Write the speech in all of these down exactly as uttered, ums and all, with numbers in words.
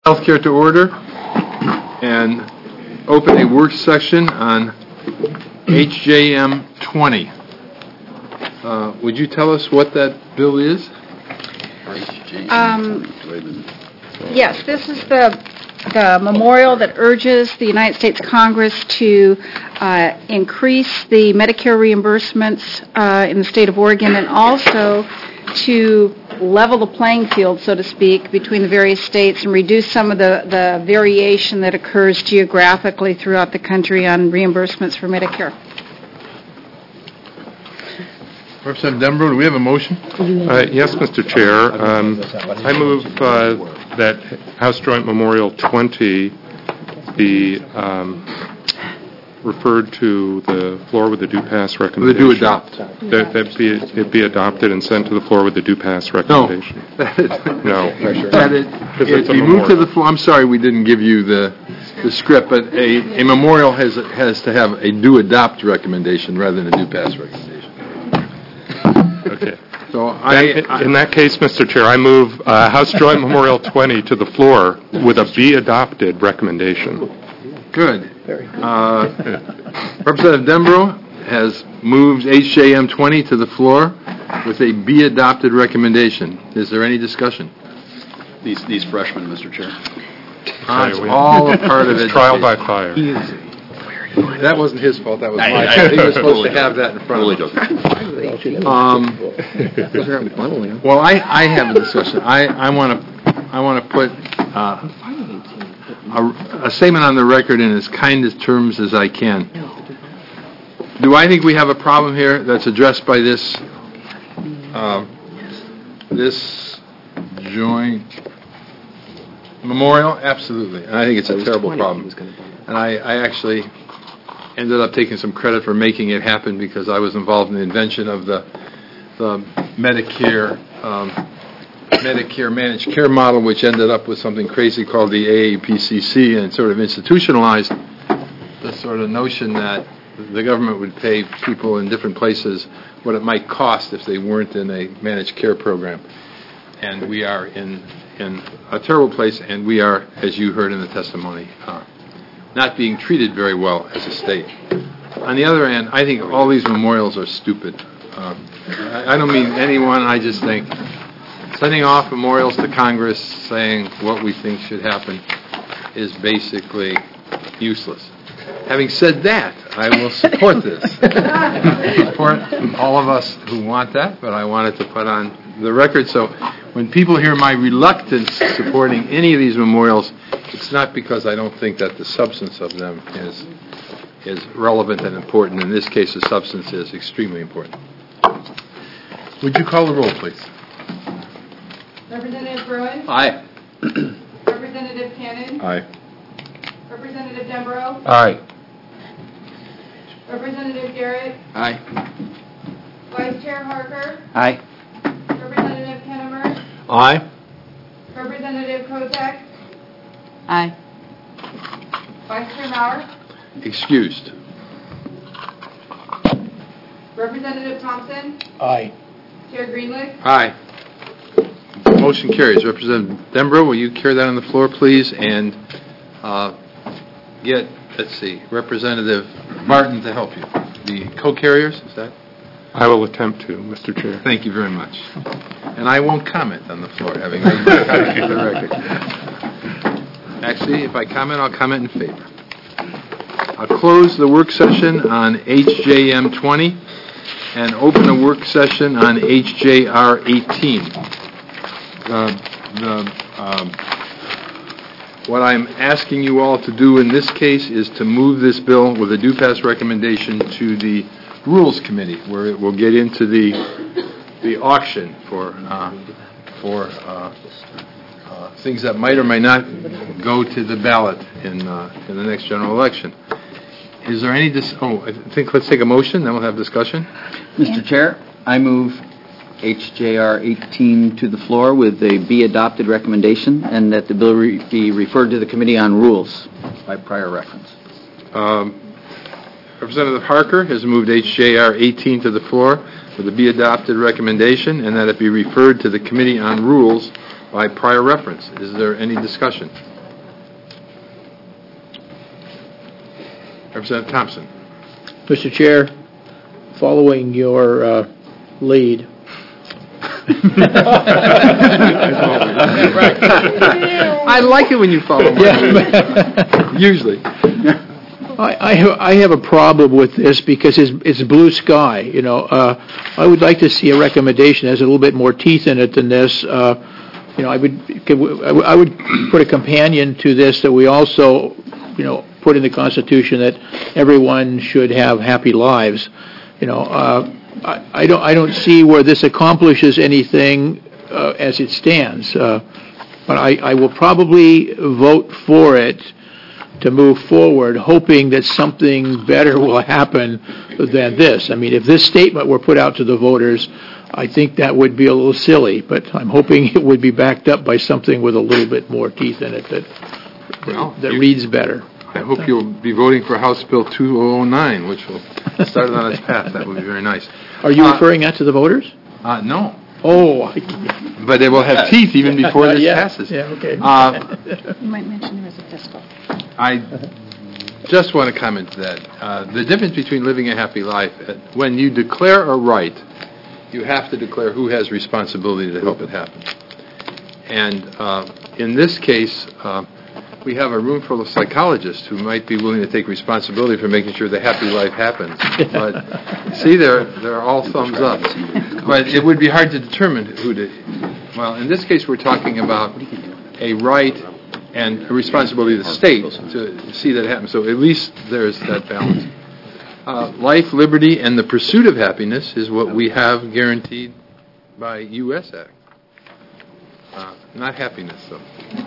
Healthcare to order and open a work session on H J M twenty. Uh, would you tell us what that bill is? Um, yes, this is the the memorial that urges the United States Congress to uh, increase the Medicare reimbursements uh, in the state of Oregon and also to level the playing field, so to speak, between the various states and reduce some of the, the variation that occurs geographically throughout the country on reimbursements for Medicare. Representative Denbrough, do we have a motion? Uh, yes, Mister Chair. Um, I move uh, that House Joint Memorial twenty be um, referred to the floor with the due pass recommendation. The do adopt. That, that be, it be adopted and sent to the floor with the due pass recommendation. No. No. That it, it be moved to the floor. I'm sorry we didn't give you the, the script, but a, a memorial has, has to have a do adopt recommendation rather than a do pass recommendation. Okay. So I, I, in that case, Mister Chair, I move uh, House Joint Memorial twenty to the floor with a be adopted recommendation. Good. Uh, Representative Denbrough has moved H J M twenty to the floor with a be adopted recommendation. Is there any discussion? These these freshmen, Mister Chair. Uh, it's all a part of it. Trial by fire. That wasn't his fault. That was I- my I- fault. He was supposed totally to have that in front of him. Joking. Um, well, I, I have a discussion. I, I want to I want to put uh, a, a statement on the record in as kind of terms as I can. Do I think we have a problem here that's addressed by this uh, this joint memorial? Absolutely. And I think it's a terrible problem. And I, I actually ended up taking some credit for making it happen because I was involved in the invention of the, the Medicare um, Medicare managed care model, which ended up with something crazy called the A A P C C, and sort of institutionalized the sort of notion that the government would pay people in different places what it might cost if they weren't in a managed care program. And we are in in a terrible place, and we are, as you heard in the testimony, uh, not being treated very well as a state. On the other hand, I think all these memorials are stupid. Um, I, I don't mean anyone, I just think sending off memorials to Congress saying what we think should happen is basically useless. Having said that, I will support this. Support all of us who want that, but I wanted to put on the record. So when people hear my reluctance supporting any of these memorials, it's not because I don't think that the substance of them is is relevant and important. In this case, the substance is extremely important. Would you call the roll, please? Representative Bruin? Aye. Representative Cannon? Aye. Representative Denbrough? Aye. Representative Garrett? Aye. Vice Chair Harker? Aye. Representative Kennemer? Aye. Representative Kozak? Aye. Vice Chair Maurer? Excused. Representative Thompson? Aye. Chair Greenlick? Aye. Motion carries. Representative Denbrough, will you carry that on the floor, please, and uh, get, let's see, Representative Martin to help you. The co-carriers, is that? I will attempt to, Mister Chair. Thank you very much. And I won't comment on the floor, having made my comment for the record. Actually, if I comment, I'll comment in favor. I'll close the work session on H J M twenty and open a work session on H J R eighteen. The, the, um, what I'm asking you all to do in this case is to move this bill with a due pass recommendation to the Rules Committee, where it will get into the the auction for uh, for uh, uh, things that might or might not go to the ballot in uh, in the next general election. Is there any dis- oh, I think let's take a motion, then we'll have discussion. Mister Chair, I move H J R eighteen to the floor with a be adopted recommendation, and that the bill re- be referred to the Committee on Rules by prior reference. Um, Representative Harker has moved H J R eighteen to the floor with a be adopted recommendation, and that it be referred to the Committee on Rules by prior reference. Is there any discussion? Representative Thompson. Mister Chair, following your uh, lead. I like it when you follow my lead. Usually. I, I, have, I have a problem with this because it's, it's blue sky. You know, uh, I would like to see a recommendation that has a little bit more teeth in it than this. Uh, you know, I would I would put a companion to this that we also, you know, put in the Constitution that everyone should have happy lives. You know, uh, I, I don't I don't see where this accomplishes anything uh, as it stands. Uh, but I, I will probably vote for it to move forward, hoping that something better will happen than this. I mean, if this statement were put out to the voters, I think that would be a little silly, but I'm hoping it would be backed up by something with a little bit more teeth in it that, Well, that you- reads better. I hope you'll be voting for House Bill two thousand nine, which will start it on its path. That would be very nice. Are you Uh, referring that to the voters? Uh, no, Oh, I- but it will have teeth even before this yeah, passes. Yeah, okay. Uh, You might mention there was a fiscal. I just want to comment to that. Uh, the difference between living a happy life, uh, when you declare a right, you have to declare who has responsibility to help it happen. And uh, in this case, uh, we have a room full of psychologists who might be willing to take responsibility for making sure the happy life happens. But see, they're, they're all thumbs up. But it would be hard to determine who to... Well, in this case, we're talking about a right and a responsibility of the state to see that happen. So at least there's that balance. Uh, life, liberty, and the pursuit of happiness is what we have guaranteed by U S Act. Uh, not happiness, though.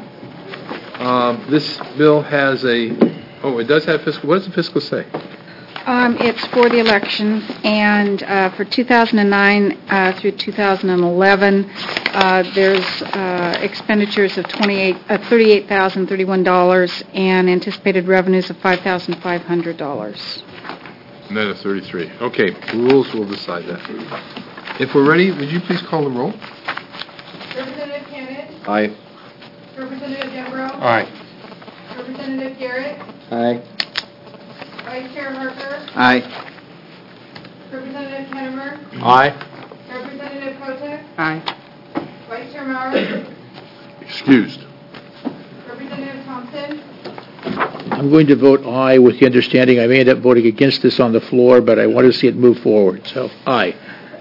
Um, this bill has a, oh, it does have fiscal, what does the fiscal say? Um, it's for the election, and uh, for two thousand nine uh, through two thousand eleven, uh, there's uh, expenditures of twenty-eight, uh, thirty-eight thousand thirty-one dollars and anticipated revenues of five thousand five hundred dollars. Net of thirty-three. Okay, rules will decide that. If we're ready, would you please call the roll? Representative Cannon. Aye. Representative Jembro. Aye. Representative Garrett. Aye. Vice Chair Harker. Aye. Representative Kennemer. Aye. Representative Kotek. Aye. Vice Chair Mauer. Excused. Representative Thompson. I'm going to vote aye with the understanding I may end up voting against this on the floor, but I want to see it move forward. So, aye.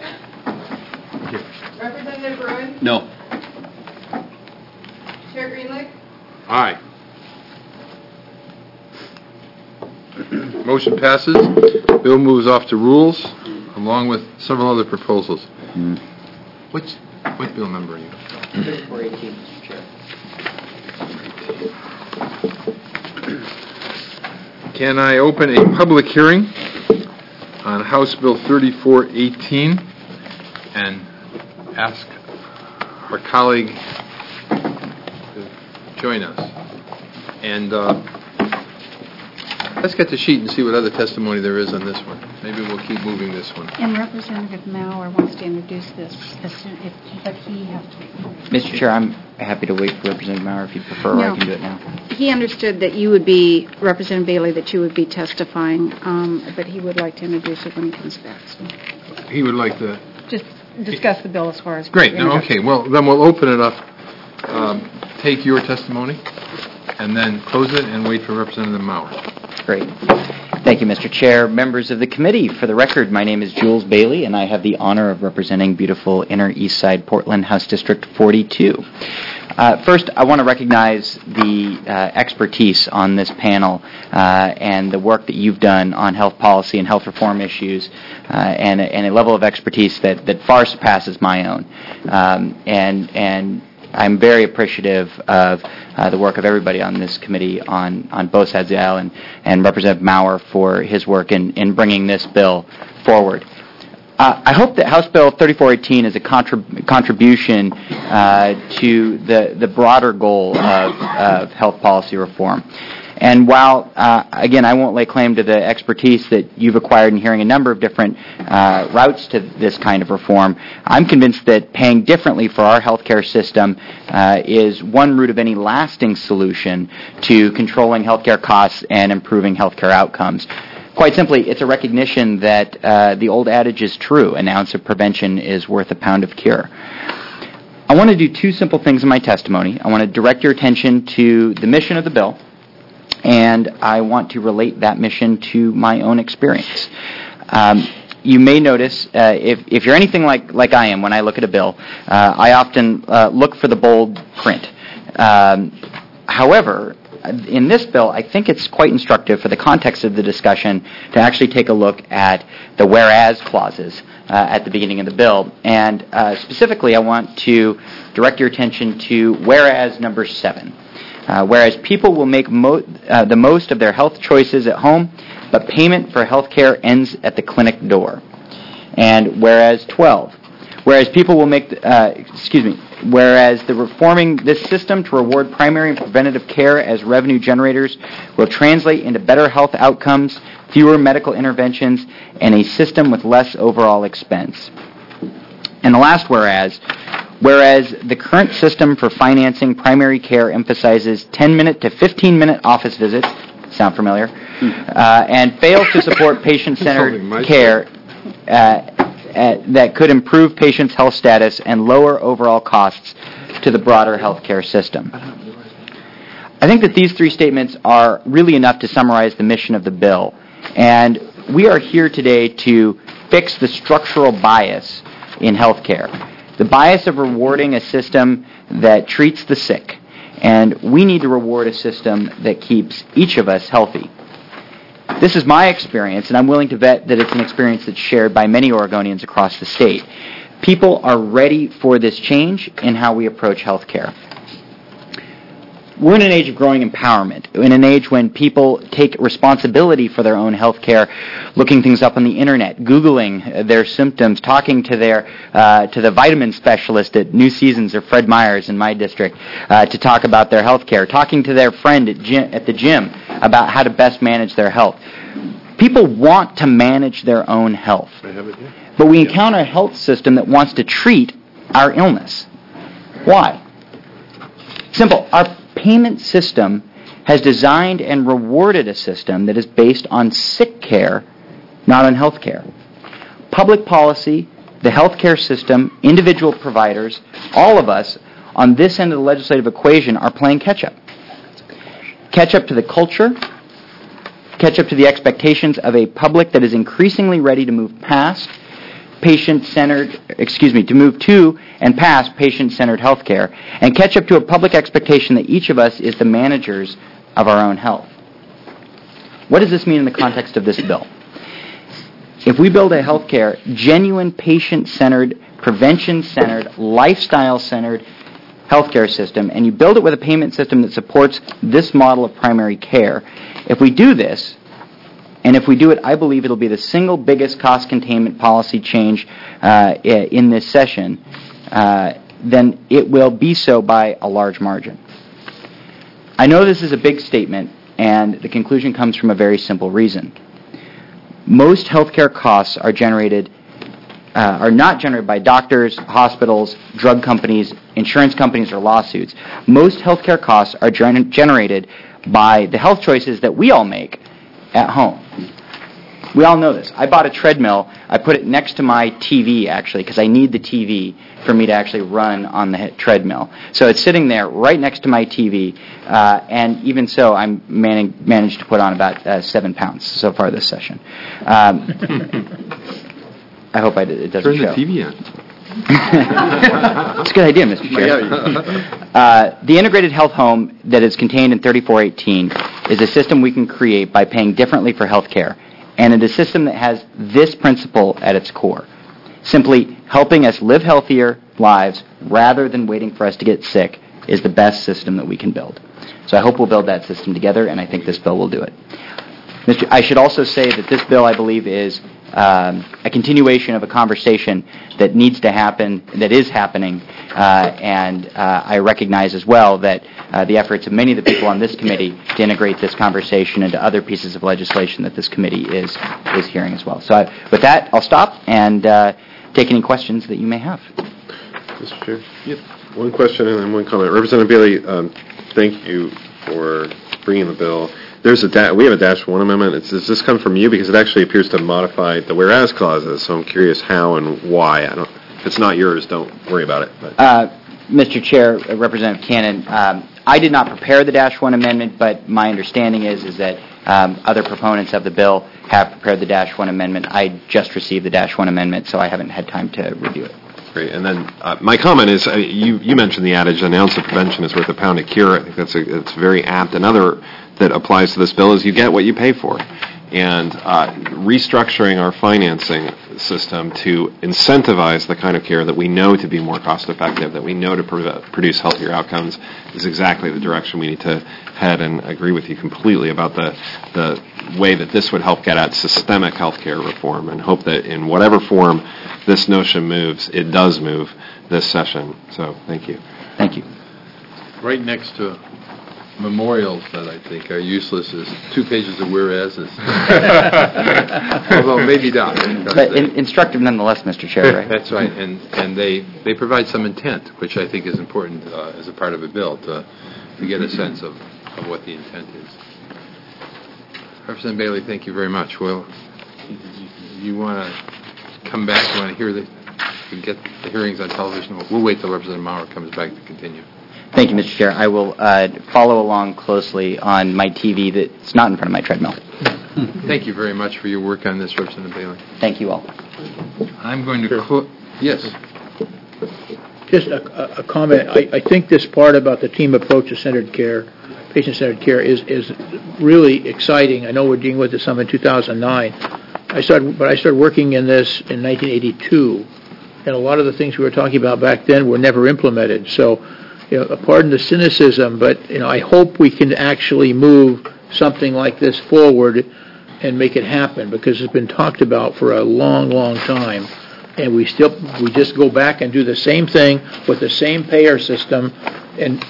Representative Bruin. No. Chair Greenlick. Aye. Motion passes. Bill moves off to rules, along with several other proposals. Mm. Which, what bill number are you? thirty-four eighteen, Mister Chair. Can I open a public hearing on House Bill thirty-four eighteen and ask our colleague to join us? And uh, let's get the sheet and see what other testimony there is on this one. Maybe we'll keep moving this one. And Representative Mauer wants to introduce this, as soon- if- but he has to... Mister Chair, I'm happy to wait for Representative Mauer if you prefer, or No. I can do it now. He understood that you would be, Representative Bailey, that you would be testifying, um, but he would like to introduce it when he comes back. So He would like to... just discuss the bill as far as... Great, no, okay, well, then we'll open it up, um, take your testimony, and then close it and wait for Representative Mauer. Great. Thank you, Mister Chair. Members of the committee, for the record, my name is Jules Bailey, and I have the honor of representing beautiful Inner East Side Portland House District forty-two. Uh, first, I want to recognize the uh, expertise on this panel uh, and the work that you've done on health policy and health reform issues, uh, and, a, and a level of expertise that, that far surpasses my own. Um, and and I'm very appreciative of uh, the work of everybody on this committee on, on both sides of the aisle, and, and Representative Mauer for his work in, in bringing this bill forward. Uh, I hope that House Bill thirty-four eighteen is a contrib- contribution uh, to the, the broader goal of, of health policy reform. And while, uh, again, I won't lay claim to the expertise that you've acquired in hearing a number of different uh, routes to this kind of reform, I'm convinced that paying differently for our healthcare system uh, is one route of any lasting solution to controlling healthcare costs and improving healthcare outcomes. Quite simply, it's a recognition that uh, the old adage is true: an ounce of prevention is worth a pound of cure. I want to do two simple things in my testimony. I want to direct your attention to the mission of the bill, and I want to relate that mission to my own experience. Um, you may notice, uh, if, if you're anything like, like I am when I look at a bill, uh, I often uh, look for the bold print. Um, however, in this bill, I think it's quite instructive for the context of the discussion to actually take a look at the whereas clauses uh, at the beginning of the bill. And uh, specifically, I want to direct your attention to whereas number seven. Uh, whereas people will make mo- uh, the most of their health choices at home, but payment for health care ends at the clinic door. And whereas twelve, whereas people will make, the, uh, excuse me, whereas the reforming this system to reward primary and preventative care as revenue generators will translate into better health outcomes, fewer medical interventions, and a system with less overall expense. And the last whereas, whereas the current system for financing primary care emphasizes ten-minute to fifteen-minute office visits, sound familiar, uh, and fails to support patient-centered care uh, uh, that could improve patients' health status and lower overall costs to the broader healthcare system. I think that these three statements are really enough to summarize the mission of the bill, and we are here today to fix the structural bias in healthcare. The bias of rewarding a system that treats the sick, and we need to reward a system that keeps each of us healthy. This is my experience, and I'm willing to bet that it's an experience that's shared by many Oregonians across the state. People are ready for this change in how we approach healthcare. We're in an age of growing empowerment, in an age when people take responsibility for their own health care, looking things up on the internet, Googling their symptoms, talking to their uh, to the vitamin specialist at New Seasons or Fred Meyer's in my district uh, to talk about their health care, talking to their friend at, gym, at the gym about how to best manage their health. People want to manage their own health, but we encounter a health system that wants to treat our illness. Why? Simple. Our payment system has designed and rewarded a system that is based on sick care, not on health care. Public policy, the healthcare system, individual providers, all of us on this end of the legislative equation are playing catch-up. Catch-up to the culture, catch-up to the expectations of a public that is increasingly ready to move past patient-centered, excuse me, to move to and past patient-centered healthcare, and catch up to a public expectation that each of us is the managers of our own health. What does this mean in the context of this bill? If we build a healthcare, genuine patient-centered, prevention-centered, lifestyle-centered healthcare system, and you build it with a payment system that supports this model of primary care, if we do this, and if we do it, I believe it'll be the single biggest cost containment policy change uh, in this session, uh, then it will be so by a large margin. I know this is a big statement, and the conclusion comes from a very simple reason. Most healthcare costs are generated, uh, are not generated by doctors, hospitals, drug companies, insurance companies, or lawsuits. Most healthcare costs are gen- generated by the health choices that we all make at home. We all know this. I bought a treadmill. I put it next to my T V, actually, because I need the T V for me to actually run on the treadmill. So it's sitting there right next to my T V, uh, and even so, I'm man- managed to put on about uh, seven pounds so far this session. Um, I hope I did, it doesn't Turn show. the T V on. It's a good idea, Mister Chair. Uh, the integrated health home that is contained in thirty-four eighteen is a system we can create by paying differently for health care, and it is a system that has this principle at its core, simply helping us live healthier lives rather than waiting for us to get sick is the best system that we can build. So I hope we'll build that system together, and I think this bill will do it. Mister I should also say that this bill, I believe, is um, a continuation of a conversation that needs to happen, that is happening, uh, and uh, I recognize as well that uh, the efforts of many of the people on this committee to integrate this conversation into other pieces of legislation that this committee is is hearing as well. So I, with that, I'll stop and uh, take any questions that you may have. Mister Chair? Yep. One question and then one comment. Representative Bailey, um, thank you for bringing the bill. There's a da- we have a dash one amendment. It's, does this come from you? Because it actually appears to modify the whereas clauses, so I'm curious how and why. I don't. If it's not yours, don't worry about it. But. Uh, Mister Chair, uh, Representative Cannon, um, I did not prepare the dash one amendment, but my understanding is is that um, other proponents of the bill have prepared the dash one amendment. I just received the dash one amendment, so I haven't had time to review it. Great. And then uh, my comment is, uh, you, you mentioned the adage, an ounce of prevention is worth a pound of cure. I think that's a, it's very apt. Another that applies to this bill is you get what you pay for. And uh, restructuring our financing system to incentivize the kind of care that we know to be more cost-effective, that we know to pro- produce healthier outcomes, is exactly the direction we need to head. And I agree with you completely about the the way that this would help get at systemic healthcare reform, and hope that in whatever form this notion moves, it does move this session. So thank you. Thank you. Right next to memorials that I think are useless is two pages of whereases. Although maybe not. But in, instructive nonetheless, Mister Chair, right? That's right, and and they, they provide some intent, which I think is important uh, as a part of a bill to to get a sense of, of what the intent is. Representative Bailey, thank you very much. Well, you, you want to come back? You want to hear the to get the hearings on television? We'll, we'll wait till Representative Maurer comes back to continue. Thank you, Mister Chair. I will uh, follow along closely on my T V that's not in front of my treadmill. Thank you very much for your work on this, Representative Bailey. Thank you all. I'm going to close. Yes. Just a, a comment. I, I think this part about the team approach to centered care, patient-centered care, is is really exciting. I know we're dealing with this some in two thousand nine. I started, but I started working in this in nineteen eighty-two, and a lot of the things we were talking about back then were never implemented. So, you know, pardon the cynicism, but you know, I hope we can actually move something like this forward and make it happen, because it's been talked about for a long, long time, and we still we just go back and do the same thing with the same payer system. And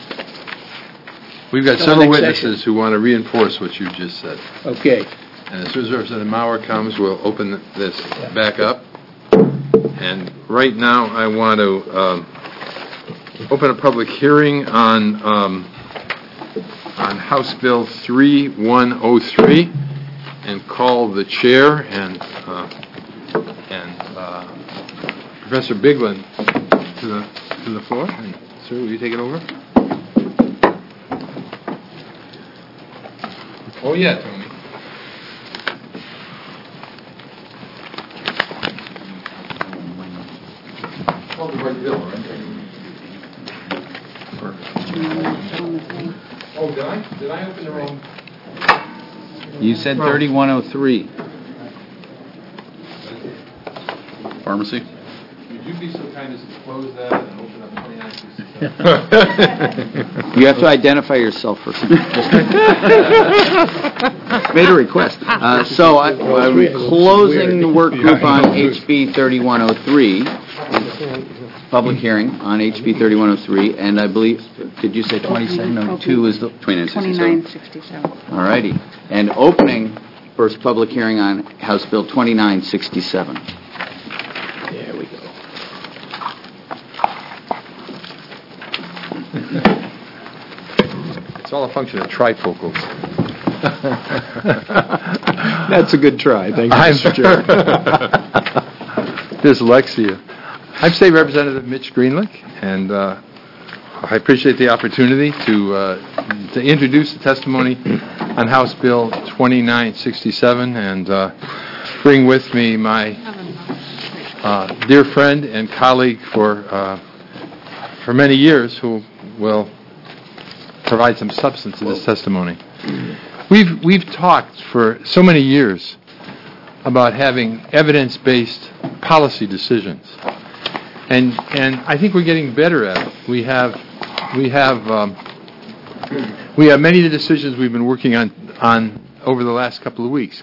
we've got several witnesses who want to reinforce what you just said. Okay. And as soon as Representative Maurer comes, we'll open this yeah. back up. And right now, I want to um, open a public hearing on um, on House Bill thirty-one oh three, and call the chair and uh, and uh, Professor Biglin to the to the floor. And sir, will you take it over? Oh yeah, Tony. Oh, the right bill, right? Oh, did I? Did I open the wrong? You said thirty-one oh three. Pharmacy? Would you be so kind as to close that and open up twenty-nine sixty-seven? You have to identify yourself first. Made a request. Uh, so I, I'm closing the work group on H B thirty-one oh three. Public hearing on H B thirty-one oh three, and I believe, did you say twenty-seven oh two is the twenty-nine sixty-seven? All righty. And opening first public hearing on House Bill twenty-nine sixty-seven. There we go. It's all a function of trifocals. That's a good try. Thank you, Mister Chair. Dyslexia. I'm State Representative Mitch Greenlick, and uh, I appreciate the opportunity to uh, to introduce the testimony on House Bill twenty-nine sixty-seven, and uh, bring with me my uh, dear friend and colleague for uh, for many years, who will provide some substance to this testimony. We've we've talked for so many years about having evidence-based policy decisions. And and I think we're getting better at it. We have we have um, we have many of the decisions we've been working on on over the last couple of weeks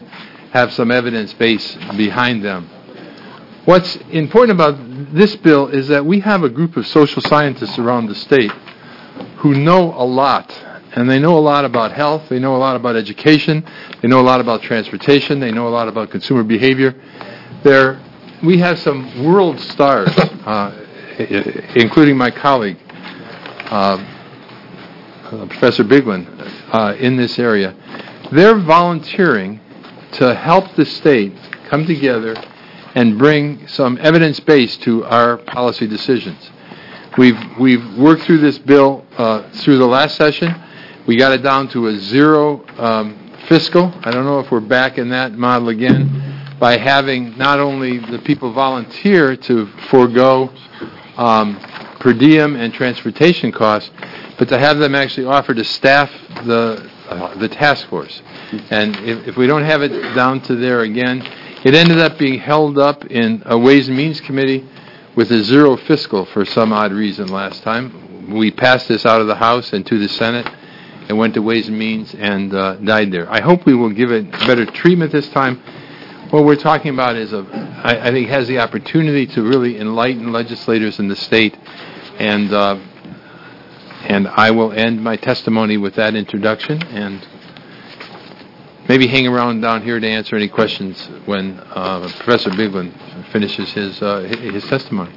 have some evidence base behind them. What's important about this bill is that we have a group of social scientists around the state who know a lot, and they know a lot about health, they know a lot about education, they know a lot about transportation, they know a lot about consumer behavior. They're, we have some world stars, uh, including my colleague, uh, Professor Biglin, uh, in this area. They're volunteering to help the state come together and bring some evidence base to our policy decisions. We've we've worked through this bill uh, through the last session. We got it down to a zero um, fiscal. I don't know if we're back in that model again by having not only the people volunteer to forego um, per diem and transportation costs, but to have them actually offer to staff the uh, the task force. And if, if we don't have it down to there again, it ended up being held up in a Ways and Means Committee with a zero fiscal for some odd reason last time. We passed this out of the House and to the Senate and went to Ways and Means and uh, died there. I hope we will give it better treatment this time. What we're talking about is, a, I, I think, has the opportunity to really enlighten legislators in the state, and uh, and I will end my testimony with that introduction, and maybe hang around down here to answer any questions when uh, Professor Biglin finishes his uh, his testimony.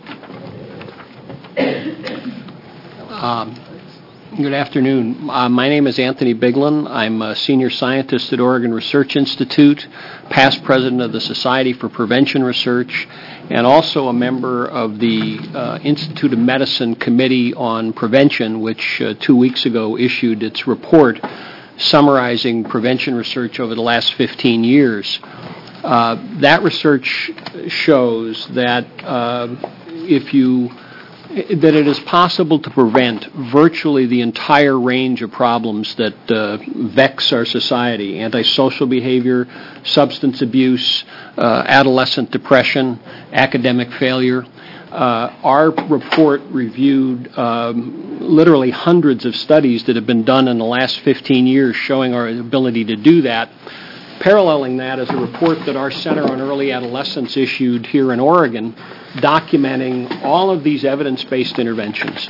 Um, good afternoon. Uh, my name is Anthony Biglin. I'm a senior scientist at Oregon Research Institute, past president of the Society for Prevention Research, and also a member of the uh, Institute of Medicine Committee on Prevention, which uh, two weeks ago issued its report summarizing prevention research over the last fifteen years. Uh, that research shows that uh, if you that it is possible to prevent virtually the entire range of problems that uh, vex our society: antisocial behavior, substance abuse, uh, adolescent depression, academic failure. Uh, our report reviewed um, literally hundreds of studies that have been done in the last fifteen years showing our ability to do that. Paralleling that is a report that our Center on Early Adolescence issued here in Oregon, documenting all of these evidence-based interventions.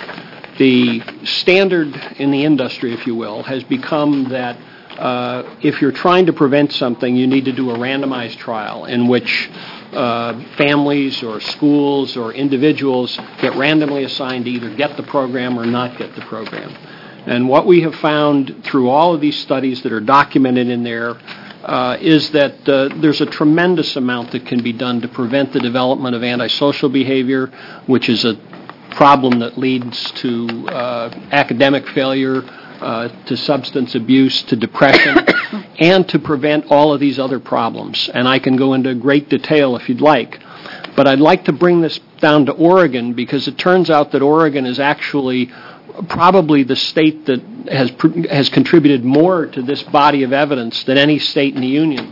The standard in the industry, if you will, has become that uh, if you're trying to prevent something, you need to do a randomized trial in which Uh, families or schools or individuals get randomly assigned to either get the program or not get the program. And what we have found through all of these studies that are documented in there uh, is that uh, there's a tremendous amount that can be done to prevent the development of antisocial behavior, which is a problem that leads to uh, academic failure, Uh, to substance abuse, to depression, and to prevent all of these other problems. And I can go into great detail if you'd like. But I'd like to bring this down to Oregon because it turns out that Oregon is actually probably the state that has has contributed more to this body of evidence than any state in the union.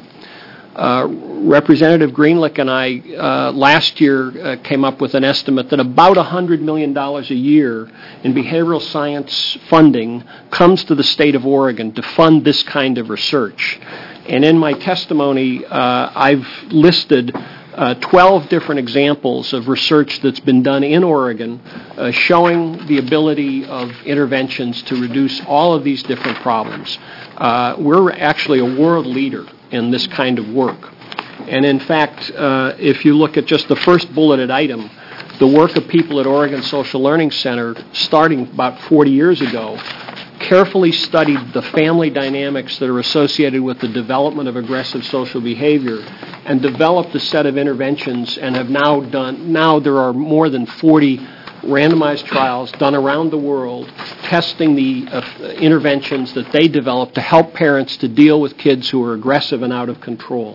Uh, Representative Greenlick and I uh, last year uh, came up with an estimate that about one hundred million dollars a year in behavioral science funding comes to the state of Oregon to fund this kind of research. And in my testimony, uh, I've listed uh, twelve different examples of research that's been done in Oregon uh, showing the ability of interventions to reduce all of these different problems. Uh, we're actually a world leader in this kind of work. And in fact, uh, if you look at just the first bulleted item, the work of people at Oregon Social Learning Center, starting about forty years ago, carefully studied the family dynamics that are associated with the development of aggressive social behavior and developed a set of interventions and have now done, now there are more than forty randomized trials done around the world testing the uh, interventions that they develop to help parents to deal with kids who are aggressive and out of control.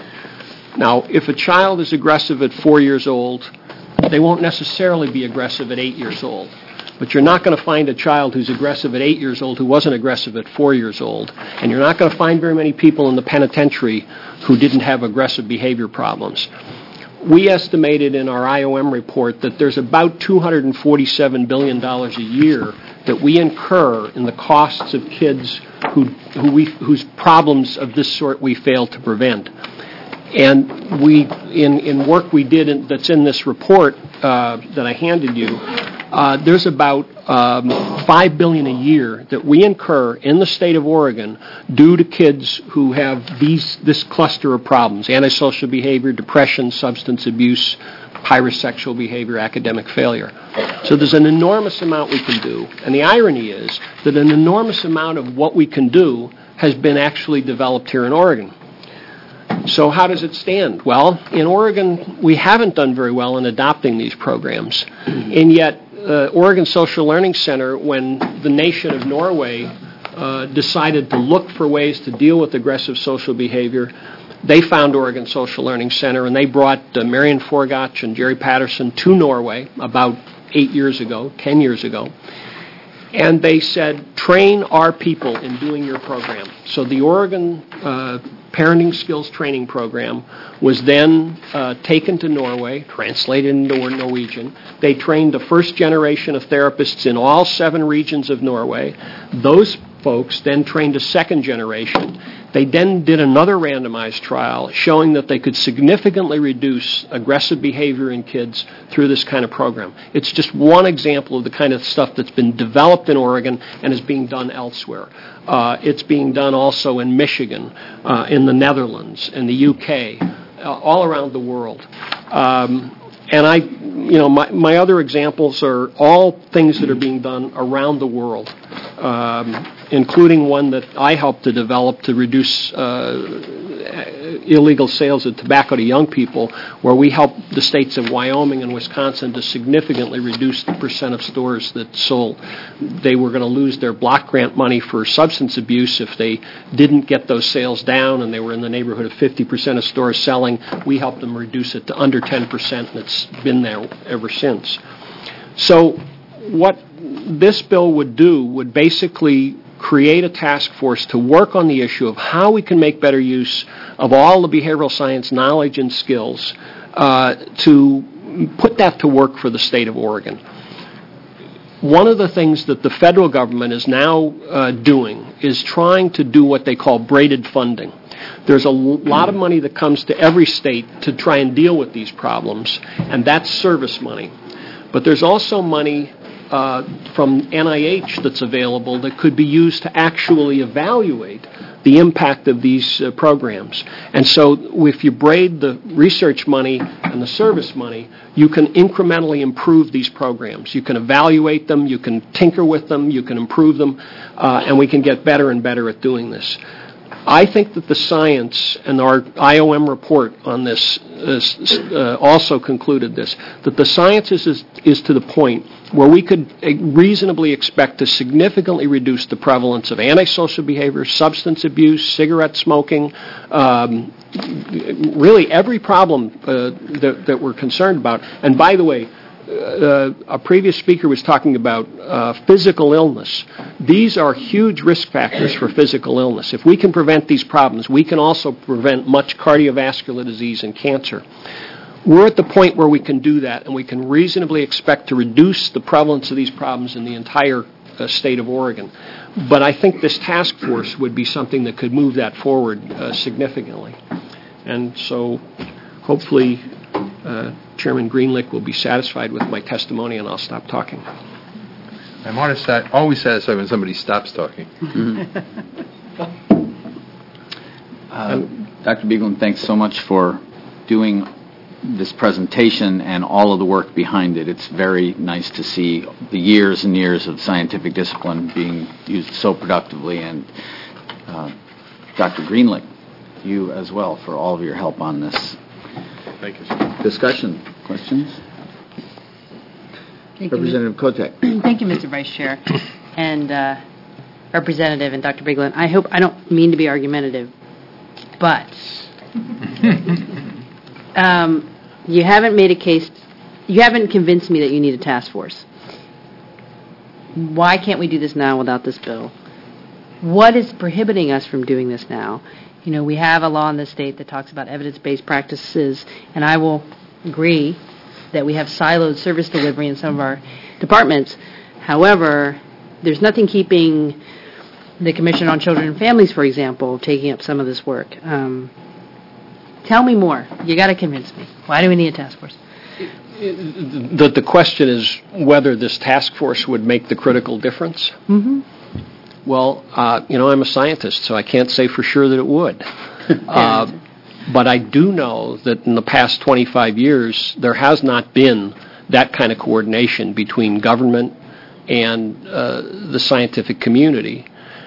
Now, if a child is aggressive at four years old, they won't necessarily be aggressive at eight years old. But you're not going to find a child who's aggressive at eight years old who wasn't aggressive at four years old. And you're not going to find very many people in the penitentiary who didn't have aggressive behavior problems. We estimated in our I O M report that there's about two hundred forty-seven billion dollars a year that we incur in the costs of kids who, who we, whose problems of this sort we fail to prevent. And we, in, in work we did in, that's in this report uh, that I handed you, uh, there's about um, five billion dollars a year that we incur in the state of Oregon due to kids who have these this cluster of problems: antisocial behavior, depression, substance abuse, pyrosexual behavior, academic failure. So there's an enormous amount we can do. And the irony is that an enormous amount of what we can do has been actually developed here in Oregon. So how does it stand? Well, in Oregon, we haven't done very well in adopting these programs. And yet, uh, Oregon Social Learning Center, when the nation of Norway uh, decided to look for ways to deal with aggressive social behavior, they found Oregon Social Learning Center, and they brought uh, Marion Forgach and Jerry Patterson to Norway about eight years ago, ten years ago. And they said, train our people in doing your program. So the Oregon uh, Parenting Skills Training Program was then uh, taken to Norway, translated into Norwegian. They trained the first generation of therapists in all seven regions of Norway. Those folks then trained a second generation. They then did another randomized trial showing that they could significantly reduce aggressive behavior in kids through this kind of program. It's just one example of the kind of stuff that's been developed in Oregon and is being done elsewhere. Uh, it's being done also in Michigan, uh, in the Netherlands, in the U K, uh, all around the world. Um, and I, you know, my, my other examples are all things that are being done around the world, um, including one that I helped to develop to reduce uh, illegal sales of tobacco to young people, where we helped the states of Wyoming and Wisconsin to significantly reduce the percent of stores that sold. They were going to lose their block grant money for substance abuse if they didn't get those sales down, and they were in the neighborhood of fifty percent of stores selling. We helped them reduce it to under ten percent, and it's been there ever since. So what this bill would do would basically create a task force to work on the issue of how we can make better use of all the behavioral science knowledge and skills uh, to put that to work for the state of Oregon. One of the things that the federal government is now uh, doing is trying to do what they call braided funding. There's a lot of money that comes to every state to try and deal with these problems, and that's service money. But there's also money Uh, from N I H that's available that could be used to actually evaluate the impact of these uh, programs. And so if you braid the research money and the service money, you can incrementally improve these programs. You can evaluate them, you can tinker with them, you can improve them, uh, and we can get better and better at doing this. I think that the science, and our I O M report on this is, uh, also concluded this, that the science is, is, is to the point where we could reasonably expect to significantly reduce the prevalence of antisocial behavior, substance abuse, cigarette smoking, um, really every problem uh, that, that we're concerned about. And by the way, Uh, a previous speaker was talking about uh, physical illness. These are huge risk factors for physical illness. If we can prevent these problems, we can also prevent much cardiovascular disease and cancer. We're at the point where we can do that, and we can reasonably expect to reduce the prevalence of these problems in the entire uh, state of Oregon. But I think this task force would be something that could move that forward uh, significantly. And so hopefully Uh, Chairman Greenlick will be satisfied with my testimony, and I'll stop talking. I'm always sat- always satisfied when somebody stops talking. Mm-hmm. uh, Doctor Biegelin, thanks so much for doing this presentation and all of the work behind it. It's very nice to see the years and years of scientific discipline being used so productively. And uh, Doctor Greenlick, you as well, for all of your help on this. Thank you, sir. Discussion, questions? Thank Representative Kotek. You, Thank you, Mister Vice Chair, and uh, Representative and Doctor Biegelin. I hope I don't mean to be argumentative, but um, you haven't made a case. You haven't convinced me that you need a task force. Why can't we do this now without this bill? What is prohibiting us from doing this now? You know, we have a law in the state that talks about evidence-based practices, and I will agree that we have siloed service delivery in some of our departments. However, there's nothing keeping the Commission on Children and Families, for example, taking up some of this work. Um, Tell me more. You got to convince me. Why do we need a task force? The, the question is whether this task force would make the critical difference. Mm-hmm. Well, uh, you know, I'm a scientist, so I can't say for sure that it would. uh, but I do know that in the past twenty-five years, there has not been that kind of coordination between government and uh, the scientific community.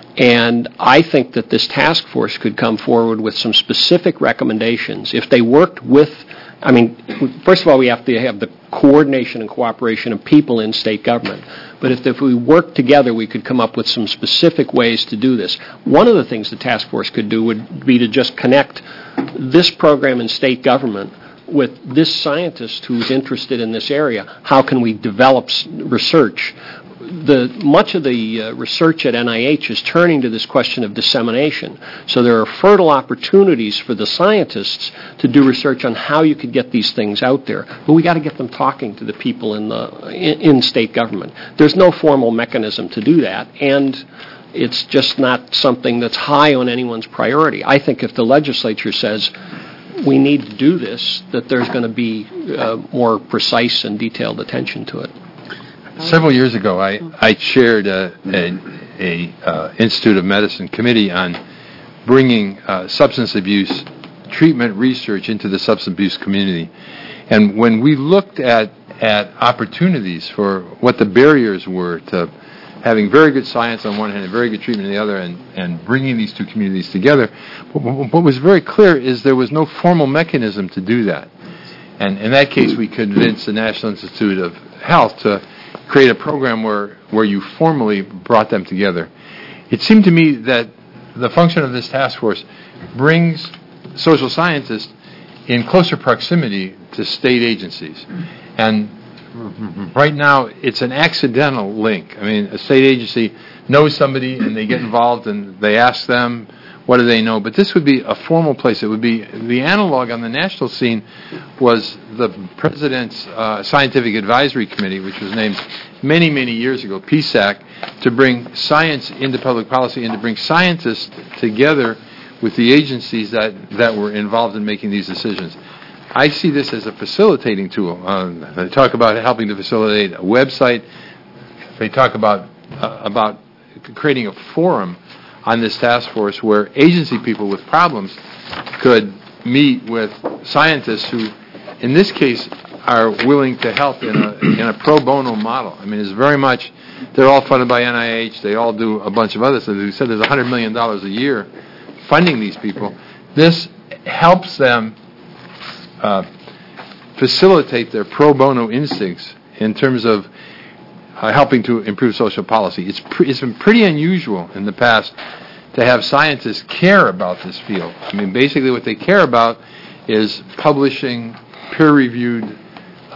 And I think that this task force could come forward with some specific recommendations. If they worked with, I mean, first of all, we have to have the coordination and cooperation of people in state government. But if, if we worked together, we could come up with some specific ways to do this. One of the things the task force could do would be to just connect this program in state government with this scientist who's interested in this area. How can we develop research? The, much of the uh, research at N I H is turning to this question of dissemination. So there are fertile opportunities for the scientists to do research on how you could get these things out there. But we got to get them talking to the people in the in, in state government. There's no formal mechanism to do that, and it's just not something that's high on anyone's priority. I think if the legislature says we need to do this, that there's going to be uh, more precise and detailed attention to it. Several years ago, I, I chaired a, a, a uh, Institute of Medicine committee on bringing uh, substance abuse treatment research into the substance abuse community. And when we looked at, at opportunities for what the barriers were to having very good science on one hand and very good treatment on the other, and, and bringing these two communities together, what was very clear is there was no formal mechanism to do that. And in that case, we convinced the National Institute of Health to create a program where, where you formally brought them together. It seemed to me that the function of this task force brings social scientists in closer proximity to state agencies. And right now, it's an accidental link. I mean, a state agency knows somebody and they get involved and they ask them, what do they know? But this would be a formal place. It would be the analog on the national scene was the President's uh, Scientific Advisory Committee, which was named many, many years ago, P S A C, to bring science into public policy and to bring scientists together with the agencies that, that were involved in making these decisions. I see this as a facilitating tool. Uh, they talk about helping to facilitate a website. They talk about uh, about creating a forum on this task force where agency people with problems could meet with scientists who, in this case, are willing to help in a in a pro bono model. I mean, it's very much, they're all funded by N I H. They all do a bunch of other things. We said there's one hundred million dollars a year funding these people. This helps them uh, facilitate their pro bono instincts in terms of Uh, helping to improve social policy. It's pre- it's been pretty unusual in the past to have scientists care about this field. I mean, basically what they care about is publishing peer-reviewed uh,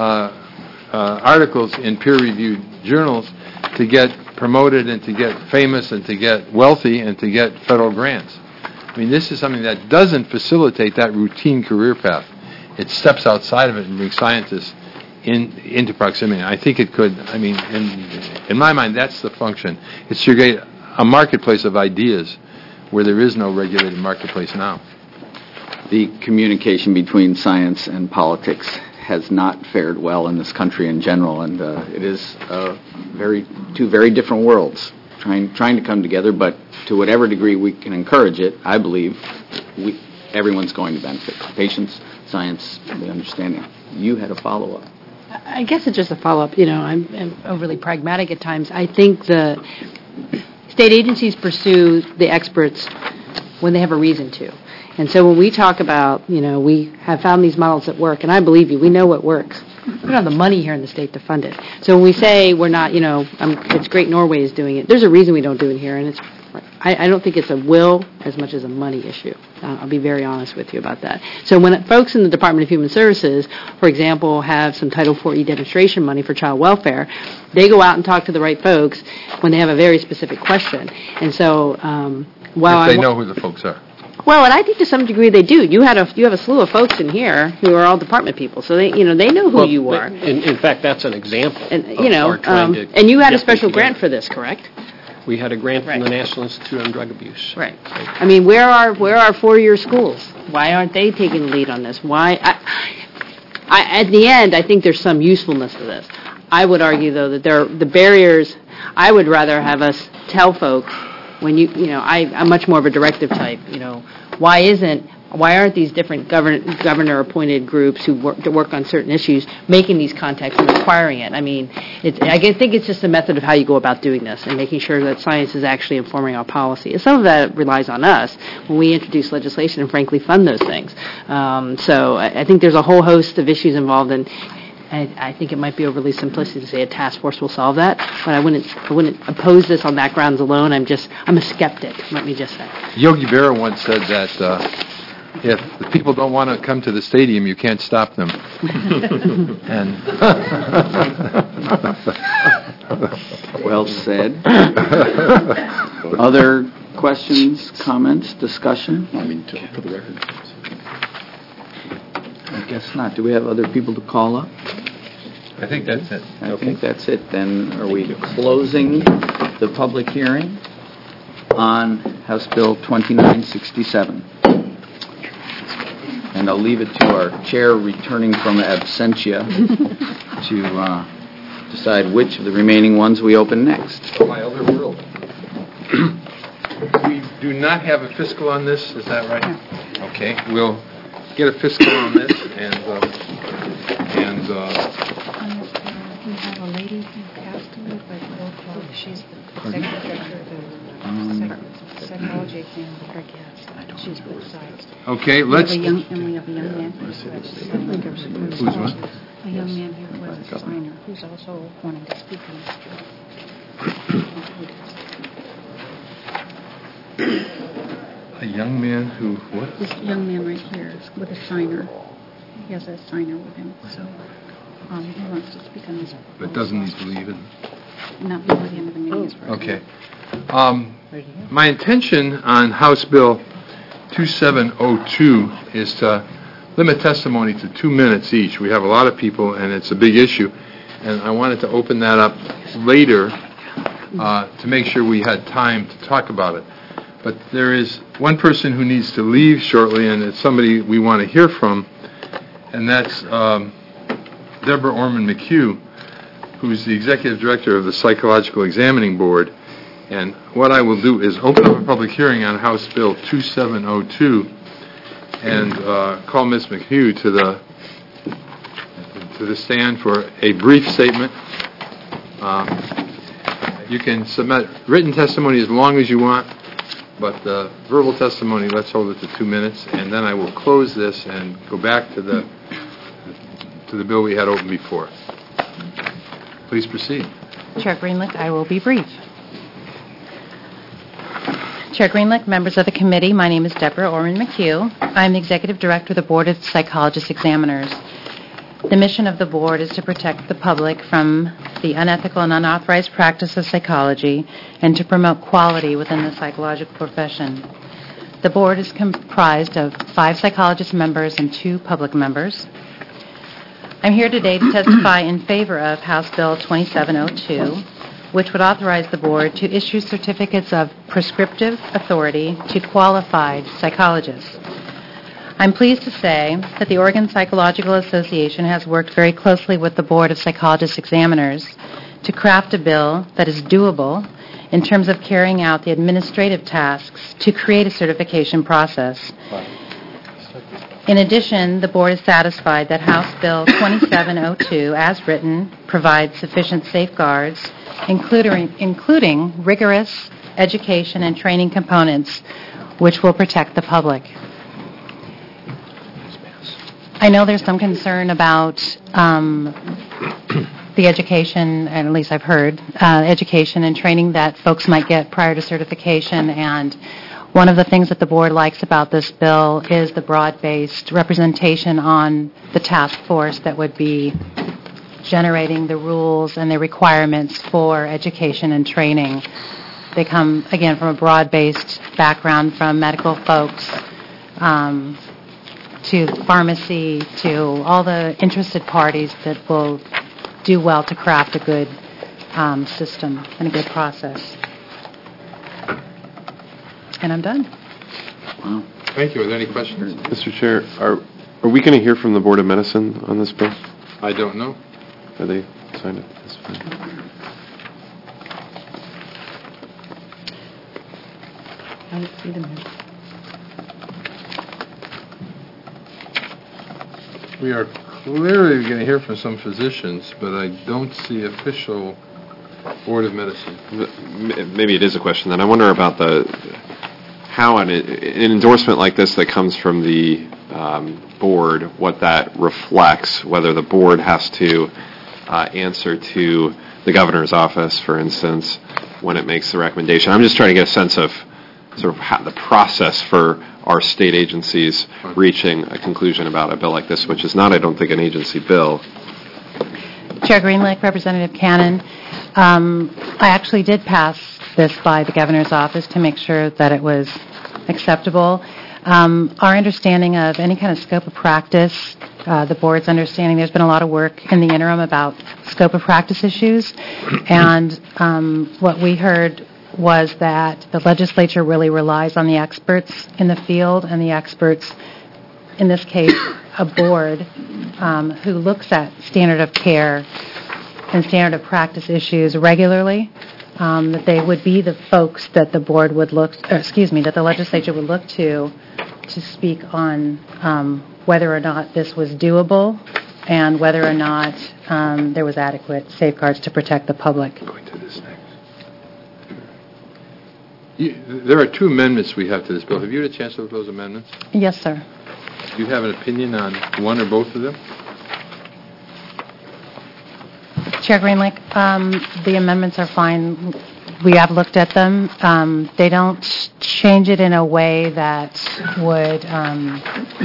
uh, articles in peer-reviewed journals to get promoted and to get famous and to get wealthy and to get federal grants. I mean, this is something that doesn't facilitate that routine career path. It steps outside of it and brings scientists In, into proximity. I think it could, I mean, in, in my mind, that's the function. It's to create a marketplace of ideas where there is no regulated marketplace now. The communication between science and politics has not fared well in this country in general, and uh, it is uh, very two very different worlds trying trying to come together, but to whatever degree we can encourage it, I believe we, everyone's going to benefit. Patients, science, the understanding. You had a follow-up. I guess it's just a follow-up. You know, I'm, I'm overly pragmatic at times. I think the state agencies pursue the experts when they have a reason to. And so when we talk about, you know, we have found these models that work, and I believe you, we know what works. We don't have the money here in the state to fund it. So when we say we're not, you know, um, it's great Norway is doing it, there's a reason we don't do it here, and it's I, I don't think it's a will as much as a money issue. Uh, I'll be very honest with you about that. So when folks in the Department of Human Services, for example, have some Title four E demonstration money for child welfare, they go out and talk to the right folks when they have a very specific question. And so um, while if they I'm, know who the folks are. Well, and I think to some degree they do. You had a you have a slew of folks in here who are all department people, so they you know they know who well, you are. In, in fact, that's an example. And of you know, our trying um, to and you had a get special them grant together. for this, correct? We had a grant from the Right. National Institute on Drug Abuse. Right. I mean, where are where are four-year schools? Why aren't they taking the lead on this? Why? I, I, at the end, I think there's some usefulness to this. I would argue, though, that there the barriers. I would rather have us tell folks when you you know I, I'm much more of a directive type. You know, why isn't why aren't these different govern, governor-appointed groups who work to work on certain issues making these contacts and requiring it? I mean, it's, I think it's just a method of how you go about doing this and making sure that science is actually informing our policy. And some of that relies on us when we introduce legislation and, frankly, fund those things. Um, so I, I think there's a whole host of issues involved, and I, I think it might be overly simplistic to say a task force will solve that. But I wouldn't, I wouldn't oppose this on that grounds alone. I'm just, I'm a skeptic. Let me just say. Yogi Berra once said that uh, if the people don't want to come to the stadium, you can't stop them. and Well said. Other questions, comments, discussion? I mean, for the record. I guess not. Do we have other people to call up? I think that's it. I think that's it. Then are we closing the public hearing on House Bill twenty-nine sixty-seven? And I'll leave it to our chair returning from absentia to uh, decide which of the remaining ones we open next. My other world. We do not have a fiscal on this, is that right? Okay, we'll get a fiscal on this, and uh, and uh, We have a lady who passed away, but she's the executive director of the psychology exam. She's both sides. okay, We let's. have a young, and we have a young man who's a Who's what? A young man who was a signer who's also wanting to speak on this. A young man who what? This young man right here is with a signer. He has a signer with him, so um, he wants to speak on this. But doesn't need to leave it. Not before the end of the meeting. as far as I know. Okay. Um, my intention on House Bill twenty-seven oh two is to limit testimony to two minutes each. We have a lot of people, and it's a big issue, and I wanted to open that up later uh, to make sure we had time to talk about it. But there is one person who needs to leave shortly, and it's somebody we want to hear from, and that's um, Deborah Orman McHugh, who's the Executive Director of the Psychological Examining Board. And what I will do is open up a public hearing on House Bill twenty-seven oh two and uh, call Miz McHugh to the to the stand for a brief statement. Um, you can submit written testimony as long as you want, but the verbal testimony, let's hold it to two minutes, and then I will close this and go back to the to the bill we had open before. Please proceed. Chair Greenlick, I will be brief. Chair Greenlick, members of the committee, my name is Deborah Orman McHugh. I'm the Executive Director of the Board of Psychologist Examiners. The mission of the board is to protect the public from the unethical and unauthorized practice of psychology and to promote quality within the psychological profession. The board is comprised of five psychologist members and two public members. I'm here today to testify in favor of House Bill twenty-seven oh two, which would authorize the board to issue certificates of prescriptive authority to qualified psychologists. I'm pleased to say that the Oregon Psychological Association has worked very closely with the Board of Psychologist Examiners to craft a bill that is doable in terms of carrying out the administrative tasks to create a certification process. In addition, the board is satisfied that House Bill twenty-seven oh two, as written, provides sufficient safeguards, including, including rigorous education and training components, which will protect the public. I know there's some concern about um, the education, and at least I've heard, uh, education and training that folks might get prior to certification, and one of the things that the board likes about this bill is the broad-based representation on the task force that would be generating the rules and the requirements for education and training. They come, again, from a broad-based background, from medical folks um, to pharmacy to all the interested parties that will do well to craft a good um, system and a good process. and I'm done. Wow. Thank you. Are there any questions? Mister Chair, are are we going to hear from the Board of Medicine on this bill? I don't know. Are they signed it? That's fine. I don't see them here. We are clearly going to hear from some physicians, but I don't see official Board of Medicine. M- Maybe it is a question then. I wonder about the how an, an endorsement like this that comes from the um, board, what that reflects, whether the board has to uh, answer to the governor's office, for instance, when it makes the recommendation. I'm just trying to get a sense of sort of how the process for our state agencies reaching a conclusion about a bill like this, which is not, I don't think, an agency bill. Chair Greenlick, Representative Cannon, um, I actually did pass this by the governor's office to make sure that it was acceptable. Um, our understanding of any kind of scope of practice, uh, the board's understanding, there's been a lot of work in the interim about scope of practice issues, and um, what we heard was that the legislature really relies on the experts in the field, and the experts, in this case, a board um, who looks at standard of care and standard of practice issues regularly, um, that they would be the folks that the board would look, or excuse me, that the legislature would look to to speak on um, whether or not this was doable and whether or not um, there was adequate safeguards to protect the public. Going to this next. You, there are two amendments we have to this bill. Have you had a chance to look at those amendments? Yes, sir. Do you have an opinion on one or both of them? Chair Greenlick, um, the amendments are fine. We have looked at them. Um, they don't change it in a way that would um,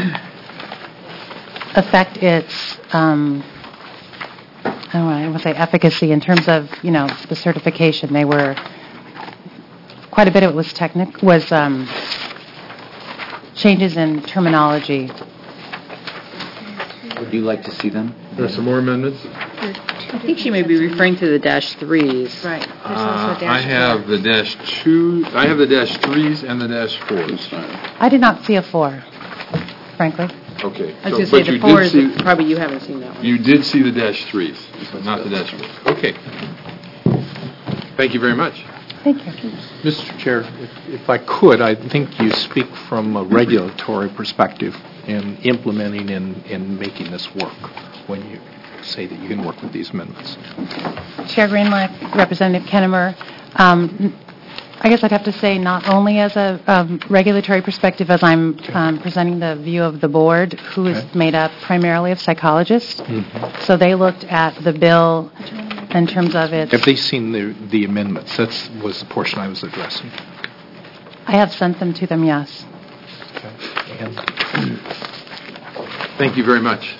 affect its, um, I don't know, I want to say efficacy in terms of, you know, the certification. They were, quite a bit of it was technic, was um, changes in terminology. Would you like to see them? There are some more amendments? I think she may be referring to the dash threes. Right. Uh, I have the dash two, I have the dash threes and the dash fours. I did not see a four, frankly. Okay. I was so- going to say but the you did fours, see- probably you haven't seen that one. You did see the dash threes, but not the dash fours. Okay. Thank you very much. Thank you. Mister Chair, if, if I could, I think you speak from a regulatory perspective in implementing and, and making this work when you say that you can work with these amendments. Chair Greenlight, Representative Kennemer, um, I guess I'd have to say not only as a um, regulatory perspective as I'm um, presenting the view of the board, who is Okay. made up primarily of psychologists. Mm-hmm. So they looked at the bill in terms of its... Have they seen the, the amendments? That was the portion I was addressing. I have sent them to them, yes. Okay. And Thank you very much.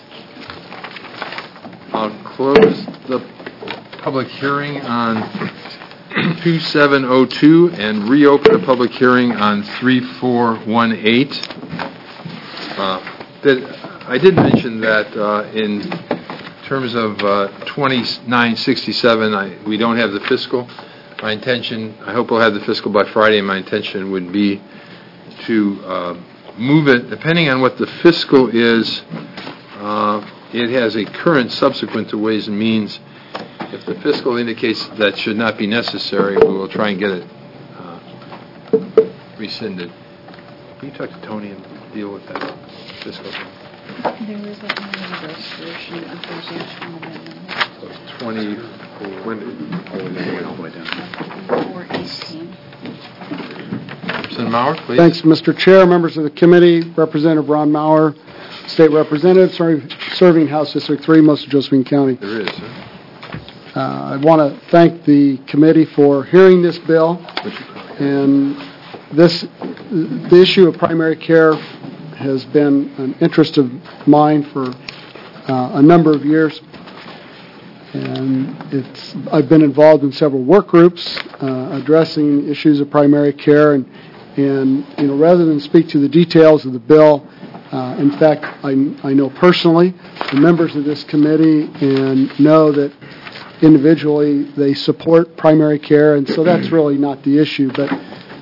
I'll close the public hearing on two seven oh two and reopen the public hearing on three four one eight. Uh, that- I did mention that uh, in terms of uh, twenty-nine sixty-seven, I- we don't have the fiscal. My intention, I hope we'll have the fiscal by Friday, and my intention would be to uh, move it, depending on what the fiscal is, uh, it has a current subsequent to Ways and Means. If the fiscal indicates that should not be necessary, we will try and get it uh, rescinded. Can you talk to Tony and deal with that fiscal thing? There was a resolution of the actual amendment. So twenty, when, All the way down. four eighteen. Representative Mauer, please. Thanks, Mister Chair, members of the committee, Representative Ron Mauer, State Representative, sorry, serving House District three, most of Josephine County. There is, huh? Uh, I want to thank the committee for hearing this bill, and this, the issue of primary care has been an interest of mine for uh, a number of years, and it's, I've been involved in several work groups uh, addressing issues of primary care, and, and, you know, rather than speak to the details of the bill, uh, in fact, I, I know personally the members of this committee and know that individually they support primary care, and so that's really not the issue. But,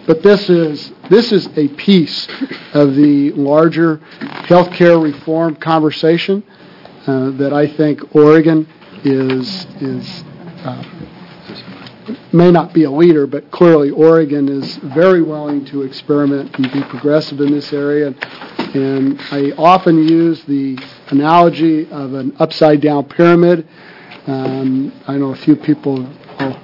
but this is this is a piece of the larger healthcare reform conversation uh, that I think Oregon is is uh, may not be a leader, but clearly Oregon is very willing to experiment and be progressive in this area. And I often use the analogy of an upside-down pyramid. Um, I know a few people will,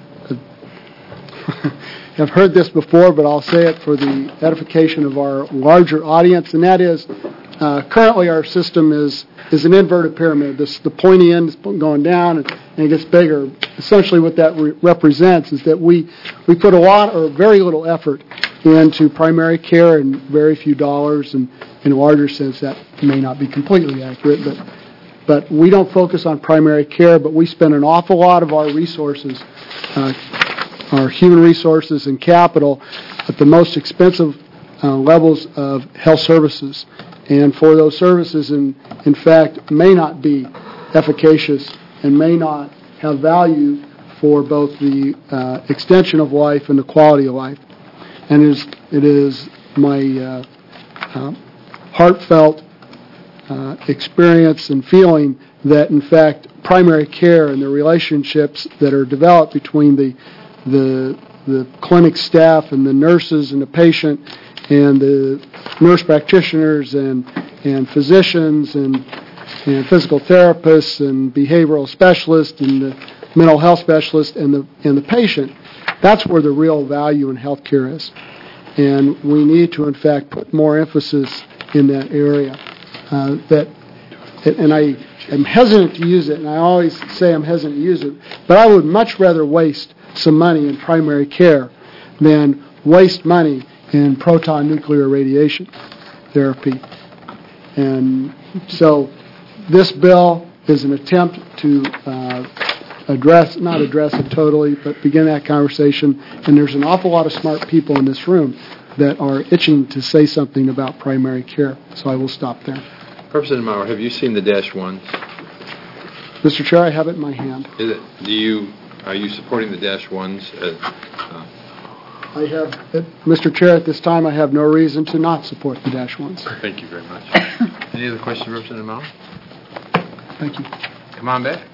have heard this before, but I'll say it for the edification of our larger audience, and that is uh, currently our system is is an inverted pyramid. This, the pointy end is going down and, and it gets bigger. Essentially what that re- represents is that we, we put a lot or very little effort into primary care and very few dollars, and in a larger sense that may not be completely accurate, but but we don't focus on primary care, but we spend an awful lot of our resources, uh, our human resources and capital at the most expensive uh, levels of health services. And for those services, in, in fact, may not be efficacious and may not have value for both the uh, extension of life and the quality of life. And it is, it is my uh, uh, heartfelt uh, experience and feeling that, in fact, primary care and the relationships that are developed between the the the clinic staff and the nurses and the patient and the nurse practitioners and and physicians and and physical therapists and behavioral specialists and the mental health specialists and the and the patient, that's where the real value in healthcare is. And we need to, in fact, put more emphasis in that area. Uh, that, and I am hesitant to use it, and I always say I'm hesitant to use it, but I would much rather waste some money in primary care than waste money in proton nuclear radiation therapy. And so this bill is an attempt to uh, address, not address it totally, but begin that conversation. And there's an awful lot of smart people in this room that are itching to say something about primary care. So I will stop there. Representative Maurer, have you seen the dash one? Mister Chair, I have it in my hand. Is it, do you, are you supporting the dash ones? Uh, uh, I have, uh, Mister Chair, at this time I have no reason to not support the dash ones. Thank you very much. Any other questions, Representative Maurer? Thank you. Come on back.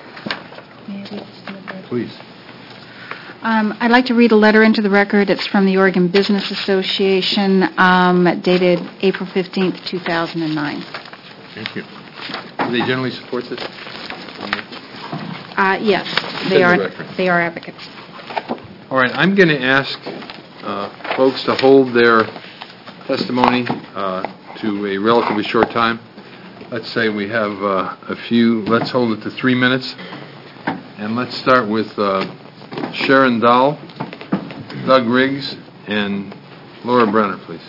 Please. Um, I'd like to read a letter into the record. It's from the Oregon Business Association, um, dated April fifteenth, two thousand nine. Thank you. Do they generally support this? Uh, yes, they are. They are advocates. All right, I'm going to ask uh, folks to hold their testimony uh, to a relatively short time. Let's say we have uh, a few. Let's hold it to three minutes, and let's start with uh, Sharon Dahl, Doug Riggs, and Laura Brenner, please.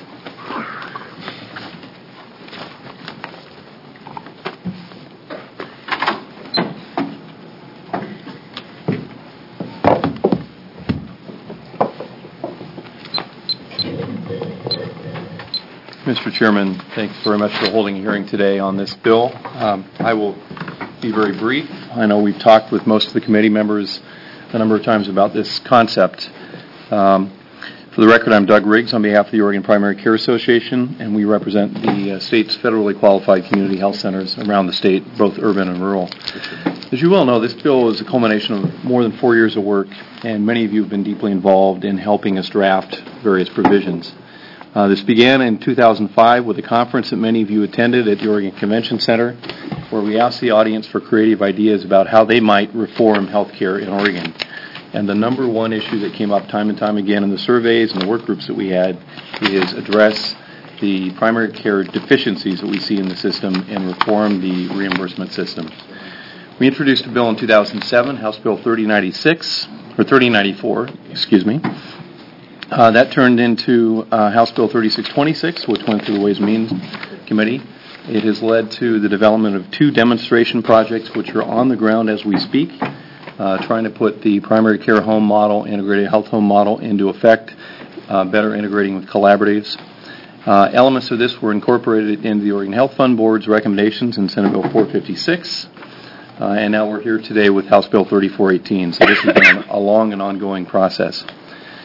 Mister Chairman, thanks very much for holding a hearing today on this bill. Um, I will be very brief. I know we've talked with most of the committee members a number of times about this concept. Um, for the record, I'm Doug Riggs on behalf of the Oregon Primary Care Association, and we represent the uh, state's federally qualified community health centers around the state, both urban and rural. As you well know, this bill is a culmination of more than four years of work, and many of you have been deeply involved in helping us draft various provisions. Uh, this began in two thousand five with a conference that many of you attended at the Oregon Convention Center, where we asked the audience for creative ideas about how they might reform healthcare in Oregon. And the number one issue that came up time and time again in the surveys and the work groups that we had is address the primary care deficiencies that we see in the system and reform the reimbursement system. We introduced a bill in two thousand seven, House Bill thirty ninety-six, or thirty ninety-four, excuse me. Uh, that turned into uh, House Bill thirty-six twenty-six, which went through the Ways and Means Committee. It has led to the development of two demonstration projects, which are on the ground as we speak, uh, trying to put the primary care home model, integrated health home model into effect, uh, better integrating with collaboratives. Uh, elements of this were incorporated into the Oregon Health Fund Board's recommendations in Senate Bill four fifty-six, uh, and now we're here today with House Bill thirty-four eighteen. So this has been a long and ongoing process.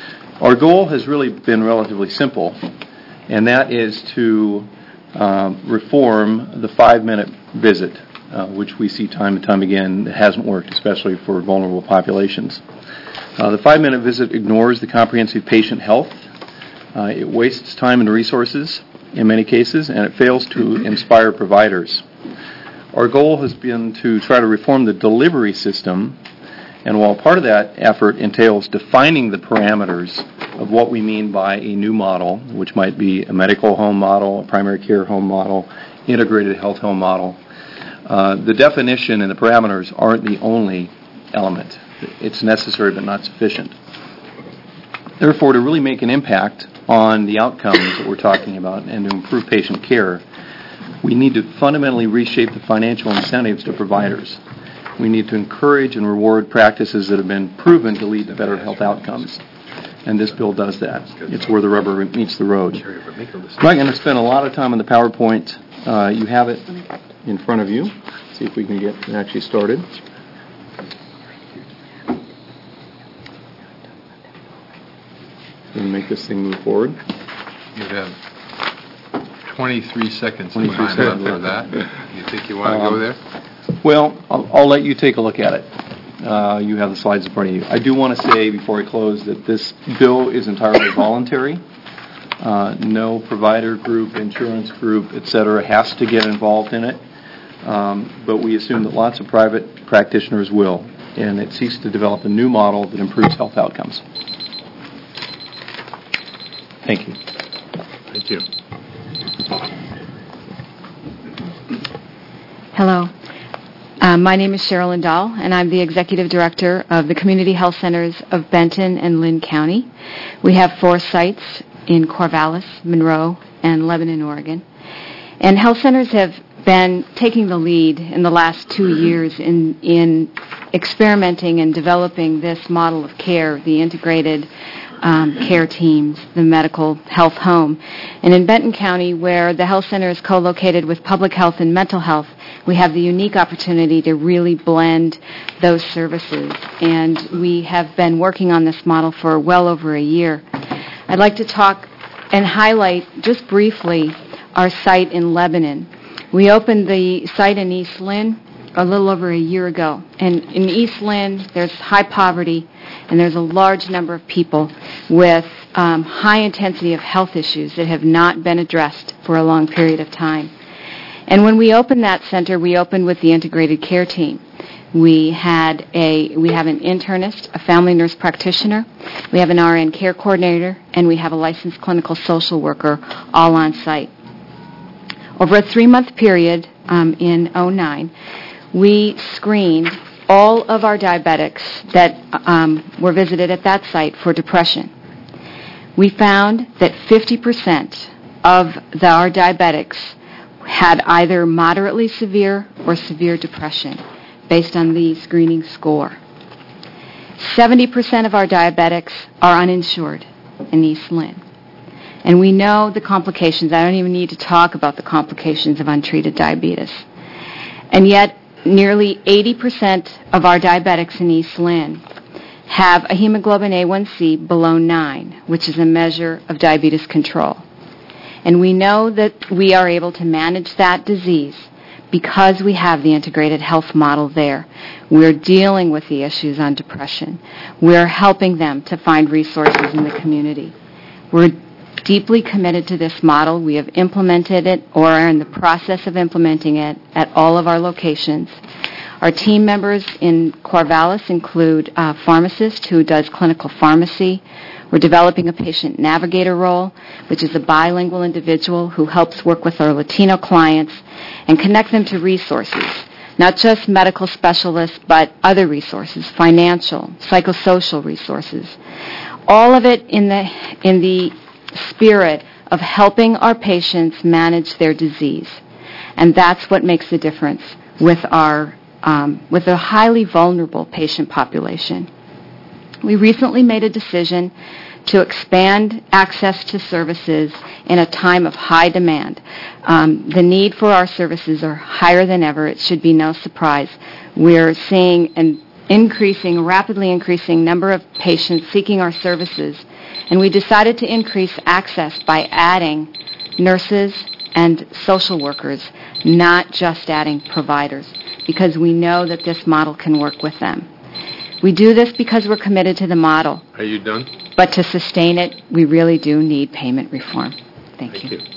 Our goal has really been relatively simple, and that is to um, reform the five-minute visit, uh, which we see time and time again hasn't worked, especially for vulnerable populations. Uh, the five-minute visit ignores the comprehensive patient health. Uh, it wastes time and resources in many cases, and it fails to inspire providers. Our goal has been to try to reform the delivery system, and while part of that effort entails defining the parameters of what we mean by a new model, which might be a medical home model, a primary care home model, integrated health home model, uh, the definition and the parameters aren't the only element. It's necessary but not sufficient. Therefore, to really make an impact on the outcomes that we're talking about and to improve patient care, we need to fundamentally reshape the financial incentives to providers. We need to encourage and reward practices that have been proven to lead to better health outcomes. And this bill does that. It's where the rubber meets the road. I'm not going to spend a lot of time on the PowerPoint. Uh, you have it in front of you. See if we can get it actually started. And make this thing move forward. You have twenty-three seconds twenty-three time left seconds for that. You think you want to Um, go there? Well, I'll, I'll let you take a look at it. Uh, you have the slides in front of you. I do want to say before I close that this bill is entirely voluntary. Uh, no provider group, insurance group, et cetera, has to get involved in it. Um, but we assume that lots of private practitioners will, and it seeks to develop a new model that improves health outcomes. Thank you. Thank you. Hello. Um, my name is Cheryl Dahl, and I'm the Executive Director of the Community Health Centers of Benton and Lynn County. We have four sites in Corvallis, Monroe, and Lebanon, Oregon. And health centers have been taking the lead in the last two years in, in experimenting and developing this model of care, the integrated Um, care teams, the medical health home. And in Benton County, where the health center is co-located with public health and mental health, we have the unique opportunity to really blend those services. And we have been working on this model for well over a year. I'd like to talk and highlight just briefly our site in Lebanon. We opened the site in East Lynn a little over a year ago. And in East Lynn, there's high poverty, and there's a large number of people with um, high intensity of health issues that have not been addressed for a long period of time. And when we opened that center, we opened with the integrated care team. We had a we have an internist, a family nurse practitioner, we have an R N care coordinator, and we have a licensed clinical social worker all on site. Over a three-month period um, in oh nine, we screened all of our diabetics that um, were visited at that site for depression. We found that fifty percent of the, our diabetics had either moderately severe or severe depression based on the screening score. seventy percent of our diabetics are uninsured in East Lynn. And we know the complications. I don't even need to talk about the complications of untreated diabetes. And yet, nearly eighty percent of our diabetics in East Lynn have a hemoglobin A one C below nine, which is a measure of diabetes control. And we know that we are able to manage that disease because we have the integrated health model there. We're dealing with the issues on depression. We're helping them to find resources in the community. We're deeply committed to this model. We have implemented it or are in the process of implementing it at all of our locations. Our team members in Corvallis include a pharmacist who does clinical pharmacy. We're developing a patient navigator role, which is a bilingual individual who helps work with our Latino clients and connect them to resources, not just medical specialists, but other resources, financial, psychosocial resources. All of it in the in the spirit of helping our patients manage their disease. And that's what makes the difference with our um, with a highly vulnerable patient population. We recently made a decision to expand access to services in a time of high demand. Um, the need for our services are higher than ever. It should be no surprise. We're seeing an increasing, rapidly increasing number of patients seeking our services, and we decided to increase access by adding nurses and social workers, not just adding providers, because we know that this model can work with them. We do this because we're committed to the model. Are you done? But to sustain it, we really do need payment reform. Thank, Thank you. you.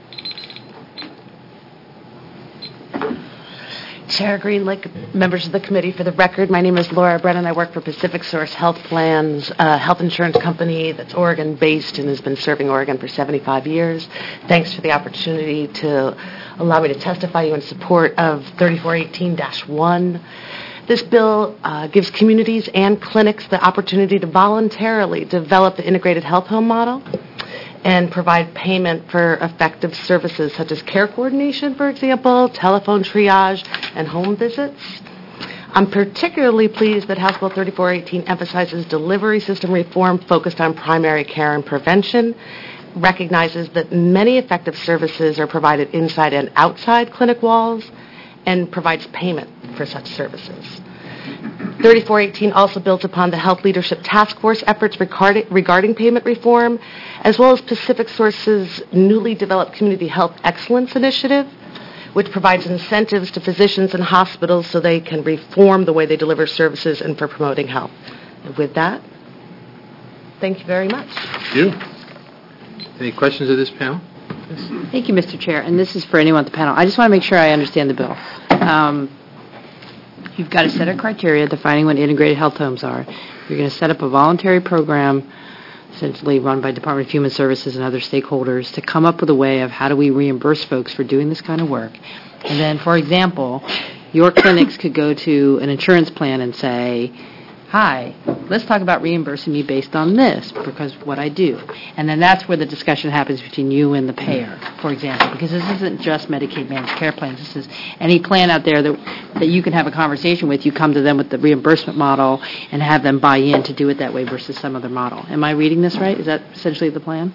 Chair Greenlick, members of the committee, for the record, my name is Laura Brennan. I work for Pacific Source Health Plans, a health insurance company that's Oregon-based and has been serving Oregon for seventy-five years. Thanks for the opportunity to allow me to testify you in support of thirty-four eighteen dash one. This bill uh, gives communities and clinics the opportunity to voluntarily develop the integrated health home model and provide payment for effective services such as care coordination, for example, telephone triage, and home visits. I'm particularly pleased that House Bill thirty-four eighteen emphasizes delivery system reform focused on primary care and prevention, recognizes that many effective services are provided inside and outside clinic walls, and provides payment for such services. thirty-four eighteen also builds upon the Health Leadership Task Force efforts regarding, regarding payment reform, as well as Pacific Source's newly developed Community Health Excellence Initiative, which provides incentives to physicians and hospitals so they can reform the way they deliver services and for promoting health. And with that, thank you very much. Thank you. Any questions of this panel? Thank you, Mister Chair. And this is for anyone at the panel. I just want to make sure I understand the bill. Um, you've got a set of criteria defining what integrated health homes are. You're going to set up a voluntary program, essentially run by Department of Human Services and other stakeholders, to come up with a way of how do we reimburse folks for doing this kind of work. And then, for example, your clinics could go to an insurance plan and say, hi, let's talk about reimbursing me based on this, because what I do. And then that's where the discussion happens between you and the payer, for example, because this isn't just Medicaid managed care plans. This is any plan out there that that you can have a conversation with. You come to them with the reimbursement model and have them buy in to do it that way versus some other model. Am I reading this right? Is that essentially the plan?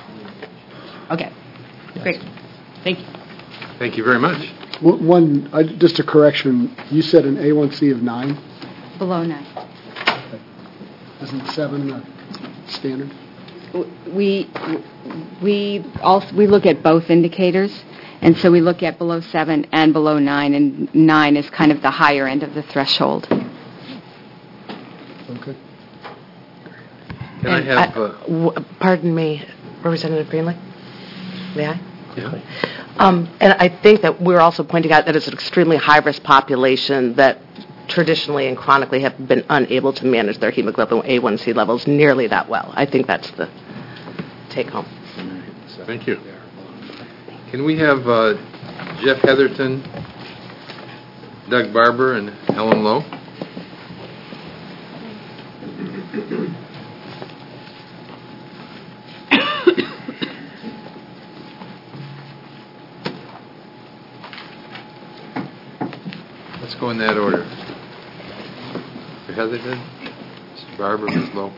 Okay, great. Thank you. Thank you very much. One, uh, just a correction, you said an A one C of nine? Below nine. Isn't seven the standard? We we also we look at both indicators, and so we look at below seven and below nine, and nine is kind of the higher end of the threshold. Okay. Can I have... Uh, w- pardon me, Representative Greenlee? May I? yeah. Um, and I think that we're also pointing out that it's an extremely high-risk population that traditionally and chronically have been unable to manage their hemoglobin A one C levels nearly that well. I think that's the take-home. Thank you. Can we have uh, Jeff Heatherton, Doug Barber, and Ellen Lowe? Let's go in that order. Mister Heatherton, Mister Barber, Miz Lowe.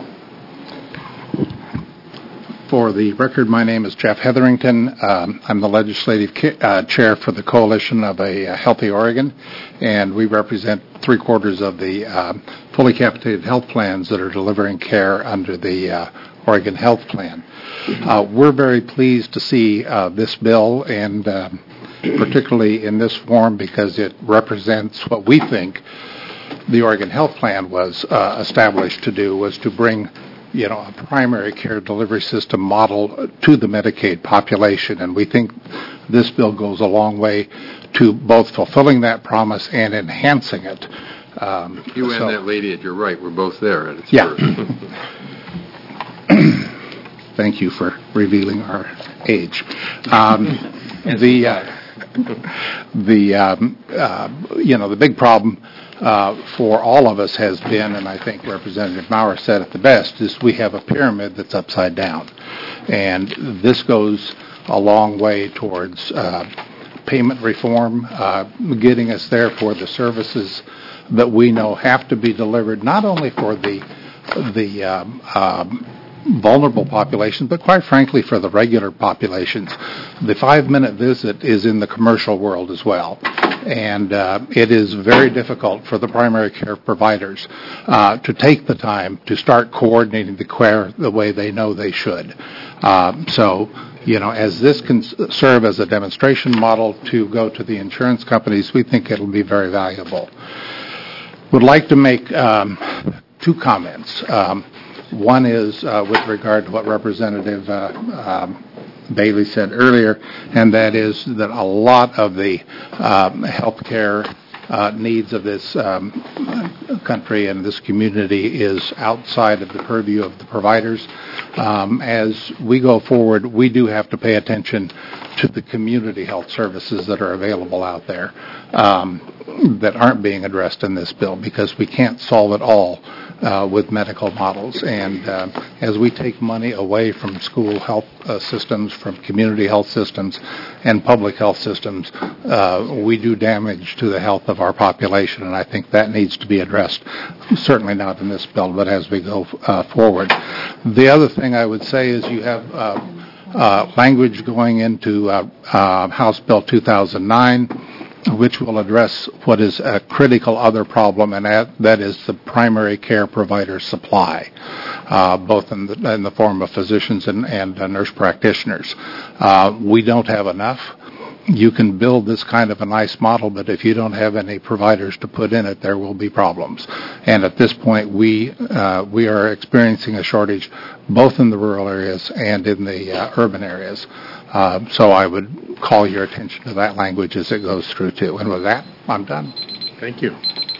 For the record, my name is Jeff Hetherington. Um, I'm the legislative ki- uh, chair for the Coalition of a uh, Healthy Oregon, and we represent three quarters of the uh, fully capitated health plans that are delivering care under the uh, Oregon Health Plan. Uh, we're very pleased to see uh, this bill, and um, particularly in this form, because it represents what we think the Oregon Health Plan was uh, established to do, was to bring you know, a primary care delivery system model to the Medicaid population. And we think this bill goes a long way to both fulfilling that promise and enhancing it. Um, you so, and that lady at your right were both there at its yeah. birth. Thank you for revealing our age. Um, the, uh, the um, uh, you know, the big problem Uh, for all of us has been, and I think Representative Maurer said it the best, is we have a pyramid that's upside down. And this goes a long way towards uh, payment reform, uh, getting us there for the services that we know have to be delivered, not only for the the um, um, vulnerable populations, but quite frankly for the regular populations. The five-minute visit is in the commercial world as well. And uh, it is very difficult for the primary care providers uh, to take the time to start coordinating the care the way they know they should. Um, so, you know, as this can serve as a demonstration model to go to the insurance companies, we think it'll be very valuable. Would like to make um, two comments. Um, one is uh, with regard to what Representative uh, um, Bailey said earlier, and that is that a lot of the um, health care uh, needs of this um, country and this community is outside of the purview of the providers. Um, as we go forward, we do have to pay attention to the community health services that are available out there um, that aren't being addressed in this bill, because we can't solve it all Uh, with medical models. And uh, as we take money away from school health uh, systems, from community health systems, and public health systems, uh, we do damage to the health of our population, and I think that needs to be addressed. Certainly not in this bill, but as we go uh, forward. The other thing I would say is you have uh, uh, language going into uh, uh, House Bill two thousand nine, which will address what is a critical other problem, and that, that is the primary care provider supply, uh, both in the, in the form of physicians and, and uh, nurse practitioners. Uh, we don't have enough. You can build this kind of a nice model, but if you don't have any providers to put in it, there will be problems. And at this point, we uh, we are experiencing a shortage both in the rural areas and in the uh, urban areas. Uh, so I would call your attention to that language as it goes through, too. And with that, I'm done. Thank you.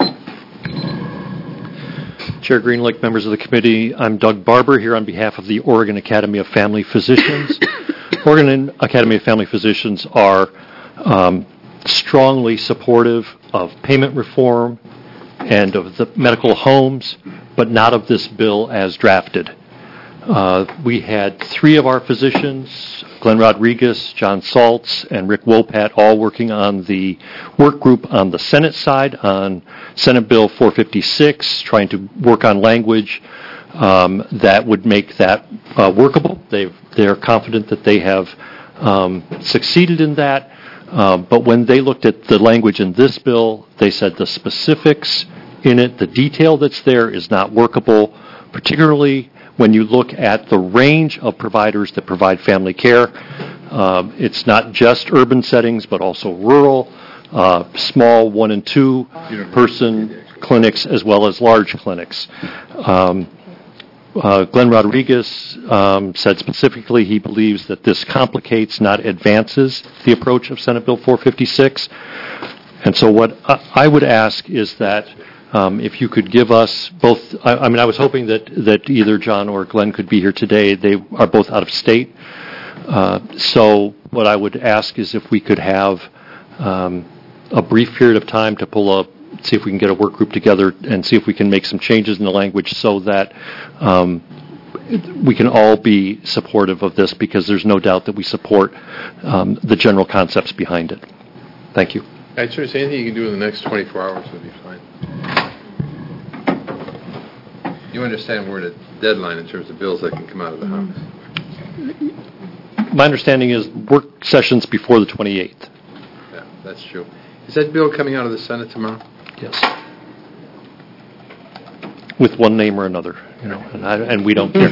Chair Greenlick, members of the committee, I'm Doug Barber here on behalf of the Oregon Academy of Family Physicians. Oregon Academy of Family Physicians are um, strongly supportive of payment reform and of the medical homes, but not of this bill as drafted. Uh, we had three of our physicians, Glenn Rodriguez, John Saltz, and Rick Wopat, all working on the work group on the Senate side on Senate Bill four fifty-six, trying to work on language um, that would make that uh, workable. They've, they're confident that they have um, succeeded in that, uh, but when they looked at the language in this bill, they said the specifics in it, the detail that's there is not workable, particularly when you look at the range of providers that provide family care. Um, it's not just urban settings, but also rural, uh, small one and two person clinics, as well as large clinics. Um, uh, Glenn Rodriguez um, said specifically he believes that this complicates, not advances, the approach of Senate Bill four fifty-six. And so what I would ask is that Um, if you could give us both, I, I mean, I was hoping that, that either John or Glenn could be here today. They are both out of state. Uh, so what I would ask is if we could have um, a brief period of time to pull up, see if we can get a work group together and see if we can make some changes in the language so that um, we can all be supportive of this, because there's no doubt that we support um, the general concepts behind it. Thank you. I'd sure say anything you can do in the next twenty-four hours would be fine. You understand we're at a deadline in terms of bills that can come out of the House. My understanding is work sessions before the twenty-eighth. Yeah, that's true. Is that bill coming out of the Senate tomorrow? Yes. With one name or another, you know, and, I, and we don't care.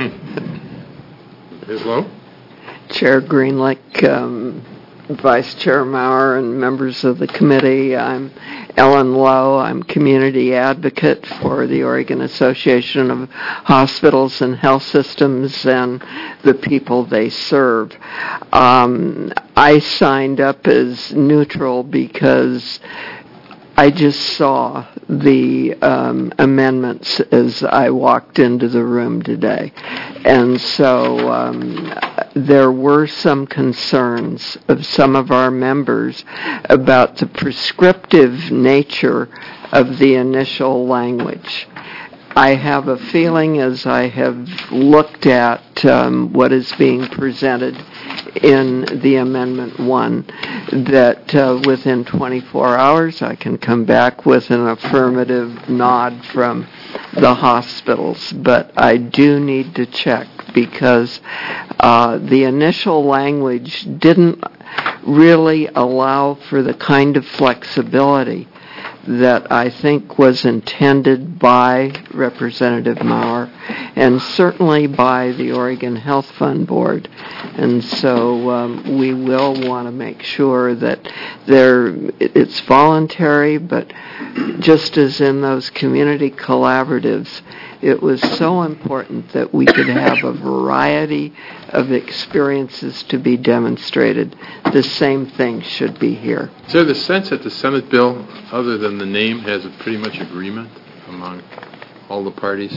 Miz Lowe? Chair Greenlick, um, Vice Chair Maurer, and members of the committee, I'm Ellen Lowe. I'm community advocate for the Oregon Association of Hospitals and Health Systems and the people they serve. Um, I signed up as neutral because I just saw the um, amendments as I walked into the room today. And so um, there were some concerns of some of our members about the prescriptive nature of the initial language. I have a feeling, as I have looked at um, what is being presented in the Amendment one, that uh, within twenty-four hours I can come back with an affirmative nod from the hospitals. But I do need to check, because uh, the initial language didn't really allow for the kind of flexibility that I think was intended by Representative Maurer and certainly by the Oregon Health Fund Board. And so um, we will want to make sure that there, it's voluntary, but just as in those community collaboratives, it was so important that we could have a variety of experiences to be demonstrated. The same thing should be here. Is there the sense that the Senate bill, other than the name, has a pretty much agreement among all the parties?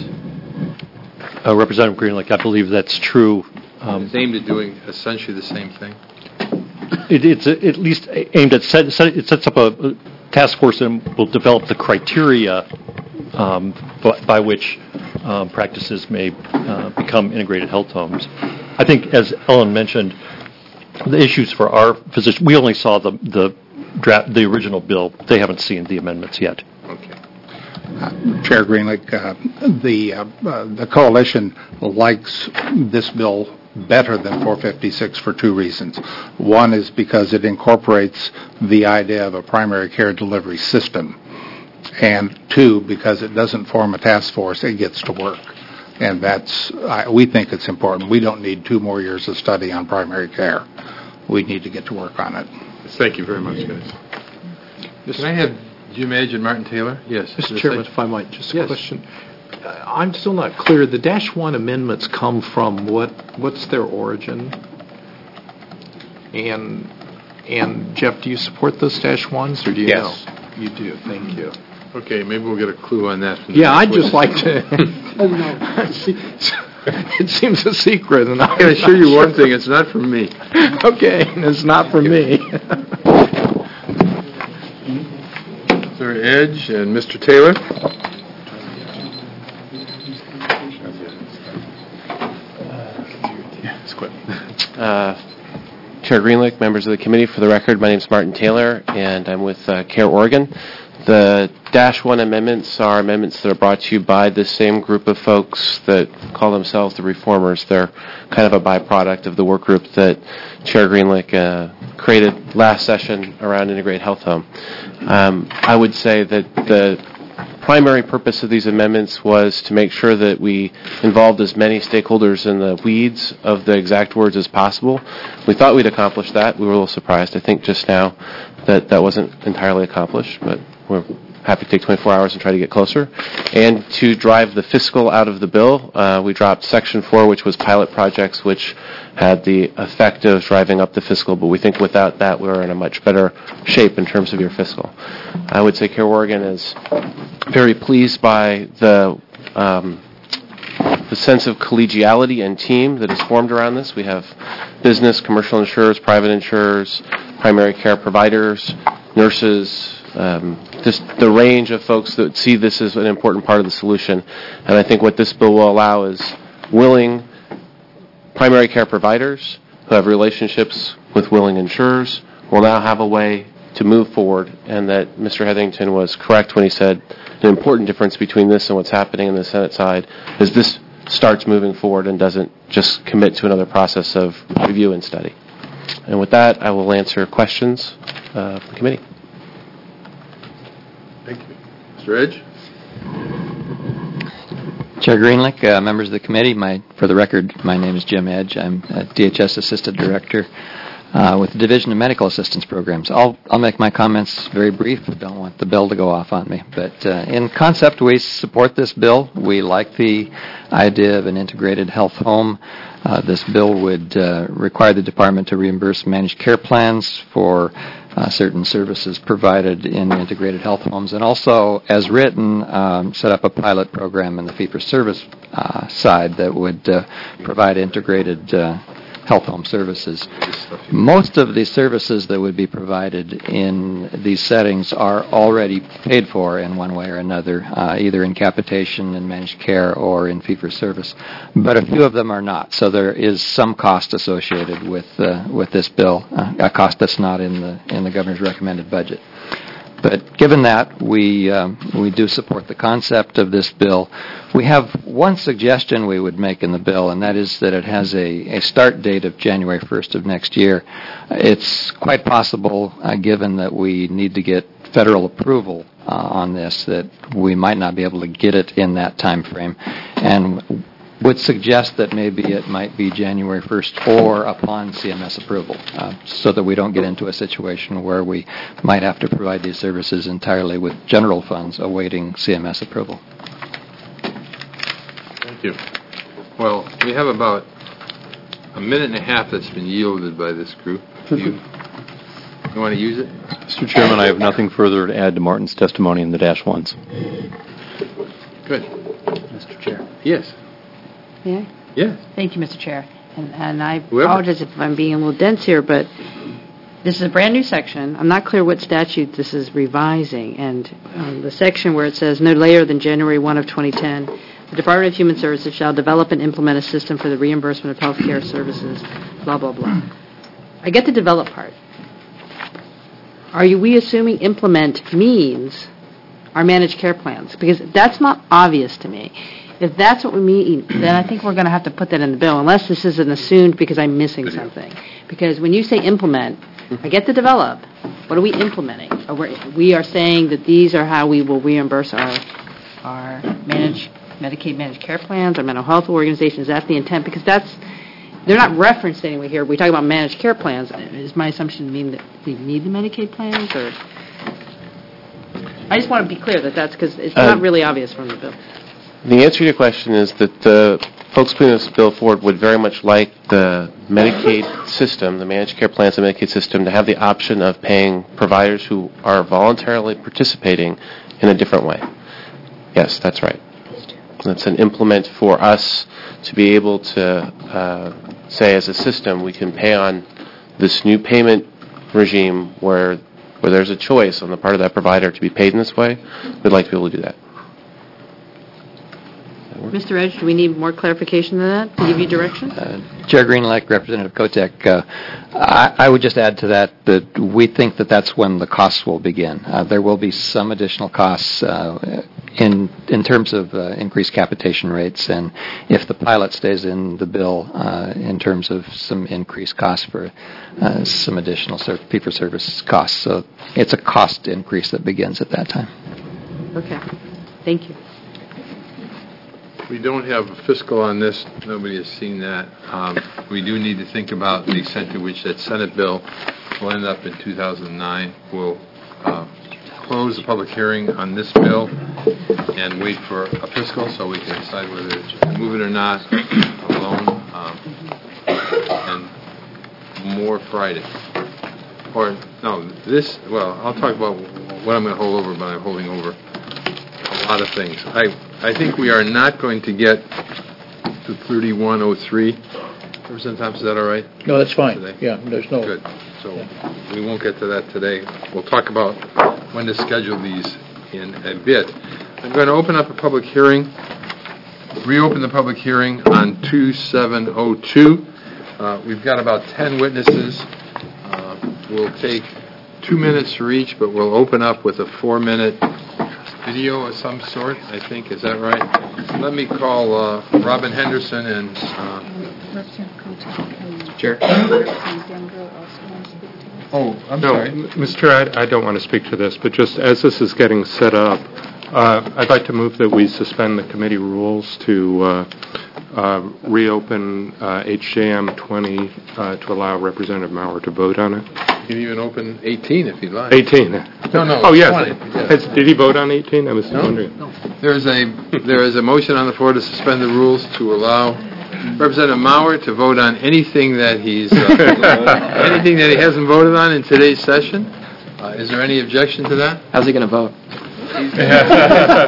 Uh, Representative Greenlick, I believe that's true. Um, it's aimed at doing essentially the same thing? It, it's at least aimed at, set, set, it sets up a, a task force that will develop the criteria um, by, by which um, practices may uh, become integrated health homes. I think, as Ellen mentioned, the issues for our physicians, we only saw the the, draft, the original bill. They haven't seen the amendments yet. Okay. Uh, Chair Greenlick, uh, the uh, uh, the coalition likes this bill better than four fifty-six for two reasons. One is because it incorporates the idea of a primary care delivery system, and two, because it doesn't form a task force, it gets to work. And that's, I, we think it's important. We don't need two more years of study on primary care. We need to get to work on it. Thank you very much, guys. Can I have Jim Edge and Martin Taylor? Yes. Mister Chairman, if I might, just a yes. question. Uh, I'm still not clear. The Dash One amendments come from what? What's their origin? And and Jeff, do you support those Dash Ones, or do you yes. know? You do. Thank you. Okay, maybe we'll get a clue on that. Yeah, I'd just like to. Oh no! It seems a secret, and I can assure you one thing: it's not from me. Okay, it's not from me. Sir Edge and Mister Taylor. Uh, Chair Greenlick, members of the committee, for the record, my name is Martin Taylor, and I'm with uh, CARE Oregon. The Dash One amendments are amendments that are brought to you by the same group of folks that call themselves the Reformers. They're kind of a byproduct of the work group that Chair Greenlick uh, created last session around Integrated Health Home. Um, I would say that the primary purpose of these amendments was to make sure that we involved as many stakeholders in the weeds of the exact words as possible. We thought we'd accomplished that. We were a little surprised, I think, just now that that wasn't entirely accomplished, but we're happy to take twenty-four hours and try to get closer. And to drive the fiscal out of the bill, uh, we dropped Section four, which was pilot projects, which had the effect of driving up the fiscal, but we think without that we're in a much better shape in terms of your fiscal. I would say CARE Oregon is very pleased by the um, the sense of collegiality and team that is formed around this. We have business, commercial insurers, private insurers, primary care providers, nurses, um, just the range of folks that see this as an important part of the solution. And I think what this bill will allow is willing primary care providers who have relationships with willing insurers will now have a way to move forward, and that Mister Hetherington was correct when he said the important difference between this and what's happening in the Senate side is this starts moving forward and doesn't just commit to another process of review and study. And with that, I will answer questions uh, from the committee. Thank you. Mister Edge? Chair Greenlick, uh, members of the committee, my, for the record, my name is Jim Edge. I'm a D H S Assistant Director uh, with the Division of Medical Assistance Programs. I'll, I'll make my comments very brief. I don't want the bell to go off on me. But uh, in concept, we support this bill. We like the idea of an integrated health home. Uh, this bill would uh, require the department to reimburse managed care plans for uh, certain services provided in integrated health homes, and also, as written, um, set up a pilot program in the fee-for-service uh, side that would uh, provide integrated uh, health home services. Most of the services that would be provided in these settings are already paid for in one way or another, uh, either in capitation and managed care or in fee-for-service. But a few of them are not, so there is some cost associated with uh, with this bill, uh, a cost that's not in the in the governor's recommended budget. But given that, we um, we do support the concept of this bill. We have one suggestion we would make in the bill, and that is that it has a, a start date of January first of next year. It's quite possible, uh, given that we need to get federal approval uh, on this, that we might not be able to get it in that time frame, and would suggest that maybe it might be January first or upon C M S approval, uh, so that we don't get into a situation where we might have to provide these services entirely with general funds awaiting C M S approval. Thank you. Well, we have about a minute and a half that's been yielded by this group. You, you want to use it? Mister Chairman, I have nothing further to add to Martin's testimony in the dash ones. Good. Mister Chair. Yes. Yeah? Yes. Thank you, Mister Chair. And, and I Whoever. apologize if I'm being a little dense here, but this is a brand-new section. I'm not clear what statute this is revising. And um, the section where it says, no later than January first of twenty ten, the Department of Human Services shall develop and implement a system for the reimbursement of health care services, blah, blah, blah. I get the develop part. Are you, we assuming implement means our managed care plans? Because that's not obvious to me. If that's what we mean, then I think we're going to have to put that in the bill, unless this isn't assumed because I'm missing something. Because when you say implement, I get to develop. What are we implementing? Are we, we are saying that these are how we will reimburse our our managed Medicaid managed care plans, our mental health organizations. Is that the intent? Because that's they're not referenced anywhere here. We talk about managed care plans. Is my assumption to mean that we need the Medicaid plans, or I just want to be clear that that's because it's Uh, not really obvious from the bill. The answer to your question is that the folks putting this bill forward would very much like the Medicaid system, the managed care plans and Medicaid system, to have the option of paying providers who are voluntarily participating in a different way. Yes, that's right. That's an implement for us to be able to uh, say as a system we can pay on this new payment regime where where there's a choice on the part of that provider to be paid in this way. We'd like to be able to do that. Mister Edge, do we need more clarification than that to give you direction? Uh, Chair Greenlight, Representative Kotek, uh, I, I would just add to that that we think that that's when the costs will begin. Uh, there will be some additional costs uh, in in terms of uh, increased capitation rates, and if the pilot stays in the bill, uh, in terms of some increased costs for uh, some additional ser- fee-for-service costs. So it's a cost increase that begins at that time. Okay. Thank you. We don't have a fiscal on this. Nobody has seen that. Um, we do need to think about the extent to which that Senate bill will end up in two thousand nine. We'll uh, close the public hearing on this bill and wait for a fiscal so we can decide whether to move it or not alone. Um, and more Friday. Or, no, this, well, I'll talk about what I'm going to hold over, but I'm holding over a lot of things. I I think we are not going to get to thirty-one oh three. Representative Thompson, is that all right? No, that's fine. Today? Yeah, there's no... Good. So we won't get to that today. We'll talk about when to schedule these in a bit. I'm going to open up a public hearing, reopen the public hearing on two seven oh two. Uh, we've got about ten witnesses. Uh, we'll take two minutes for each, but we'll open up with a four-minute video of some sort, I think. Is that right? Let me call uh, Robin Henderson and... Uh, Chair. oh, I'm no, sorry. Mister Chair, I, I don't want to speak to this, but just as this is getting set up, uh, I'd like to move that we suspend the committee rules to uh, uh, reopen uh, H J M twenty uh, to allow Representative Maurer to vote on it. You can even open eighteen if you'd like. eighteen. No, no. Oh, yes. twenty. Has, did he vote on eighteen? I was No? wondering. There is a there is a motion on the floor to suspend the rules to allow Representative Maurer to vote on anything that he's uh, anything that he hasn't voted on in today's session. Uh, is there any objection to that? How's he going to vote?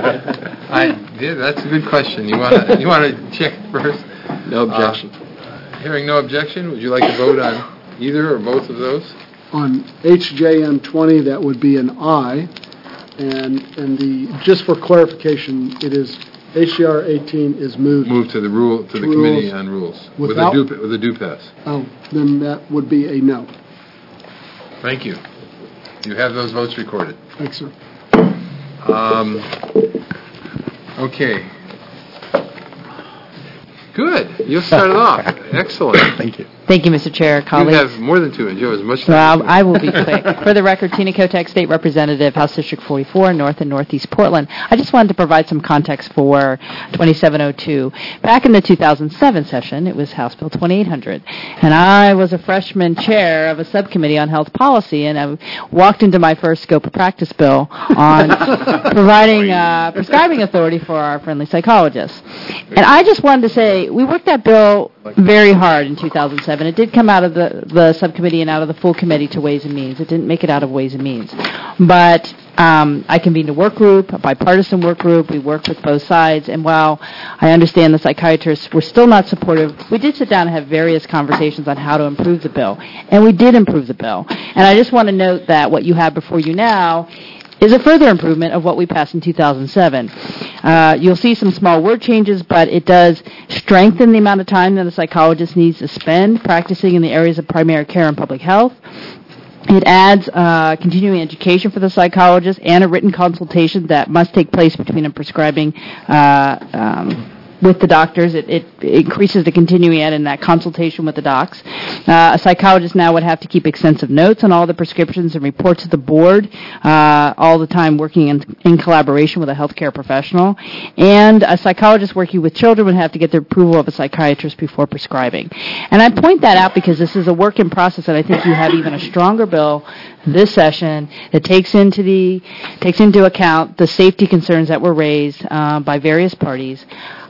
I, yeah, that's a good question. You want to you want to check first? No objection. Uh, Hearing no objection, would you like to vote on either or both of those? On H J M twenty, that would be an aye. And, and the, just for clarification, it is H C R eighteen is moved. Move to the rule, to the Rules. Committee on Rules. Without- With a do, with a do pass. Oh, then that would be a no. Thank you. You have those votes recorded. Thanks, sir. Um, okay. Good. You started off. Excellent. Thank you. Thank you, Mister Chair, You colleagues. have more than two minutes. You have as much time. Well, as you I will be quick. For the record, Tina Kotek, State Representative, House District forty-four, North and Northeast Portland. I just wanted to provide some context for twenty-seven oh two. Back in the two thousand seven session, it was House Bill twenty-eight hundred, and I was a freshman chair of a subcommittee on health policy, and I walked into my first scope of practice bill on providing uh, prescribing authority for our friendly psychologists. And I just wanted to say, we worked that bill very hard in two thousand seven. It did come out of the, the subcommittee and out of the full committee to Ways and Means. It didn't make it out of Ways and Means. But um, I convened a work group, a bipartisan work group. We worked with both sides. And while I understand the psychiatrists were still not supportive, we did sit down and have various conversations on how to improve the bill. And we did improve the bill. And I just want to note that what you have before you now is a further improvement of what we passed in two thousand seven. Uh, you'll see some small word changes, but it does strengthen the amount of time that a psychologist needs to spend practicing in the areas of primary care and public health. It adds uh, continuing education for the psychologist and a written consultation that must take place between a prescribing uh, um, with the doctors. It, it increases the continuing ed and that consultation with the docs. Uh, a psychologist now would have to keep extensive notes on all the prescriptions and report to the board uh, all the time, working in, in collaboration with a healthcare professional. And a psychologist working with children would have to get the approval of a psychiatrist before prescribing. And I point that out because this is a work in process, and I think you have even a stronger bill this session that takes into the takes into account the safety concerns that were raised uh, by various parties.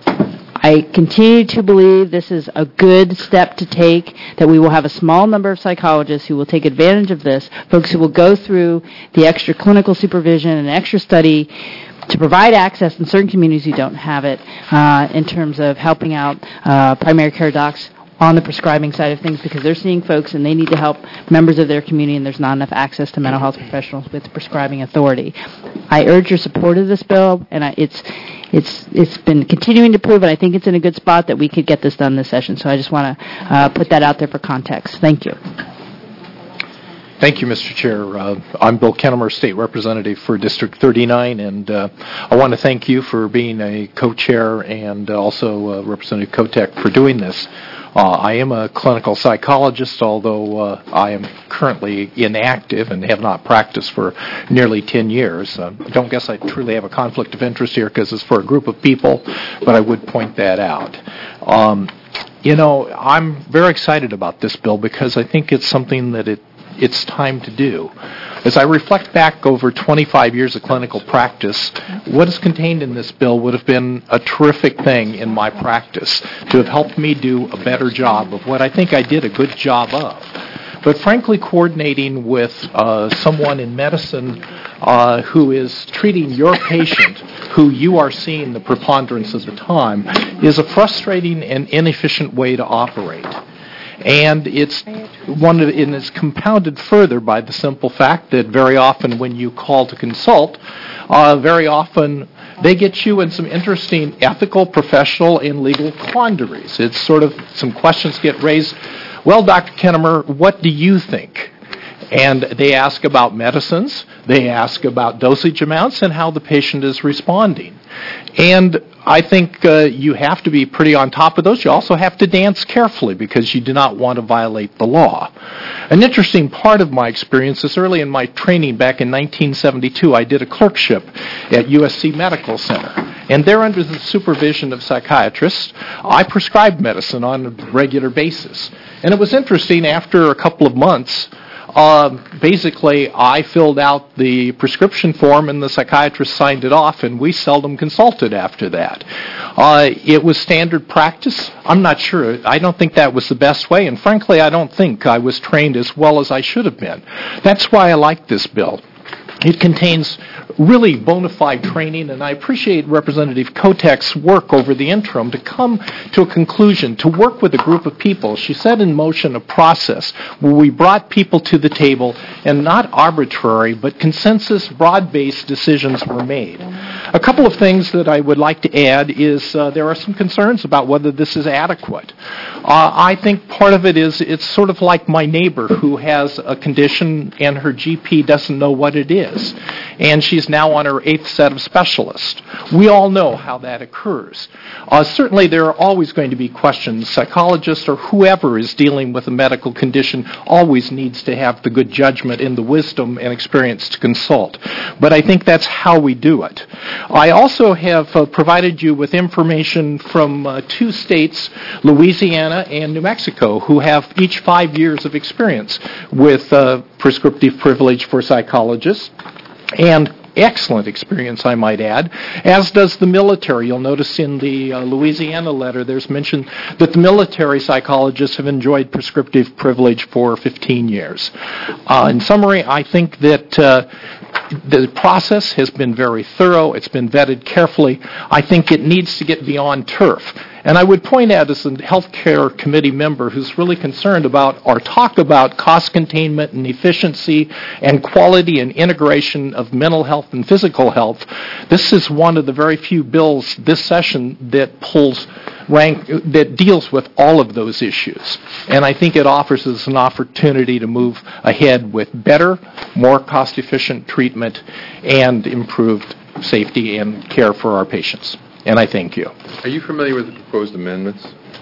I continue to believe this is a good step to take, that we will have a small number of psychologists who will take advantage of this, folks who will go through the extra clinical supervision and extra study to provide access in certain communities who don't have it uh, in terms of helping out uh, primary care docs on the prescribing side of things, because they're seeing folks and they need to help members of their community, and there's not enough access to mental health professionals with prescribing authority. I urge your support of this bill, and I, it's it's it's been continuing to prove, and I think it's in a good spot that we could get this done this session. So I just want to uh, put that out there for context. Thank you. Thank you, Mister Chair. Uh, I'm Bill Kennemer, State Representative for District thirty-nine, and uh, I want to thank you for being a co-chair, and also uh, Representative Kotek for doing this. Uh, I am a clinical psychologist, although uh, I am currently inactive and have not practiced for nearly ten years. Uh, I don't guess I truly have a conflict of interest here because it's for a group of people, but I would point that out. Um, you know, I'm very excited about this bill because I think it's something that it it's time to do. As I reflect back over twenty-five years of clinical practice, what is contained in this bill would have been a terrific thing in my practice to have helped me do a better job of what I think I did a good job of. But frankly, coordinating with uh, someone in medicine uh, who is treating your patient, who you are seeing the preponderance of the time, is a frustrating and inefficient way to operate. And it's one of, and it's compounded further by the simple fact that very often when you call to consult, uh, very often they get you in some interesting ethical, professional, and legal quandaries. It's sort of some questions get raised. Well, Doctor Kennemer, what do you think? And they ask about medicines, they ask about dosage amounts, and how the patient is responding. And I think uh, you have to be pretty on top of those. You also have to dance carefully because you do not want to violate the law. An interesting part of my experience is early in my training back in nineteen seventy-two, I did a clerkship at U S C Medical Center. And there, under the supervision of psychiatrists, I prescribed medicine on a regular basis. And it was interesting, after a couple of months, Uh, basically, I filled out the prescription form and the psychiatrist signed it off, and we seldom consulted after that. Uh, it was standard practice. I'm not sure. I don't think that was the best way, and frankly, I don't think I was trained as well as I should have been. That's why I like this bill. It contains really bona fide training, and I appreciate Representative Kotek's work over the interim to come to a conclusion, to work with a group of people. She set in motion a process where we brought people to the table, and not arbitrary, but consensus, broad-based decisions were made. A couple of things that I would like to add is uh, there are some concerns about whether this is adequate. Uh, I think part of it is it's sort of like my neighbor who has a condition and her G P doesn't know what it is, and she's now on her eighth set of specialists. We all know how that occurs. Uh, certainly there are always going to be questions. Psychologists or whoever is dealing with a medical condition always needs to have the good judgment and the wisdom and experience to consult. But I think that's how we do it. I also have uh, provided you with information from uh, two states, Louisiana and New Mexico, who have each five years of experience with uh, prescriptive privilege for psychologists, and excellent experience, I might add, as does the military. You'll notice in the uh, Louisiana letter there's mention that the military psychologists have enjoyed prescriptive privilege for fifteen years. Uh, in summary, I think that uh, the process has been very thorough. It's been vetted carefully. I think it needs to get beyond turf. And I would point out, as a healthcare committee member who's really concerned about or talk about cost containment and efficiency and quality and integration of mental health and physical health, this is one of the very few bills this session that pulls rank that deals with all of those issues. And I think it offers us an opportunity to move ahead with better, more cost-efficient treatment and improved safety and care for our patients. And I thank you. Are you familiar with the proposed amendments?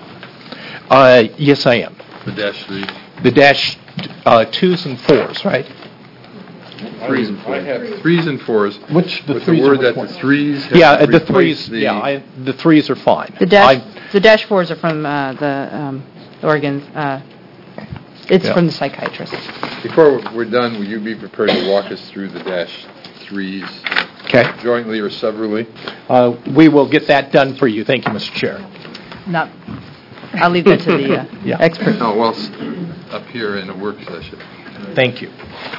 Uh, yes, I am. The dash threes? The dash uh, twos and fours, right? Threes and fours. I have threes and fours. Which the with threes? The word that the threes. Have yeah, to the replace threes. The yeah, I, the threes are fine. The dash, I, the dash fours are from uh, the um, Oregon. Uh, it's yeah. from the psychiatrist. Before we're done, will you be prepared to walk us through the dash threes? Okay. Jointly or severally? Uh, we will get that done for you. Thank you, Mister Chair. Not. I'll leave that to the uh, yeah. expert. Oh, well, up here in a work session. Thank you.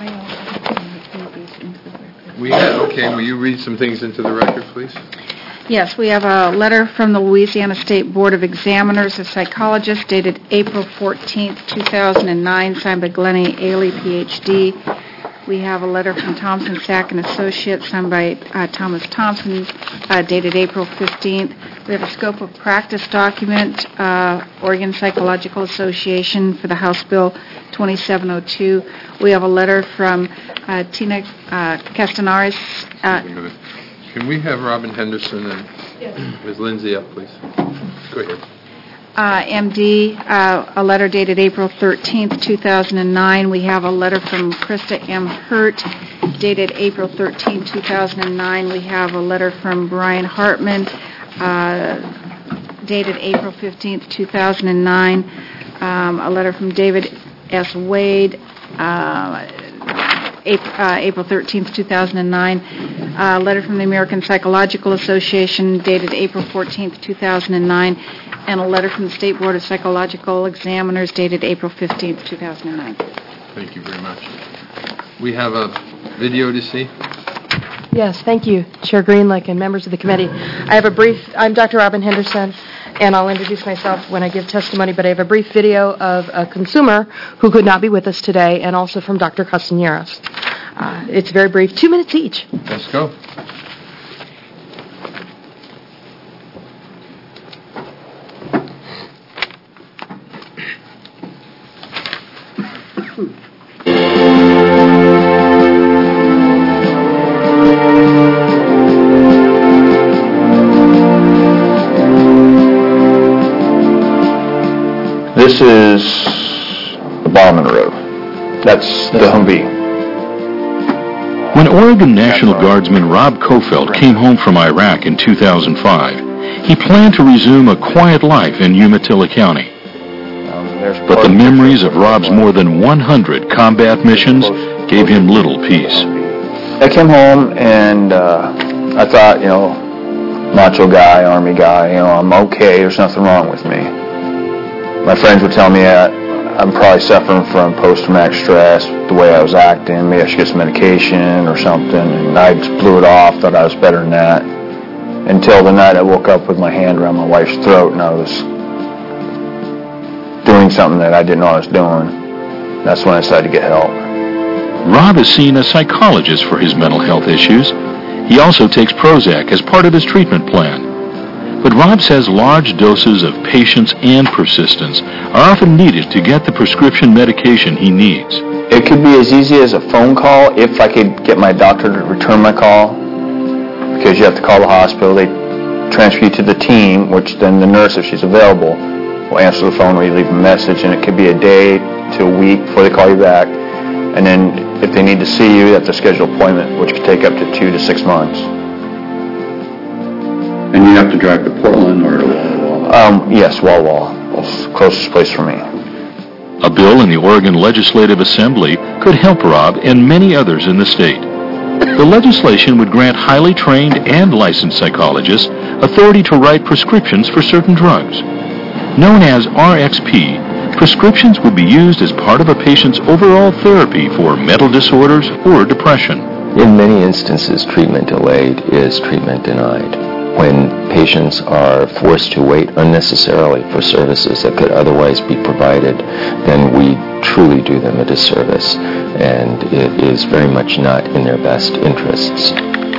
We have, okay, will you read some things into the record, please? Yes, we have a letter from the Louisiana State Board of Examiners, a psychologist, dated April fourteenth, two thousand nine, signed by Glennie Ailey, P H D. We have a letter from Thompson, Sack and Associates, signed by uh, Thomas Thompson, uh, dated April fifteenth. We have a scope of practice document, uh, Oregon Psychological Association for the House Bill twenty-seven oh two. We have a letter from uh, Tina uh, Castanares. Uh, Can we have Robin Henderson and yes. Miz Lindsay up, please? Go ahead. Uh, M D, uh, a letter dated April thirteenth, two thousand nine. We have a letter from Krista M. Hurt, dated April thirteenth, two thousand nine. We have a letter from Brian Hartman, uh, dated April fifteenth, two thousand nine. Um, a letter from David S. Wade, uh, April, uh, April thirteenth, two thousand nine. A letter from the American Psychological Association, dated April fourteenth, two thousand nine. And a letter from the State Board of Psychological Examiners, dated April fifteenth, two thousand nine. Thank you very much. We have a video to see. Yes, thank you, Chair Greenlick and members of the committee. I have a brief, I'm Doctor Robin Henderson, and I'll introduce myself when I give testimony, but I have a brief video of a consumer who could not be with us today, and also from Doctor Castaneros. Uh, it's very brief, two minutes each. Let's go. This is the Barman Road. That's the Humvee. When Oregon National Guardsman Rob Kofeld came home from Iraq in two thousand five, he planned to resume a quiet life in Umatilla County. But the memories of Rob's more than one hundred combat missions gave him little peace. I came home and uh, I thought, you know, macho guy, army guy, you know, I'm okay, there's nothing wrong with me. My friends would tell me, uh, I'm probably suffering from post-traumatic stress, the way I was acting. Maybe I should get some medication or something. And I just blew it off, thought I was better than that. Until the night I woke up with my hand around my wife's throat and I was doing something that I didn't know I was doing. That's when I decided to get help. Rob has seen a psychologist for his mental health issues. He also takes Prozac as part of his treatment plan. But Rob says large doses of patience and persistence are often needed to get the prescription medication he needs. It could be as easy as a phone call if I could get my doctor to return my call, because you have to call the hospital. They transfer you to the team, which then the nurse, if she's available, will answer the phone or you leave a message, and it could be a day to a week before they call you back. And then if they need to see you, they have to schedule an appointment, which could take up to two to six months. And you have to drive to Portland or to Walla Walla? Um, yes, Walla Walla. It's the closest place for me. A bill in the Oregon Legislative Assembly could help Rob and many others in the state. The legislation would grant highly trained and licensed psychologists authority to write prescriptions for certain drugs. Known as R X P, prescriptions would be used as part of a patient's overall therapy for mental disorders or depression. In many instances, treatment delayed is treatment denied. When patients are forced to wait unnecessarily for services that could otherwise be provided, then we truly do them a disservice, and it is very much not in their best interests.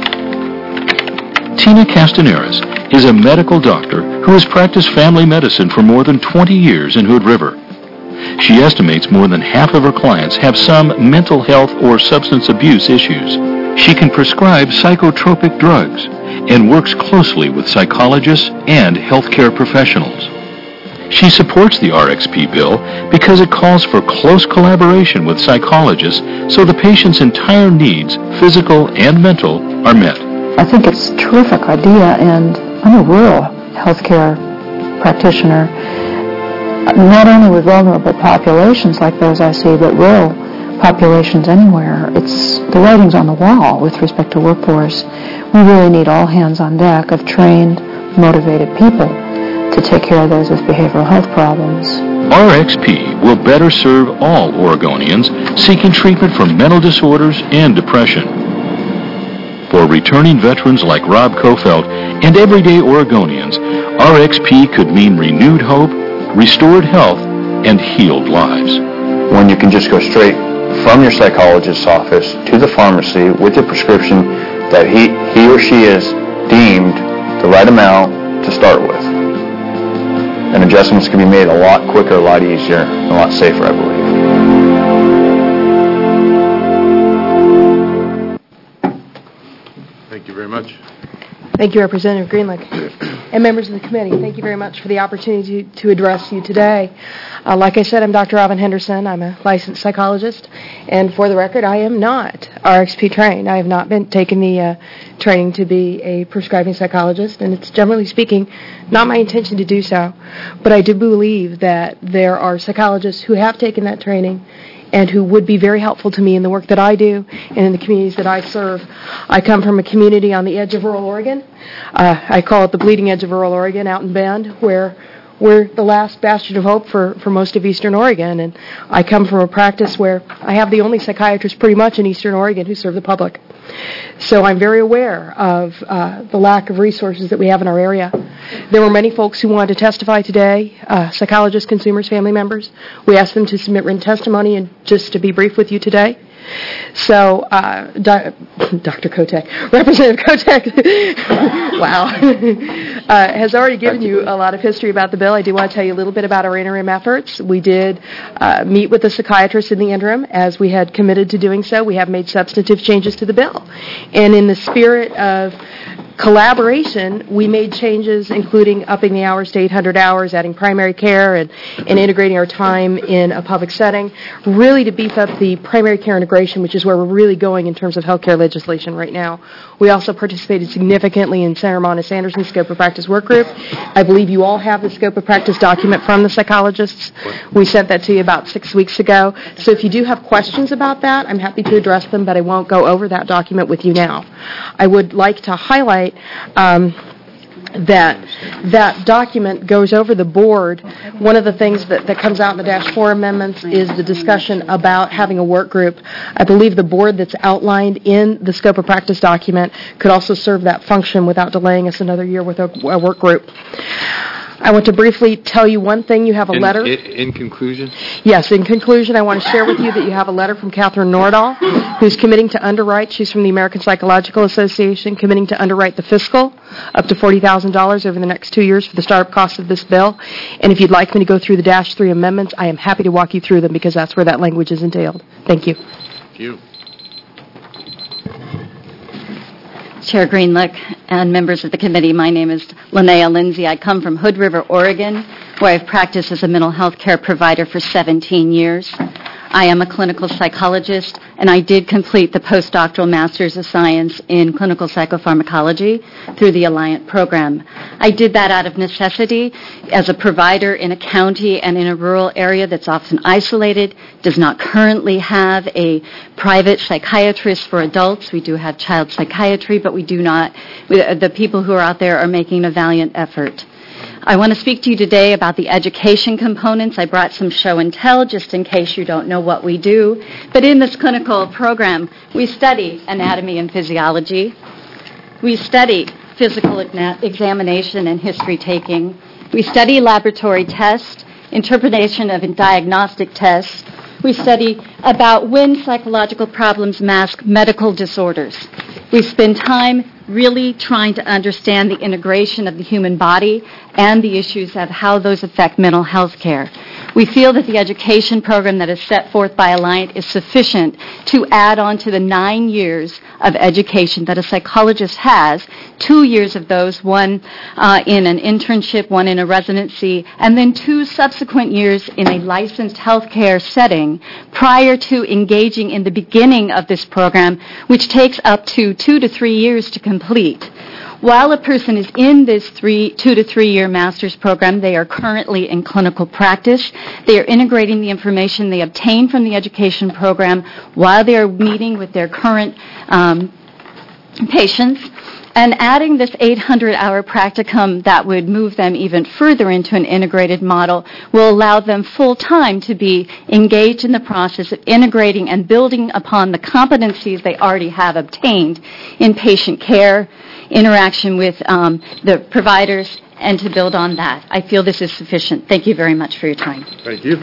Tina Castaneras is a medical doctor who has practiced family medicine for more than twenty years in Hood River. She estimates more than half of her clients have some mental health or substance abuse issues. She can prescribe psychotropic drugs and works closely with psychologists and healthcare professionals. She supports the R X P bill because it calls for close collaboration with psychologists so the patient's entire needs, physical and mental, are met. I think it's a terrific idea, and I'm a rural healthcare practitioner, not only with vulnerable populations like those I see, but rural populations anywhere. It's the writing's on the wall with respect to workforce. We really need all hands on deck of trained, motivated people to take care of those with behavioral health problems. R X P will better serve all Oregonians seeking treatment for mental disorders and depression. For returning veterans like Rob Kofelt and everyday Oregonians, R X P could mean renewed hope, restored health, and healed lives. When you can just go straight from your psychologist's office to the pharmacy with the prescription that he, he or she is deemed the right amount to start with. And adjustments can be made a lot quicker, a lot easier, and a lot safer, I believe. Thank you very much. Thank you, Representative Greenlick. And members of the committee, thank you very much for the opportunity to, to address you today. Uh, like I said, I'm Doctor Robin Henderson. I'm a licensed psychologist. And for the record, I am not R X P trained. I have not been taking the uh, training to be a prescribing psychologist, and it's generally speaking not my intention to do so. But I do believe that there are psychologists who have taken that training and who would be very helpful to me in the work that I do and in the communities that I serve. I come from a community on the edge of rural Oregon. Uh, I call it the bleeding edge of rural Oregon, out in Bend, where we're the last bastion of hope for, for most of eastern Oregon. And I come from a practice where I have the only psychiatrist pretty much in eastern Oregon who serve the public. So I'm very aware of uh, the lack of resources that we have in our area. There were many folks who wanted to testify today, uh, psychologists, consumers, family members. We asked them to submit written testimony, and just to be brief with you today. So, uh, Do- Doctor Kotek, Representative Kotek, wow, uh, has already given you a lot of history about the bill. I do want to tell you a little bit about our interim efforts. We did uh, meet with the psychiatrist in the interim, as we had committed to doing so. We have made substantive changes to the bill. And in the spirit of collaboration, we made changes, including upping the hours to eight hundred hours, adding primary care, and, and integrating our time in a public setting, really to beef up the primary care integration, which is where we're really going in terms of healthcare legislation right now. We also participated significantly in Senator Monis Anderson's Scope of Practice work group. I believe you all have the Scope of Practice document from the psychologists. We sent that to you about six weeks ago. So if you do have questions about that, I'm happy to address them, but I won't go over that document with you now. I would like to highlight Um, that that document goes over the board. One of the things that, that comes out in the Dash four amendments is the discussion about having a work group. I believe the board that's outlined in the scope of practice document could also serve that function without delaying us another year with a, a work group. I want to briefly tell you one thing. You have a in, letter. In, in conclusion? Yes, in conclusion, I want to share with you that you have a letter from Catherine Nordahl, who's committing to underwrite. She's from the American Psychological Association, committing to underwrite the fiscal up to forty thousand dollars over the next two years for the startup cost of this bill. And if you'd like me to go through the Dash three amendments, I am happy to walk you through them because that's where that language is entailed. Thank you. Thank you. Chair Greenlick and members of the committee, my name is Linnea Lindsay. I come from Hood River, Oregon, where I've practiced as a mental health care provider for seventeen years. I am a clinical psychologist, and I did complete the postdoctoral Master's of Science in Clinical Psychopharmacology through the Alliant program. I did that out of necessity as a provider in a county and in a rural area that's often isolated, does not currently have a private psychiatrist for adults. We do have child psychiatry, but we do not. The people who are out there are making a valiant effort. I want to speak to you today about the education components. I brought some show and tell just in case you don't know what we do. But in this clinical program, we study anatomy and physiology. We study physical examination and history taking. We study laboratory tests, interpretation of diagnostic tests. We study about when psychological problems mask medical disorders. We spend time really trying to understand the integration of the human body and the issues of how those affect mental health care. We feel that the education program that is set forth by Alliant is sufficient to add on to the nine years of education that a psychologist has, two years of those, one uh, in an internship, one in a residency, and then two subsequent years in a licensed healthcare setting prior to engaging in the beginning of this program, which takes up to two to three years to complete. While a person is in this three, two to three year master's program, they are currently in clinical practice. They are integrating the information they obtain from the education program while they are meeting with their current um, patients. And adding this eight hundred hour practicum that would move them even further into an integrated model will allow them full time to be engaged in the process of integrating and building upon the competencies they already have obtained in patient care, interaction with um, the providers, and to build on that. I feel this is sufficient. Thank you very much for your time. Thank you.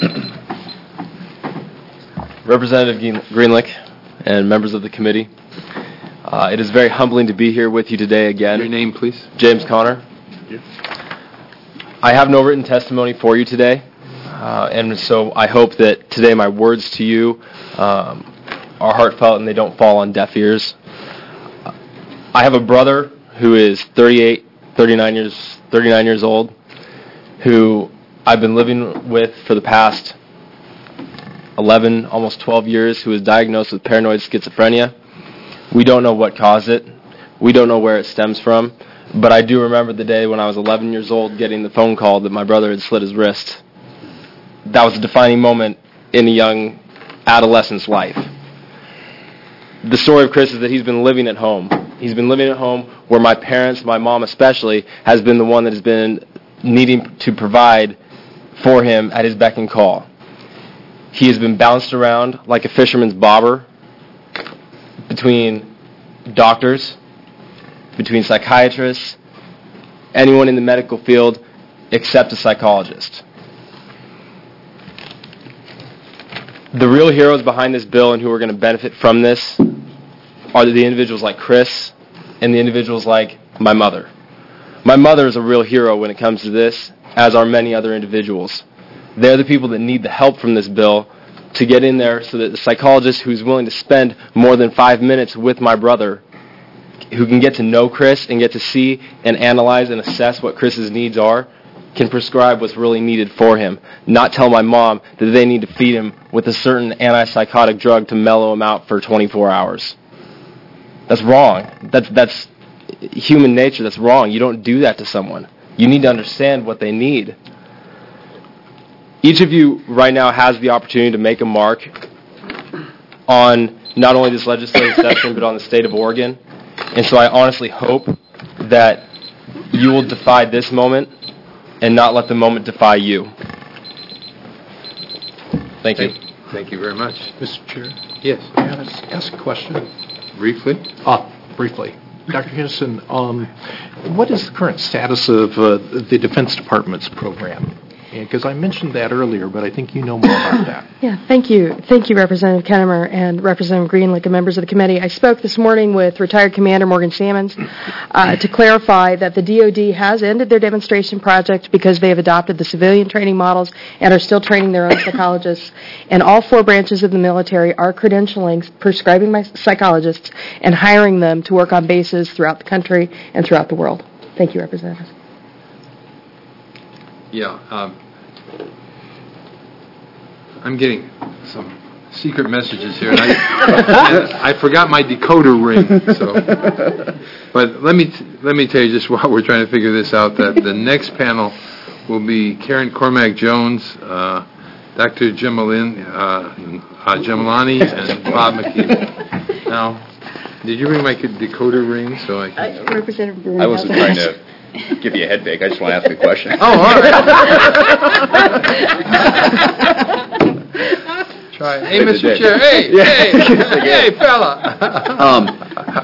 Representative Greenlick and members of the committee, uh, it is very humbling to be here with you today again. Your name, please. James Connor. Yes. I have no written testimony for you today, uh, and so I hope that today my words to you um, are heartfelt and they don't fall on deaf ears. I have a brother who is thirty-eight, thirty-nine years, thirty-nine years old, who I've been living with for the past eleven, almost twelve years, who was diagnosed with paranoid schizophrenia. We don't know what caused it. We don't know where it stems from. But I do remember the day when I was eleven years old getting the phone call that my brother had slit his wrist. That was a defining moment in a young adolescent's life. The story of Chris is that he's been living at home. He's been living at home where my parents, my mom especially, has been the one that has been needing to provide for him at his beck and call. He has been bounced around like a fisherman's bobber between doctors, between psychiatrists, anyone in the medical field except a psychologist. The real heroes behind this bill and who are going to benefit from this are the individuals like Chris and the individuals like my mother. My mother is a real hero when it comes to this, as are many other individuals. They're the people that need the help from this bill to get in there so that the psychologist who's willing to spend more than five minutes with my brother, who can get to know Chris and get to see and analyze and assess what Chris's needs are, can prescribe what's really needed for him, not tell my mom that they need to feed him with a certain antipsychotic drug to mellow him out for twenty-four hours. That's wrong. That's, that's human nature. That's wrong. You don't do that to someone. You need to understand what they need. Each of you right now has the opportunity to make a mark on not only this legislative session, but on the state of Oregon. And so I honestly hope that you will defy this moment and not let the moment defy you. Thank you. Thank, thank you very much. Mister Chair, Yes. may I ask- ask a question? Briefly? Ah, briefly. Doctor Henderson, um, what is the current status of uh, the Defense Department's program? Because I mentioned that earlier, but I think you know more about that. Yeah, thank you. Thank you, Representative Kennemer and Representative Greenlick and members of the committee. I spoke this morning with retired Commander Morgan Sammons uh, to clarify that the D O D has ended their demonstration project because they have adopted the civilian training models and are still training their own psychologists. And all four branches of the military are credentialing prescribing my psychologists and hiring them to work on bases throughout the country and throughout the world. Thank you, Representative. Yeah. Um, I'm getting some secret messages here, and I, and I forgot my decoder ring. So, but let me t- let me tell you just while we're trying to figure this out that the next panel will be Karen Cormack Jones, uh, Doctor Gemalin, uh, uh, Gemalani, and Bob McKee. Now, did you ring my decoder ring so I can? Uh, Representative Bruin. I wasn't trying to give you a head fake. I just want to ask a question. Oh, all right. Try. Hey, Mister Chair. Hey, hey, hey, fella. Um,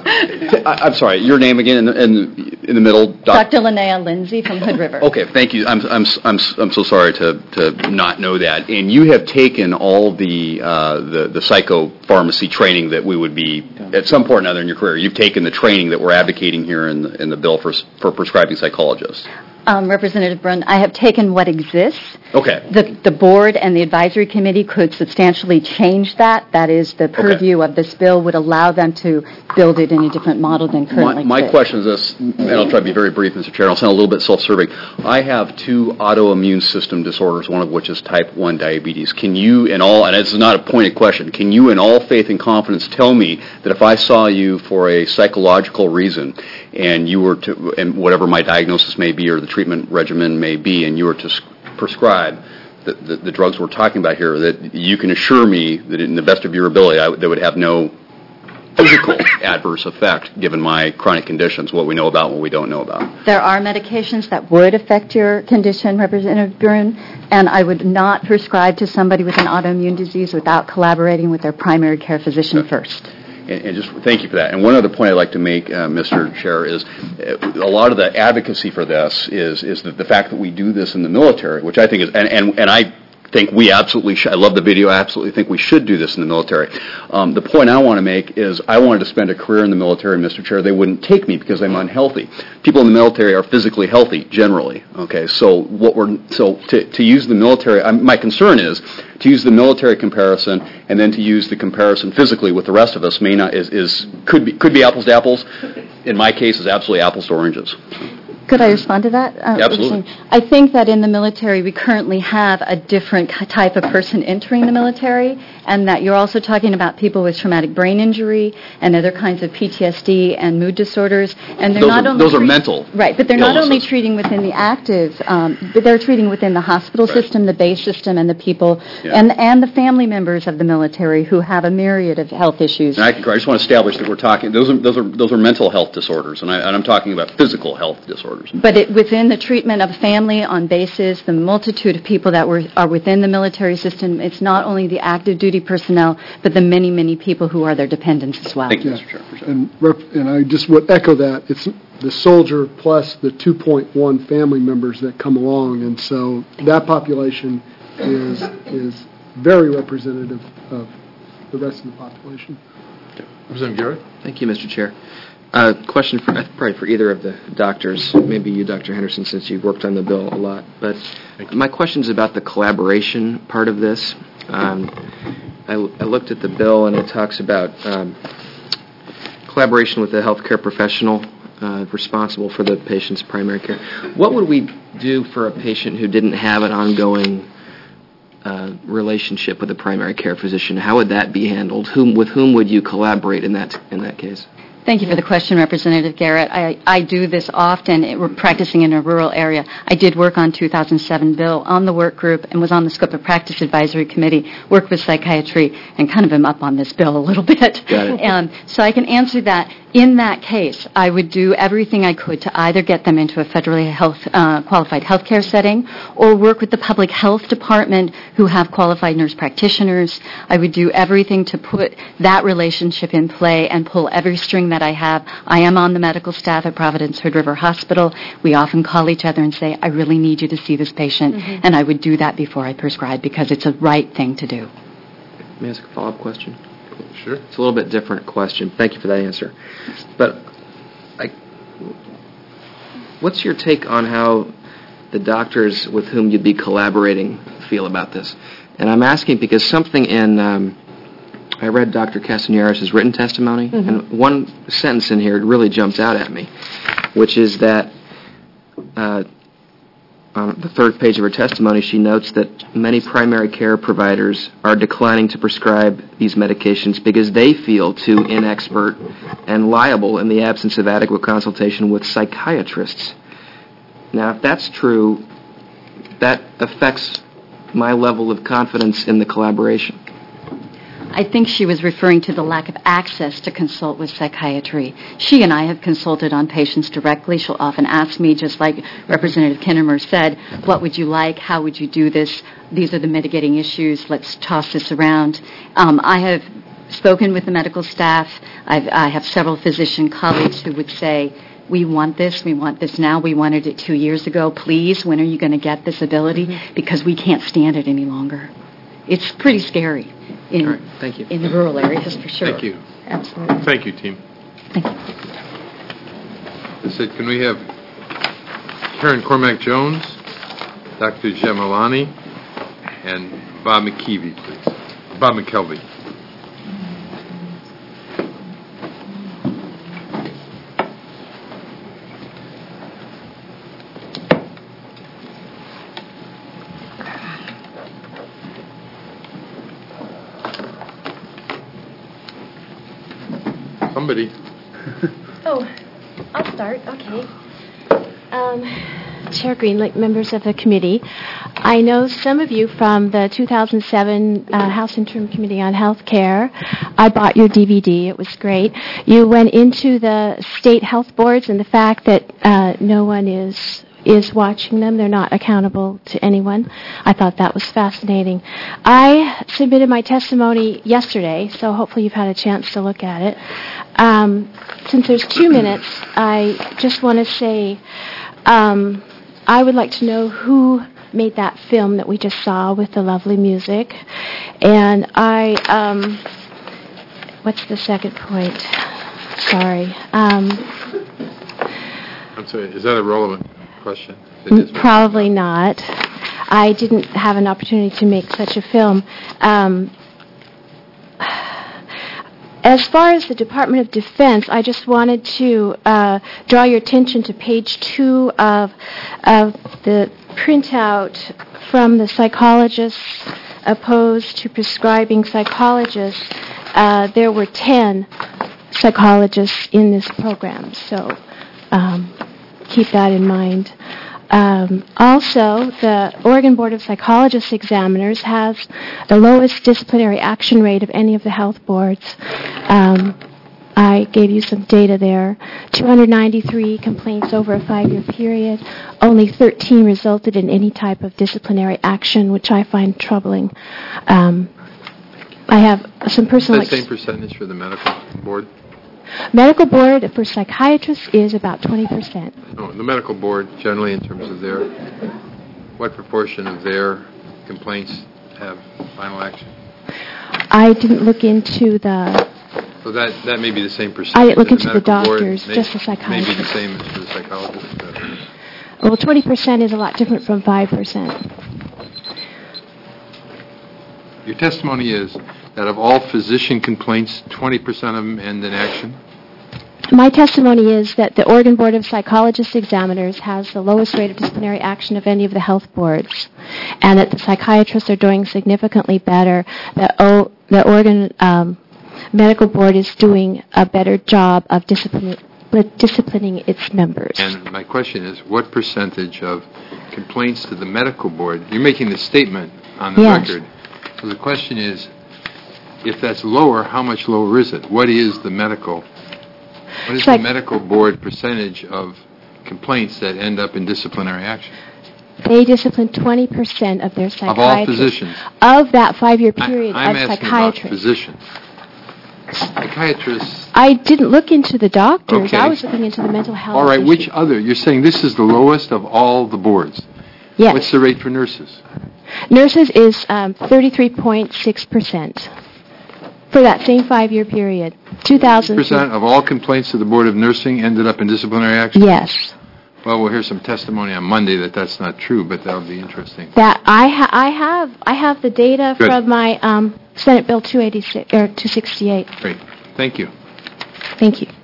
t- I- I'm sorry. Your name again in the, in, in the middle. Doc- Doctor Linnea Lindsay from Hood River. Okay, thank you. I'm I'm I'm I'm so sorry to, to not know that. And you have taken all the uh, the the psychopharmacy training that we would be at some point or another in your career. You've taken the training that we're advocating here in the, in the bill for for prescribing psychologists. Um, Representative Brun, I have taken what exists. Okay. The, the board and the advisory committee could substantially change that. That is, the purview of this bill would allow them to build it in a different model than My, currently my exists. question is this, and I'll try to be very brief, Mister Chair. I'll sound a little bit self-serving. I have two autoimmune system disorders, one of which is type one diabetes. Can you, in all, and this is not a pointed question, can you, in all faith and confidence, tell me that if I saw you for a psychological reason, and you were to, and whatever my diagnosis may be or the treatment regimen may be, and you were to s- prescribe the, the, the drugs we're talking about here, that you can assure me that in the best of your ability, I, they would have no physical adverse effect given my chronic conditions, what we know about and what we don't know about. There are medications that would affect your condition, Representative Brun, and I would not prescribe to somebody with an autoimmune disease without collaborating with their primary care physician okay. first. And, and just thank you for that. And one other point I'd like to make, uh, Mister Chair, is uh, a lot of the advocacy for this is is that the fact that we do this in the military, which I think is, and, and, and I think we absolutely should, I love the video, I absolutely think we should do this in the military. Um, the point I want to make is I wanted to spend a career in the military, Mister Chair. They wouldn't take me because I'm unhealthy. People in the military are physically healthy, generally. Okay, so what we're, so to, to use the military, I'm, my concern is to use the military comparison and then to use the comparison physically with the rest of us may not, is, is could be, could be apples to apples. In my case, is absolutely apples to oranges. Could I respond to that? Uh, Absolutely. I think that in the military we currently have a different type of person entering the military, and that you're also talking about people with traumatic brain injury and other kinds of P T S D and mood disorders. And they're those not are, only those are treat- mental. Right, but they're not illnesses. only treating within the active, um, but they're treating within the hospital Right. system, the base system, and the people, Yeah. and and the family members of the military who have a myriad of health issues. And I, I just want to establish that we're talking, those are, those are, those are mental health disorders, and, I, and I'm talking about physical health disorders. But it, within the treatment of family on bases, the multitude of people that were, are within the military system, it's not only the active duty personnel, but the many, many people who are their dependents as well. Thank you, Mister Chair. And, rep, and I just would echo that. It's the soldier plus the two point one family members that come along, and so that population is is very representative of the rest of the population. Representative Garrett? Thank you, Mister Chair. Uh, question for, probably for either of the doctors, maybe you, Doctor Henderson, since you've worked on the bill a lot. But my question is about the collaboration part of this. Um, I, I looked at the bill, and it talks about um, collaboration with the healthcare professional uh, responsible for the patient's primary care. What would we do for a patient who didn't have an ongoing uh, relationship with a primary care physician? How would that be handled? Whom, with whom would you collaborate in that in that case? Thank you for the question, Representative Garrett. I, I do this often. It, we're practicing in a rural area. I did work on two thousand seven bill on the work group and was on the Scope of Practice Advisory Committee, worked with psychiatry, and kind of am up on this bill a little bit. Got it. Um, so I can answer that. In that case, I would do everything I could to either get them into a federally health, uh, qualified healthcare setting or work with the public health department who have qualified nurse practitioners. I would do everything to put that relationship in play and pull every string that I have. I am on the medical staff at Providence Hood River Hospital. We often call each other and say, I really need you to see this patient, mm-hmm. and I would do that before I prescribe because it's a right thing to do. May I ask a follow-up question? Sure. It's a little bit different question. Thank you for that answer. But I, what's your take on how the doctors with whom you'd be collaborating feel about this? And I'm asking because something in, um, I read Doctor Castaneras' written testimony, mm-hmm. and one sentence in here really jumped out at me, which is that uh, on the third page of her testimony, she notes that many primary care providers are declining to prescribe these medications because they feel too inexpert and liable in the absence of adequate consultation with psychiatrists. Now, if that's true, that affects my level of confidence in the collaboration. I think she was referring to the lack of access to consult with psychiatry. She and I have consulted on patients directly. She'll often ask me, just like Representative Kinnemer said, what would you like? How would you do this? These are the mitigating issues. Let's toss this around. Um, I have spoken with the medical staff. I've, I have several physician colleagues who would say, we want this, we want this now, we wanted it two years ago. Please, when are you going to get this ability? Mm-hmm. Because we can't stand it any longer. It's pretty scary. In, right, thank you. In the rural areas, for sure. Thank you. Absolutely. Thank you, team. Thank you. That's it. Can we have Karen Cormack-Jones, Doctor Gemelani, and Bob McKeevy, please? Bob McKelvey. Somebody. Oh, I'll start. Okay. Um, Chair Greenlick, members of the committee, I know some of you from the two thousand seven uh, House Interim Committee on Health Care. I bought your D V D. It was great. You went into the state health boards and the fact that uh, no one is is watching them. They're not accountable to anyone. I thought that was fascinating. I submitted my testimony yesterday, so hopefully you've had a chance to look at it. Um, since there's two minutes, I just want to say um, I would like to know who made that film that we just saw with the lovely music. And I, um, what's the second point? Sorry. Um, I'm sorry, is that a relevant question? Probably not. I didn't have an opportunity to make such a film. Um, as far as the Department of Defense, I just wanted to uh, draw your attention to page two of, of the printout from the psychologists opposed to prescribing psychologists. Uh, there were ten psychologists in this program, so um, keep that in mind. Um, also, the Oregon Board of Psychologists Examiners has the lowest disciplinary action rate of any of the health boards. Um, I gave you some data there. two hundred ninety-three complaints over a five-year period. Only thirteen resulted in any type of disciplinary action, which I find troubling. Um, I have some personal... Is that same percentage for the medical board? Medical board for psychiatrists is about twenty percent. Oh, the medical board, generally, in terms of their, what proportion of their complaints have final action? I didn't look into the... So that, that may be the same percentage. I didn't look the into the doctors, board, just the may, psychiatrists. Maybe the same as for the psychologists. Well, twenty percent is a lot different from five percent. Your testimony is that of all physician complaints, twenty percent of them end in action? My testimony is that the Oregon Board of Psychologists Examiners has the lowest rate of disciplinary action of any of the health boards, and that the psychiatrists are doing significantly better. The, o- the Oregon um, Medical Board is doing a better job of discipline- disciplining its members. And my question is, what percentage of complaints to the medical board, you're making the statement on the yes. record, so the question is, if that's lower, how much lower is it? What is the medical What is Psych- the medical board percentage of complaints that end up in disciplinary action? They discipline twenty percent of their psychiatrists. Of all physicians? Of that five-year period I, I'm of asking about psychiatrists. physicians. Psychiatrists. I didn't look into the doctors. Okay. I was looking into the mental health. All right, issue. which other? You're saying this is the lowest of all the boards? Yes. What's the rate for nurses? Nurses is um, thirty-three point six percent for that same five-year period. two thousand. Percent of all complaints to the Board of Nursing ended up in disciplinary action? Yes. Well, we'll hear some testimony on Monday that that's not true, but that'll be interesting. That I ha- I have I have the data Good. from my um, Senate Bill two eighty-six or two sixty-eight. Great. Thank you. Thank you.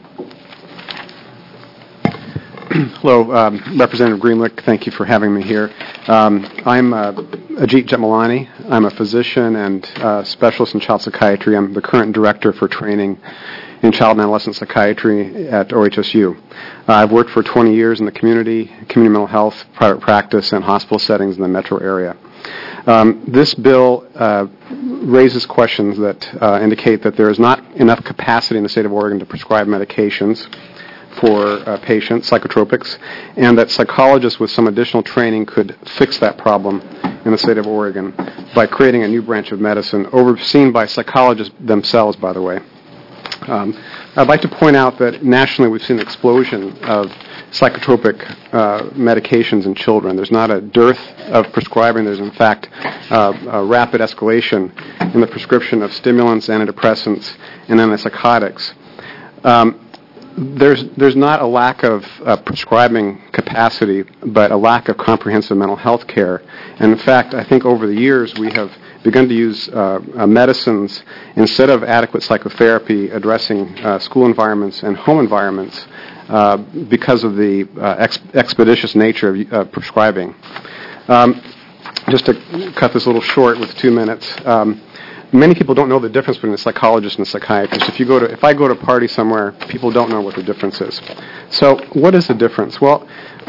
Hello, um, Representative Greenlick. Thank you for having me here. Um, I'm uh, Ajit Jetmalani. I'm a physician and uh, specialist in child psychiatry. I'm the current director for training in child and adolescent psychiatry at O H S U. Uh, I've worked for twenty years in the community, community mental health, private practice, and hospital settings in the metro area. Um, this bill uh, raises questions that uh, indicate that there is not enough capacity in the state of Oregon to prescribe medications for uh, patients, psychotropics, and that psychologists with some additional training could fix that problem in the state of Oregon by creating a new branch of medicine, overseen by psychologists themselves, by the way. Um, I'd like to point out that nationally we've seen an explosion of psychotropic uh, medications in children. There's not a dearth of prescribing. There's, in fact, uh, a rapid escalation in the prescription of stimulants, antidepressants, and antipsychotics. Um, There's there's not a lack of uh, prescribing capacity, but a lack of comprehensive mental health care. And in fact, I think over the years we have begun to use uh, uh, medicines instead of adequate psychotherapy addressing uh, school environments and home environments uh, because of the uh, ex- expeditious nature of uh, prescribing. Um, just to cut this a little short with two minutes. Um, Many people don't know the difference between a psychologist and a psychiatrist. If you go to, if I go to a party somewhere, people don't know what the difference is. So, what is the difference? Well,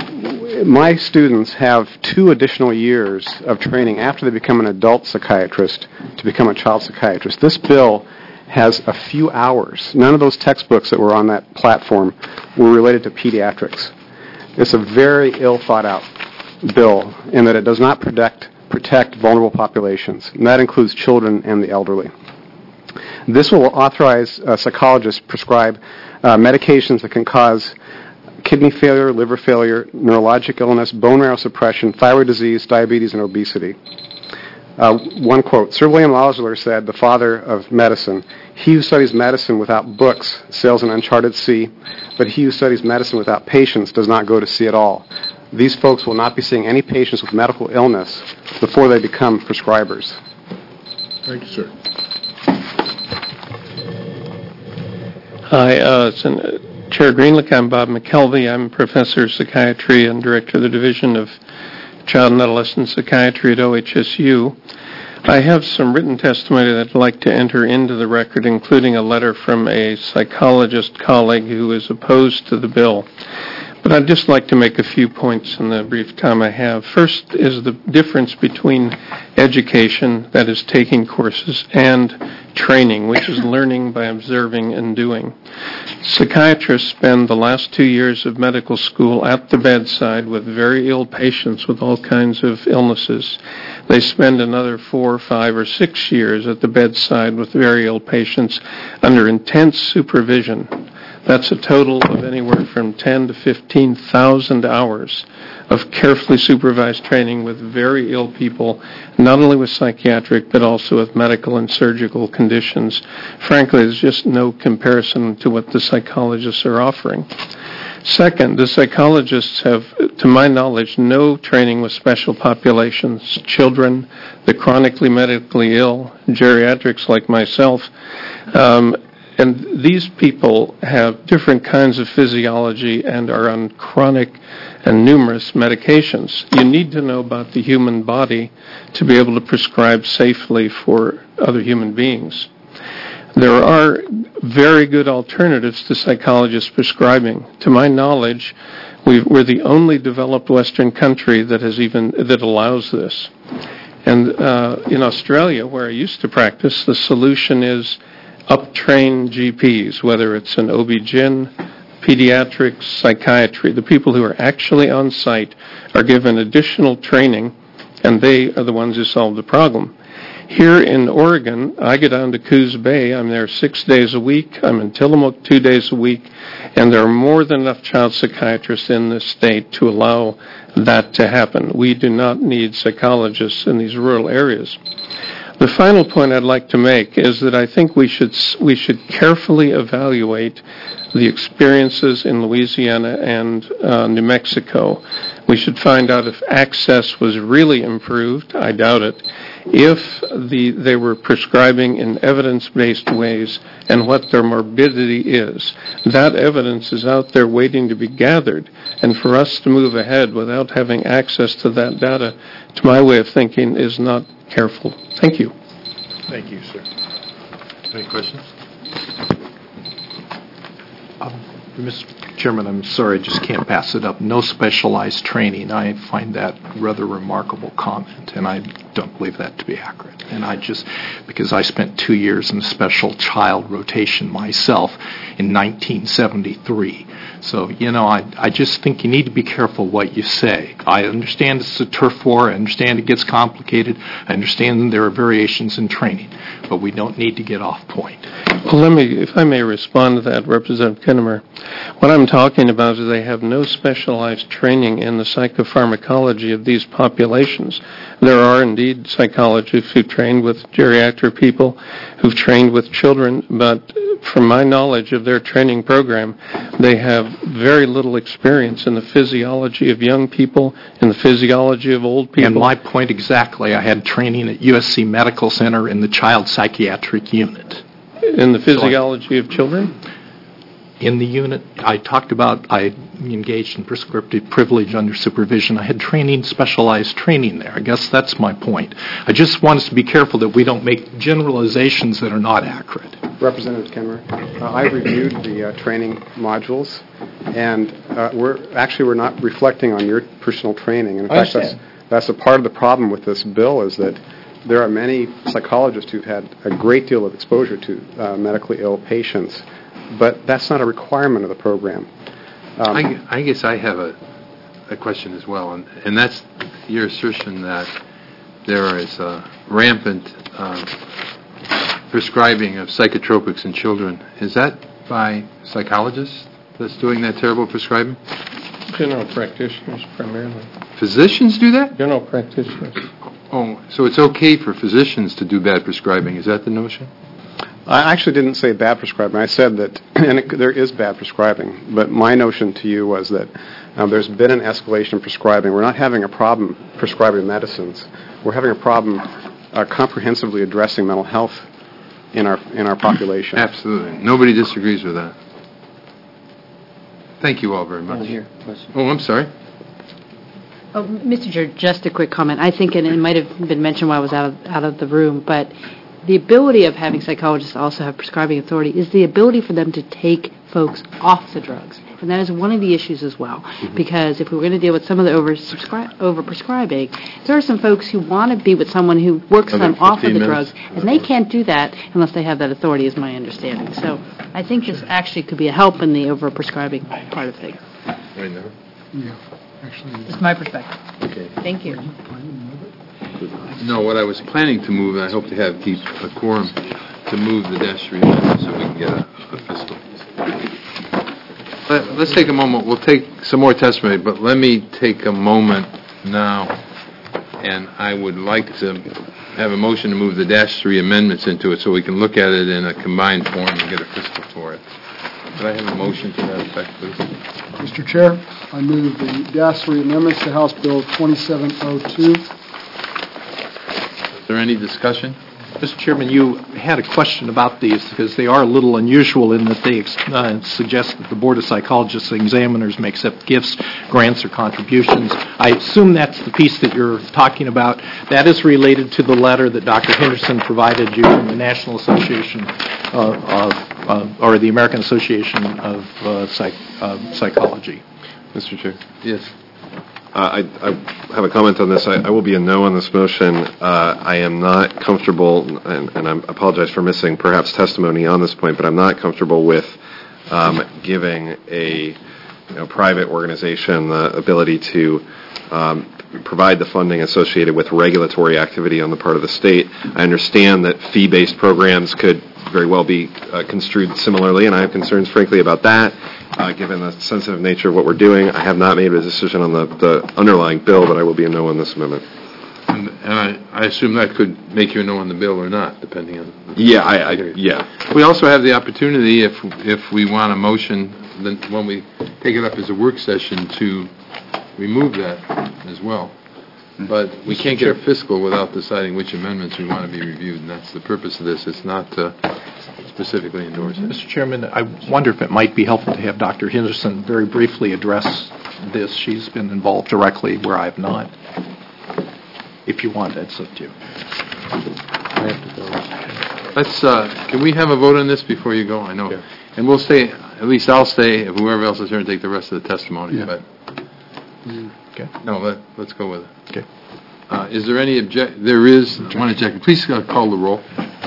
my students have two additional years of training after they become an adult psychiatrist to become a child psychiatrist. This bill has a few hours. None of those textbooks that were on that platform were related to pediatrics. It's a very ill thought out bill in that it does not protect protect vulnerable populations, and that includes children and the elderly. This will authorize uh, psychologists prescribe uh, medications that can cause kidney failure, liver failure, neurologic illness, bone marrow suppression, thyroid disease, diabetes, and obesity. Uh, one quote, Sir William Osler said, the father of medicine, he who studies medicine without books sails an uncharted sea, but he who studies medicine without patients does not go to sea at all. These folks will not be seeing any patients with medical illness before they become prescribers. Thank you, sir. Hi, uh, Chair Greenlick. I'm Bob McKelvey. I'm professor of psychiatry and director of the Division of Child and Adolescent Psychiatry at O H S U. I have some written testimony that I'd like to enter into the record, including a letter from a psychologist colleague who is opposed to the bill. But I'd just like to make a few points in the brief time I have. First is the difference between education, that is taking courses, and training, which is learning by observing and doing. Psychiatrists spend the last two years of medical school at the bedside with very ill patients with all kinds of illnesses. They spend another four, five, or six years at the bedside with very ill patients under intense supervision. That's a total of anywhere from ten to fifteen thousand hours of carefully supervised training with very ill people, not only with psychiatric but also with medical and surgical conditions. Frankly, there's just no comparison to what the psychologists are offering. Second, the psychologists have, to my knowledge, no training with special populations, children, the chronically medically ill, geriatrics like myself. Um, And these people have different kinds of physiology and are on chronic and numerous medications. You need to know about the human body to be able to prescribe safely for other human beings. There are very good alternatives to psychologist prescribing. To my knowledge, we've, we're the only developed Western country that has even that allows this. And uh, in Australia, where I used to practice, the solution is up-train G Ps, whether it's an O B G Y N, pediatric psychiatry, the people who are actually on site, are given additional training, and they are the ones who solve the problem. Here in Oregon, I go down to Coos Bay. I'm there six days a week. I'm in Tillamook two days a week. And there are more than enough child psychiatrists in this state to allow that to happen. We do not need psychologists in these rural areas. The final point I'd like to make is that I think we should we should carefully evaluate the experiences in Louisiana and uh, New Mexico. We should find out if access was really improved. I doubt it. If the, they were prescribing in evidence-based ways and what their morbidity is. That evidence is out there waiting to be gathered. And for us to move ahead without having access to that data, to my way of thinking, is not careful. Thank you. Thank you, sir. Any questions? Um, Mister Chairman, I'm sorry, I just can't pass it up. No specialized training. I find that rather remarkable comment, and I don't believe that to be accurate. And I just, because I spent two years in special child rotation myself in nineteen seventy-three. So, you know, I, I just think you need to be careful what you say. I understand it's a turf war. I understand it gets complicated. I understand there are variations in training, but we don't need to get off point. Well, let me, if I may respond to that, Representative Kinnemer. What I'm talking about is they have no specialized training in the psychopharmacology of these populations. There are indeed psychologists who trained with geriatric people, who've trained with children, but from my knowledge of their training program, they have very little experience in the physiology of young people, in the physiology of old people. And my point exactly, I had training at U S C Medical Center in the child psychiatric unit. In the physiology of children? In the unit, I talked about, I engaged in prescriptive privilege under supervision. I had training, specialized training there. I guess that's my point. I just want us to be careful that we don't make generalizations that are not accurate. Representative Kinnemer, uh, I reviewed the uh, training modules, and uh, we're actually we're not reflecting on your personal training. And in fact, that's, that's a part of the problem with this bill is that there are many psychologists who've had a great deal of exposure to uh, medically ill patients, but that's not a requirement of the program. Um, I, I guess I have a, a question as well, and, and that's your assertion that there is a rampant uh, prescribing of psychotropics in children. Is that by psychologists that's doing that terrible prescribing? General practitioners, primarily. Physicians do that? General practitioners. Oh, so it's okay for physicians to do bad prescribing. Is that the notion? I actually didn't say bad prescribing. I said that and it, there is bad prescribing, but my notion to you was that um, there's been an escalation in prescribing. We're not having a problem prescribing medicines. We're having a problem uh, comprehensively addressing mental health in our in our population. Absolutely. Nobody disagrees with that. Thank you all very much. Here, oh, I'm sorry. Oh, Mister Chair, just a quick comment. I think, and it might have been mentioned while I was out of, out of the room, but the ability of having psychologists also have prescribing authority is the ability for them to take folks off the drugs. And that is one of the issues as well. Mm-hmm. Because if we're going to deal with some of the over-prescribing, over there are some folks who want to be with someone who works them off of the drugs, and they can't do that unless they have that authority, is my understanding. So I think this actually could be a help in the over-prescribing part of things. Right now? Yeah, actually. That's my perspective. Okay. Thank you. No, what I was planning to move, and I hope to have keep a quorum to move the dash three amendment so we can get a, a fiscal. Let, let's take a moment. We'll take some more testimony, but let me take a moment now, and I would like to have a motion to move the dash three amendments into it so we can look at it in a combined form and get a fiscal for it. Could I have a motion to that effect, please? Mister Chair, I move the dash three amendments to House Bill twenty-seven oh two. Is there any discussion? Mister Chairman, you had a question about these because they are a little unusual in that they uh, suggest that the Board of Psychologists and Examiners may accept gifts, grants, or contributions. I assume that's the piece that you're talking about. That is related to the letter that Doctor Henderson provided you from the National Association uh, of, uh, or the American Association of uh, Psych, uh, Psychology. Mister Chair. Yes. Uh, I, I have a comment on this. I, I will be a no on this motion. Uh, I am not comfortable, and, and I apologize for missing perhaps testimony on this point, but I'm not comfortable with um, giving a you know, private organization the ability to um, provide the funding associated with regulatory activity on the part of the state. I understand that fee-based programs could very well be uh, construed similarly, and I have concerns, frankly, about that, uh, given the sensitive nature of what we're doing. I have not made a decision on the, the underlying bill, but I will be a no on this amendment. And, and I, I assume that could make you a no on the bill or not, depending on... Yeah, I, I yeah. We also have the opportunity, if if we want a motion, then when we take it up as a work session, to remove that as well. But we can't get a fiscal without deciding which amendments we want to be reviewed, and that's the purpose of this. It's not uh, specifically endorse it. Mister Chairman, I wonder if it might be helpful to have Doctor Henderson very briefly address this. She's been involved directly where I have not. If you want, that's up to you. Let's, uh, can we have a vote on this before you go? I know. Yeah. And we'll stay, at least I'll stay, if whoever else is here, and take the rest of the testimony. Yeah. But okay. No, let, let's go with it. Okay. Uh, is there any object? There is one objection. Please uh, call the roll.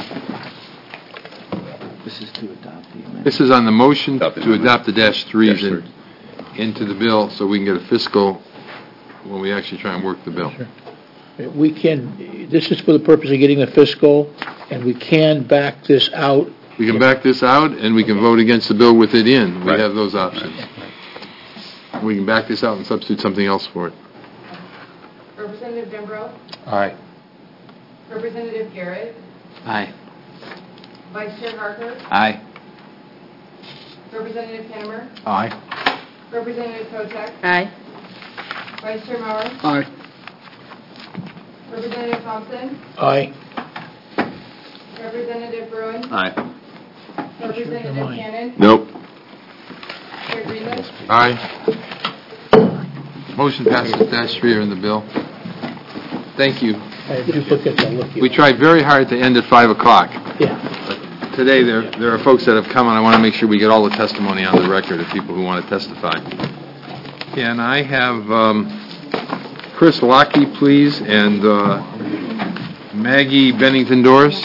This is to adopt the amendment. This is on the motion Adopt the to adopt the dash threes Dash in, into the bill so we can get a fiscal when we actually try and work the bill. Sure. We can, this is for the purpose of getting the fiscal, and we can back this out. We can back this out, and we can vote against the bill with it in. We Right. have those options. We can back this out and substitute something else for it. Representative Dembro, Aye. Representative Garrett, Aye. Vice Chair Harker, Aye. Representative Kennemer, Aye. Representative Kotek, Aye. Vice Chair Maurer, Aye. Representative Thompson, Aye. Representative Bruin, Aye. Representative Cannon, Nope. Chair Greenland. Aye. Motion passes dash three are in the bill. Thank you. I have duplicates, I'll look you. We tried very hard to end at five o'clock. Yeah. But today there there are folks that have come, and I want to make sure we get all the testimony on the record of people who want to testify. Can I have um, Chris Lockey, please, and uh, Maggie Bennington Doris?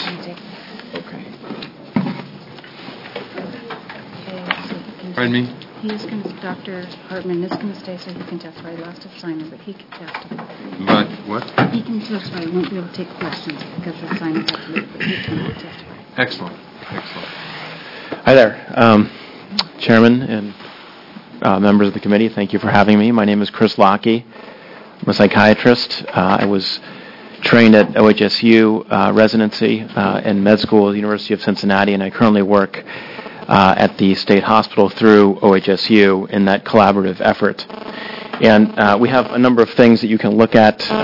Pardon me? He's going to, Doctor Hartman is going to stay so he can testify. He lost his signer, but he can testify. But what? He can testify. He won't be able to take questions because the signers have to leave, but he can testify. Excellent. Excellent. Hi there, um, Chairman and uh, members of the committee. Thank you for having me. My name is Chris Lockey. I'm a psychiatrist. Uh, I was trained at O H S U uh, residency uh, and med school at the University of Cincinnati, and I currently work uh, at the state hospital through O H S U in that collaborative effort. And uh, we have a number of things that you can look at, uh,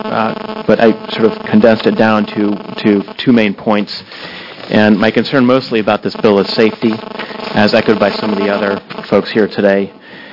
uh, but I sort of condensed it down to, to two main points. And my concern mostly about this bill is safety, as echoed by some of the other folks here today.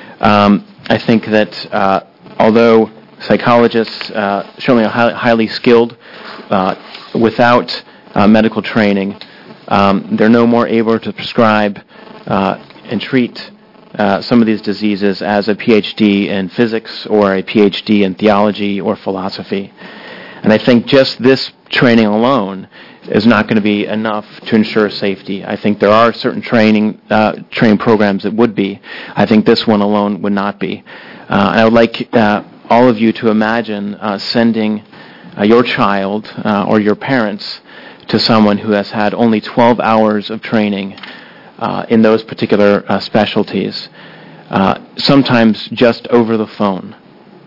Um, I think that uh, although psychologists, uh, certainly are highly, highly skilled, uh, without uh, medical training, um, they're no more able to prescribe uh, and treat uh, some of these diseases as a P H D in physics or a P H D in theology or philosophy. And I think just this training alone is not going to be enough to ensure safety. I think there are certain training uh, training programs that would be. I think this one alone would not be. Uh, and I would like uh, all of you to imagine uh, sending uh, your child uh, or your parents to someone who has had only twelve hours of training uh, in those particular uh, specialties, uh, sometimes just over the phone.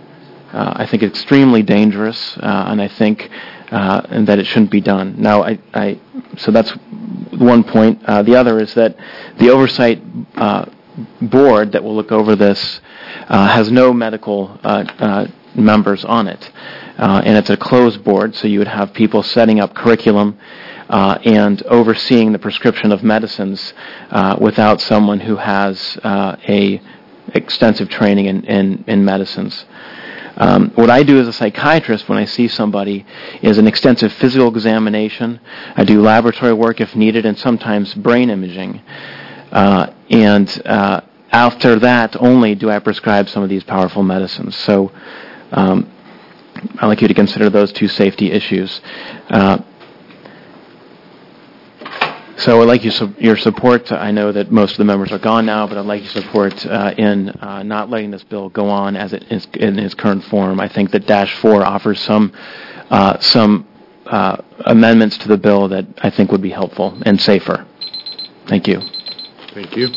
Uh, I think it's extremely dangerous, uh, and I think uh, and that it shouldn't be done. Now, I, I so that's one point. Uh, the other is that the oversight uh, board that will look over this uh, has no medical uh, uh, members on it, uh, and it's a closed board, so you would have people setting up curriculum uh, and overseeing the prescription of medicines uh, without someone who has uh, a extensive training in, in, in medicines. Um, what I do as a psychiatrist when I see somebody is an extensive physical examination. I do laboratory work if needed, and sometimes brain imaging. Uh, and uh, after that only do I prescribe some of these powerful medicines. So um, I'd like you to consider those two safety issues. Uh, So I'd like you su- your support. I know that most of the members are gone now, but I'd like your support uh, in uh, not letting this bill go on as it is in its current form. I think that Dash four offers some uh, some uh, amendments to the bill that I think would be helpful and safer. Thank you. Thank you.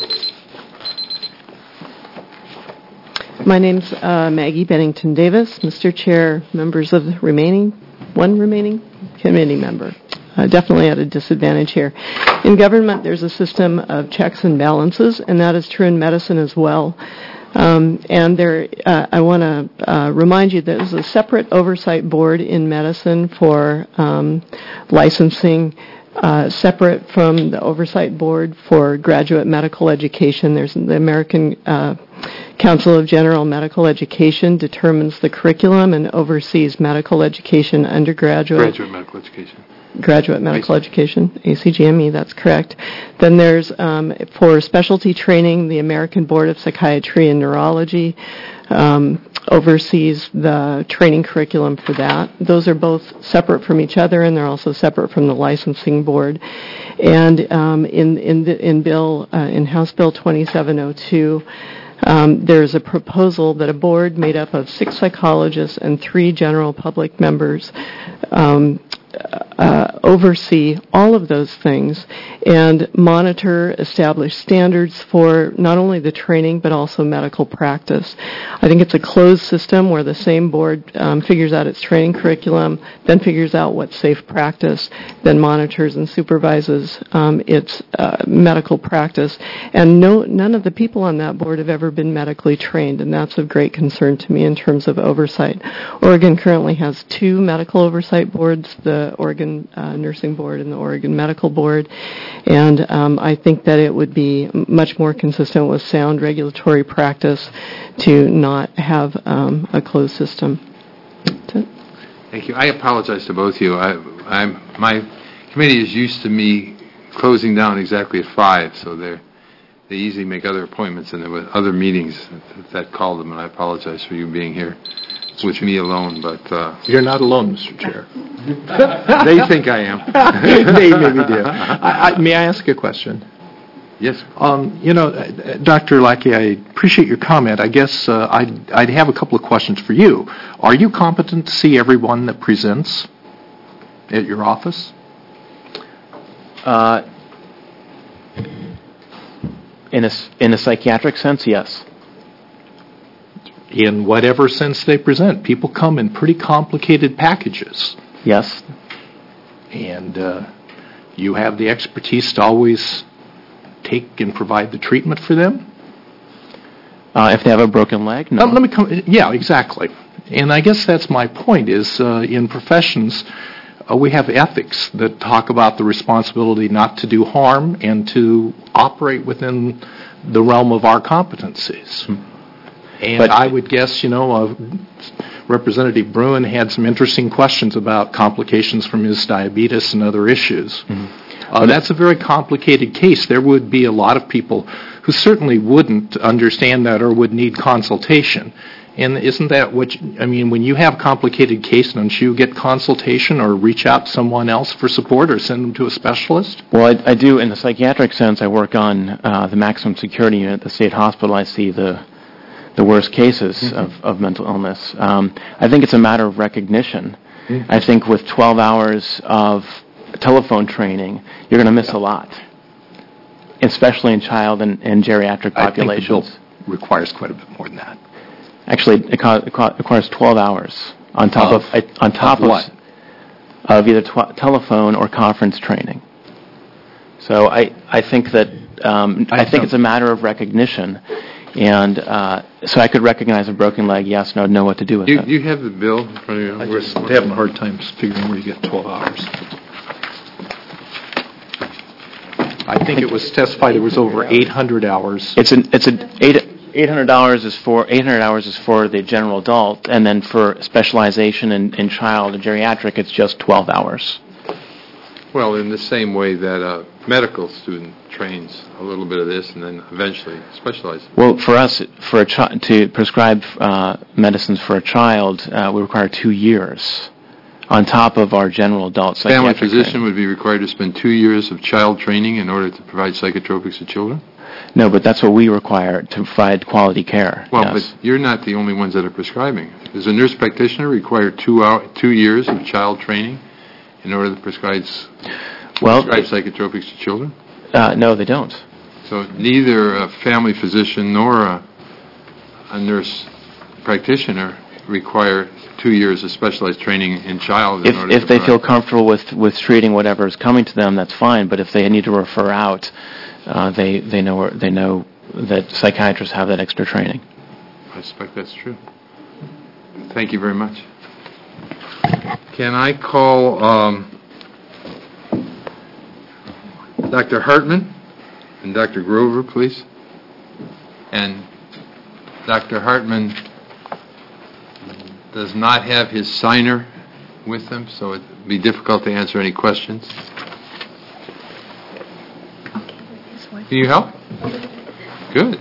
My name's uh, Maggie Bennington Davis, Mister Chair, members of the remaining, one remaining committee member. Uh, definitely at a disadvantage here. In government, there's a system of checks and balances, and that is true in medicine as well. Um, and there, uh, I want to uh, remind you that there's a separate oversight board in medicine for um, licensing, uh, separate from the oversight board for graduate medical education. There's the American uh, Council of General Medical Education determines the curriculum and oversees medical education undergraduate. Graduate medical education. Graduate medical education, A C G M E, that's correct. Then there's, um, for specialty training, the American Board of Psychiatry and Neurology um, oversees the training curriculum for that. Those are both separate from each other, and they're also separate from the licensing board. And um, in in the, in bill uh, in House Bill twenty-seven oh two. Um, there's a proposal that a board made up of six psychologists and three general public members um, uh, oversee all of those things and monitor, establish standards for not only the training but also medical practice. I think it's a closed system where the same board um, figures out its training curriculum, then figures out what's safe practice, then monitors and supervises um, its uh, medical practice. And no, none of the people on that board have ever been medically trained, and that's of great concern to me in terms of oversight. Oregon currently has two medical oversight boards, the Oregon uh, Nursing Board and the Oregon Medical Board, and um, I think that it would be much more consistent with sound regulatory practice to not have um, a closed system. Thank you. I apologize to both of you. I, I'm, my committee is used to me closing down exactly at five, so they're, they easily make other appointments, and there were other meetings that, that called them, and I apologize for you being here with me alone. But uh, you're not alone, Mister Chair. They think I am. They maybe do. I, I, may I ask a question? Yes. Um, you know, Doctor Lackey, I appreciate your comment. I guess uh, I'd, I'd have a couple of questions for you. Are you competent to see everyone that presents at your office? Uh, in a in a psychiatric sense, yes. In whatever sense they present, people come in pretty complicated packages. Yes. And uh, you have the expertise to always take and provide the treatment for them? Uh, if they have a broken leg, no. Uh, let me come. Yeah, exactly. And I guess that's my point. Is uh, in professions, uh, we have ethics that talk about the responsibility not to do harm and to operate within the realm of our competencies. Hmm. And but, I would guess, you know, uh, Representative Bruin had some interesting questions about complications from his diabetes and other issues. Mm-hmm. Uh, that's a very complicated case. There would be a lot of people who certainly wouldn't understand that or would need consultation. And isn't that what, you, I mean, when you have a complicated case, don't you get consultation or reach out to someone else for support or send them to a specialist? Well, I, I do. In the psychiatric sense, I work on uh, the maximum security unit at the state hospital. I see the the worst cases mm-hmm. of, of mental illness. Um, I think it's a matter of recognition. Mm-hmm. I think with twelve hours of telephone training, you're going to miss a lot, especially in child and, and geriatric populations. I think the bill requires quite a bit more than that. Actually, it, co- it co- requires twelve hours on top of, of on top of, what? of, of either tw- telephone or conference training. So I, I think that um, I, I think it's a matter of recognition. And uh, so I could recognize a broken leg, yes, and I would know what to do with you, it. You have the bill in front of you. I just having a hard time figuring where you get twelve hours. I think it was testified there was over eight hundred hours. It's an it's a eight eight hundred dollars is for eight hundred hours is for the general adult, and then for specialization in, in child and geriatric, it's just twelve hours. Well, in the same way that a medical student trains a little bit of this and then eventually specializes. Well, for us, for a chi- to prescribe uh, medicines for a child, uh, we require two years on top of our general adult Family psychiatric physician training. would be required to spend two years of child training in order to provide psychotropics to children? No, but that's what we require to provide quality care. Well, yes. but you're not the only ones that are prescribing. Does a nurse practitioner require two hour, two years of child training in order to prescribe, well, prescribe psychotropics to children? Uh, no, they don't. So neither a family physician nor a, a nurse practitioner require two years of specialized training in child. In If, order if to they provide. feel comfortable with, with treating whatever is coming to them, that's fine. But if they need to refer out, uh, they they know they know that psychiatrists have that extra training. I suspect that's true. Thank you very much. Can I call um, Doctor Hartman and Doctor Grover, please? And Doctor Hartman does not have his signer with him, so it would be difficult to answer any questions. Can you help? Good.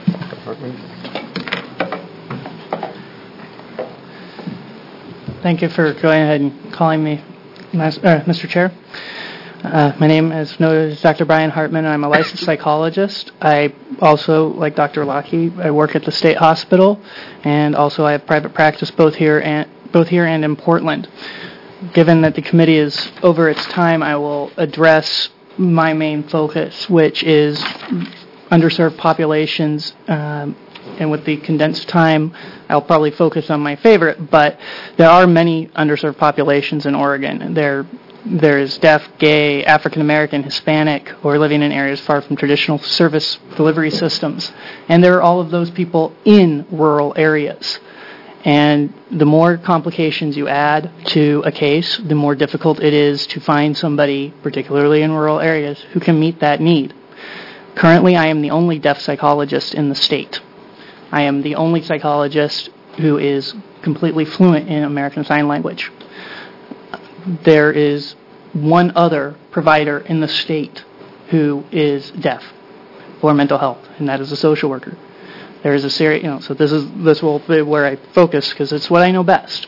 Thank you for going ahead and calling me, uh, Mister Chair. Uh, my name, as noted, is Doctor Brian Hartman, and I'm a licensed psychologist. I also, like Doctor Lockey, I work at the state hospital, and also I have private practice both here and both here and in Portland. Given that the committee is over its time, I will address my main focus, which is underserved populations. Um, and with the condensed time, I'll probably focus on my favorite, but there are many underserved populations in Oregon. There, there is deaf, gay, African American, Hispanic, who are living in areas far from traditional service delivery systems. And there are all of those people in rural areas. And the more complications you add to a case, the more difficult it is to find somebody, particularly in rural areas, who can meet that need. Currently, I am the only deaf psychologist in the state. I am the only psychologist who is completely fluent in American Sign Language. There is one other provider in the state who is deaf for mental health, and that is a social worker. There is a serious, you know, so this is this will be where I focus because it's what I know best.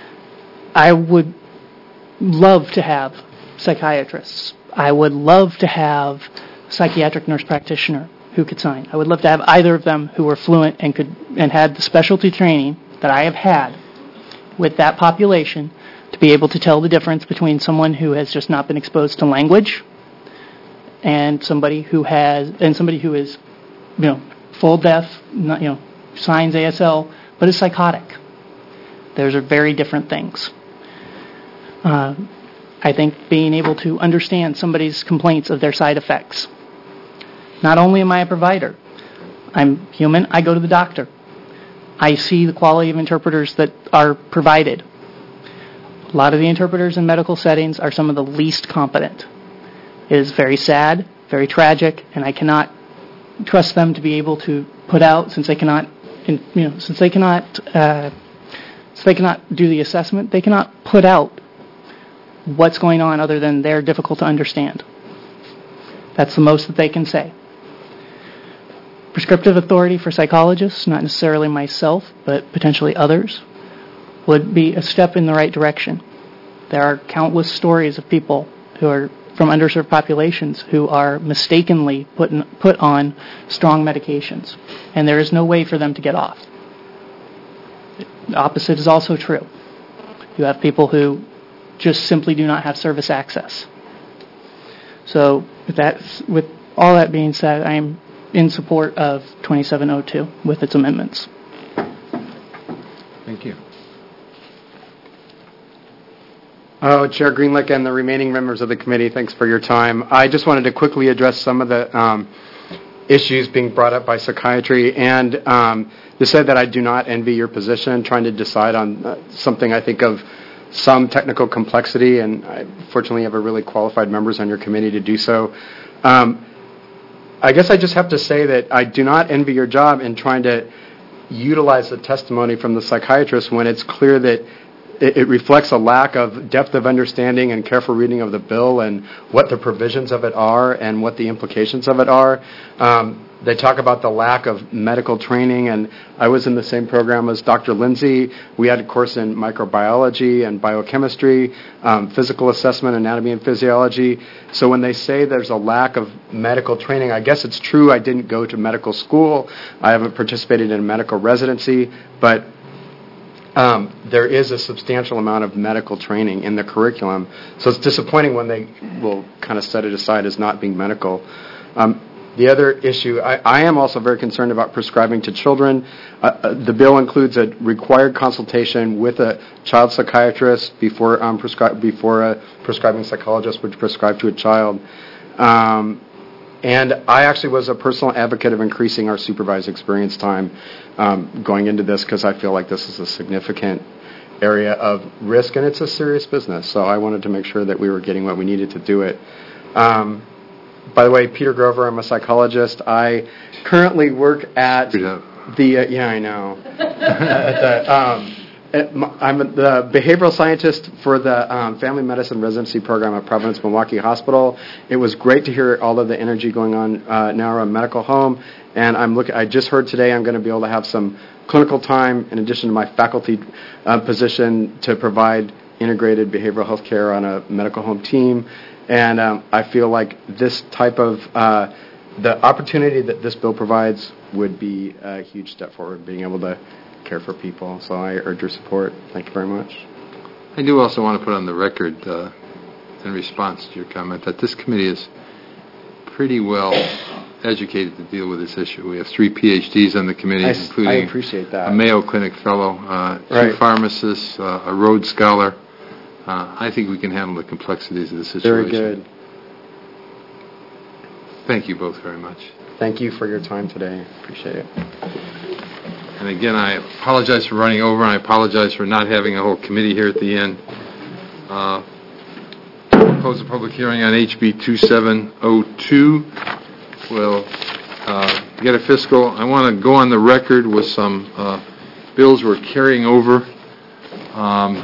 I would love to have psychiatrists. I would love to have a psychiatric nurse practitioner who could sign. I would love to have either of them who were fluent and could and had the specialty training that I have had with that population to be able to tell the difference between someone who has just not been exposed to language and somebody who has and somebody who is, you know, full deaf, not, you know, signs A S L, but is psychotic. Those are very different things. Uh, I think being able to understand somebody's complaints of their side effects. Not only am I a provider, I'm human, I go to the doctor. I see the quality of interpreters that are provided. A lot of the interpreters in medical settings are some of the least competent. It is very sad, very tragic, and I cannot trust them to be able to put out, since they cannot, you know, since they cannot, uh, since they cannot do the assessment, they cannot put out what's going on other than they're difficult to understand. That's the most that they can say. Prescriptive authority for psychologists, not necessarily myself, but potentially others, would be a step in the right direction. There are countless stories of people who are from underserved populations who are mistakenly put in, put on strong medications, and there is no way for them to get off. The opposite is also true. You have people who just simply do not have service access. So with that, with all that being said, I am in support of twenty-seven oh two with its amendments. Thank you. Oh, Chair Greenlick and the remaining members of the committee, thanks for your time. I just wanted to quickly address some of the um, issues being brought up by psychiatry, and um, to say that I do not envy your position trying to decide on uh, something I think of some technical complexity, and I fortunately have a really qualified members on your committee to do so. Um, I guess I just have to say that I do not envy your job in trying to utilize the testimony from the psychiatrist when it's clear that it, it reflects a lack of depth of understanding and careful reading of the bill and what the provisions of it are and what the implications of it are. Um, they talk about the lack of medical training, and I was in the same program as Doctor Lindsay. We had a course in microbiology and biochemistry, um, physical assessment, anatomy and physiology. So when they say there's a lack of medical training, I guess it's true. I didn't go to medical school. I haven't participated in a medical residency, but um, there is a substantial amount of medical training in the curriculum. So it's disappointing when they will kind of set it aside as not being medical. Um, The other issue, I, I am also very concerned about prescribing to children. Uh, uh, the bill includes a required consultation with a child psychiatrist before um, prescri- before a prescribing psychologist would prescribe to a child. Um, and I actually was a personal advocate of increasing our supervised experience time um, going into this because I feel like this is a significant area of risk, and it's a serious business. So I wanted to make sure that we were getting what we needed to do it. Um, By the way, Peter Grover, I'm a psychologist. I currently work at the, uh, yeah, I know. at the, um, at my, I'm the behavioral scientist for the um, family medicine residency program at Providence Milwaukee Hospital. It was great to hear all of the energy going on uh, now around medical home. And I'm looking, I just heard today I'm going to be able to have some clinical time in addition to my faculty uh, position to provide integrated behavioral health care on a medical home team. And um, I feel like this type of, uh, the opportunity that this bill provides would be a huge step forward, being able to care for people. So I urge your support. Thank you very much. I do also want to put on the record, uh, in response to your comment, that this committee is pretty well educated to deal with this issue. We have three P H Ds on the committee, I, including I appreciate that. a Mayo Clinic fellow, uh, two Right. pharmacists, uh, a Rhodes Scholar. Uh, I think we can handle the complexities of the situation. Very good. Thank you both very much. Thank you for your time today. Appreciate it. And again, I apologize for running over, and I apologize for not having a whole committee here at the end. Uh, close the public hearing on H B twenty-seven oh two. We'll uh, get a fiscal. I want to go on the record with some uh, bills we're carrying over. Um,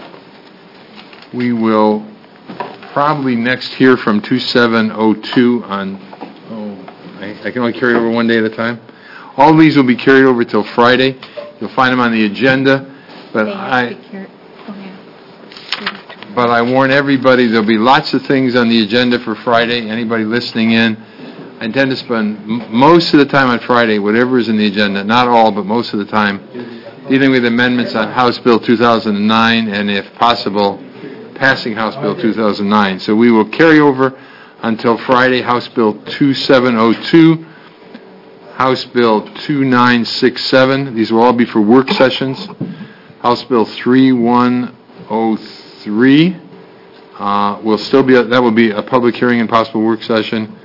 we will probably next hear from twenty-seven oh two on, oh, I, I can only carry over one day at a time. All these will be carried over till Friday. You'll find them on the agenda, but I, but I warn everybody there'll be lots of things on the agenda for Friday. Anybody listening in, I intend to spend m- most of the time on Friday, whatever is in the agenda, not all, but most of the time, dealing with amendments on House Bill two thousand nine and, if possible, passing House Bill two thousand nine. So we will carry over until Friday House Bill twenty-seven oh two, House Bill twenty-nine sixty-seven. These will all be for work sessions. House Bill thirty-one oh three uh, will still be, a, that will be a public hearing and possible work session.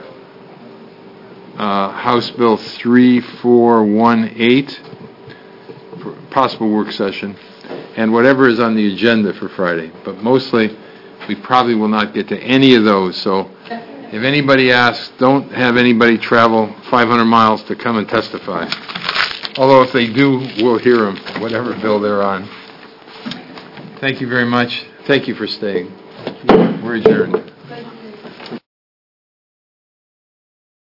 Uh, House Bill thirty-four eighteen, for possible work session. And whatever is on the agenda for Friday. But mostly, we probably will not get to any of those. So if anybody asks, don't have anybody travel five hundred miles to come and testify. Although if they do, we'll hear them, whatever bill they're on. Thank you very much. Thank you for staying. We're adjourned.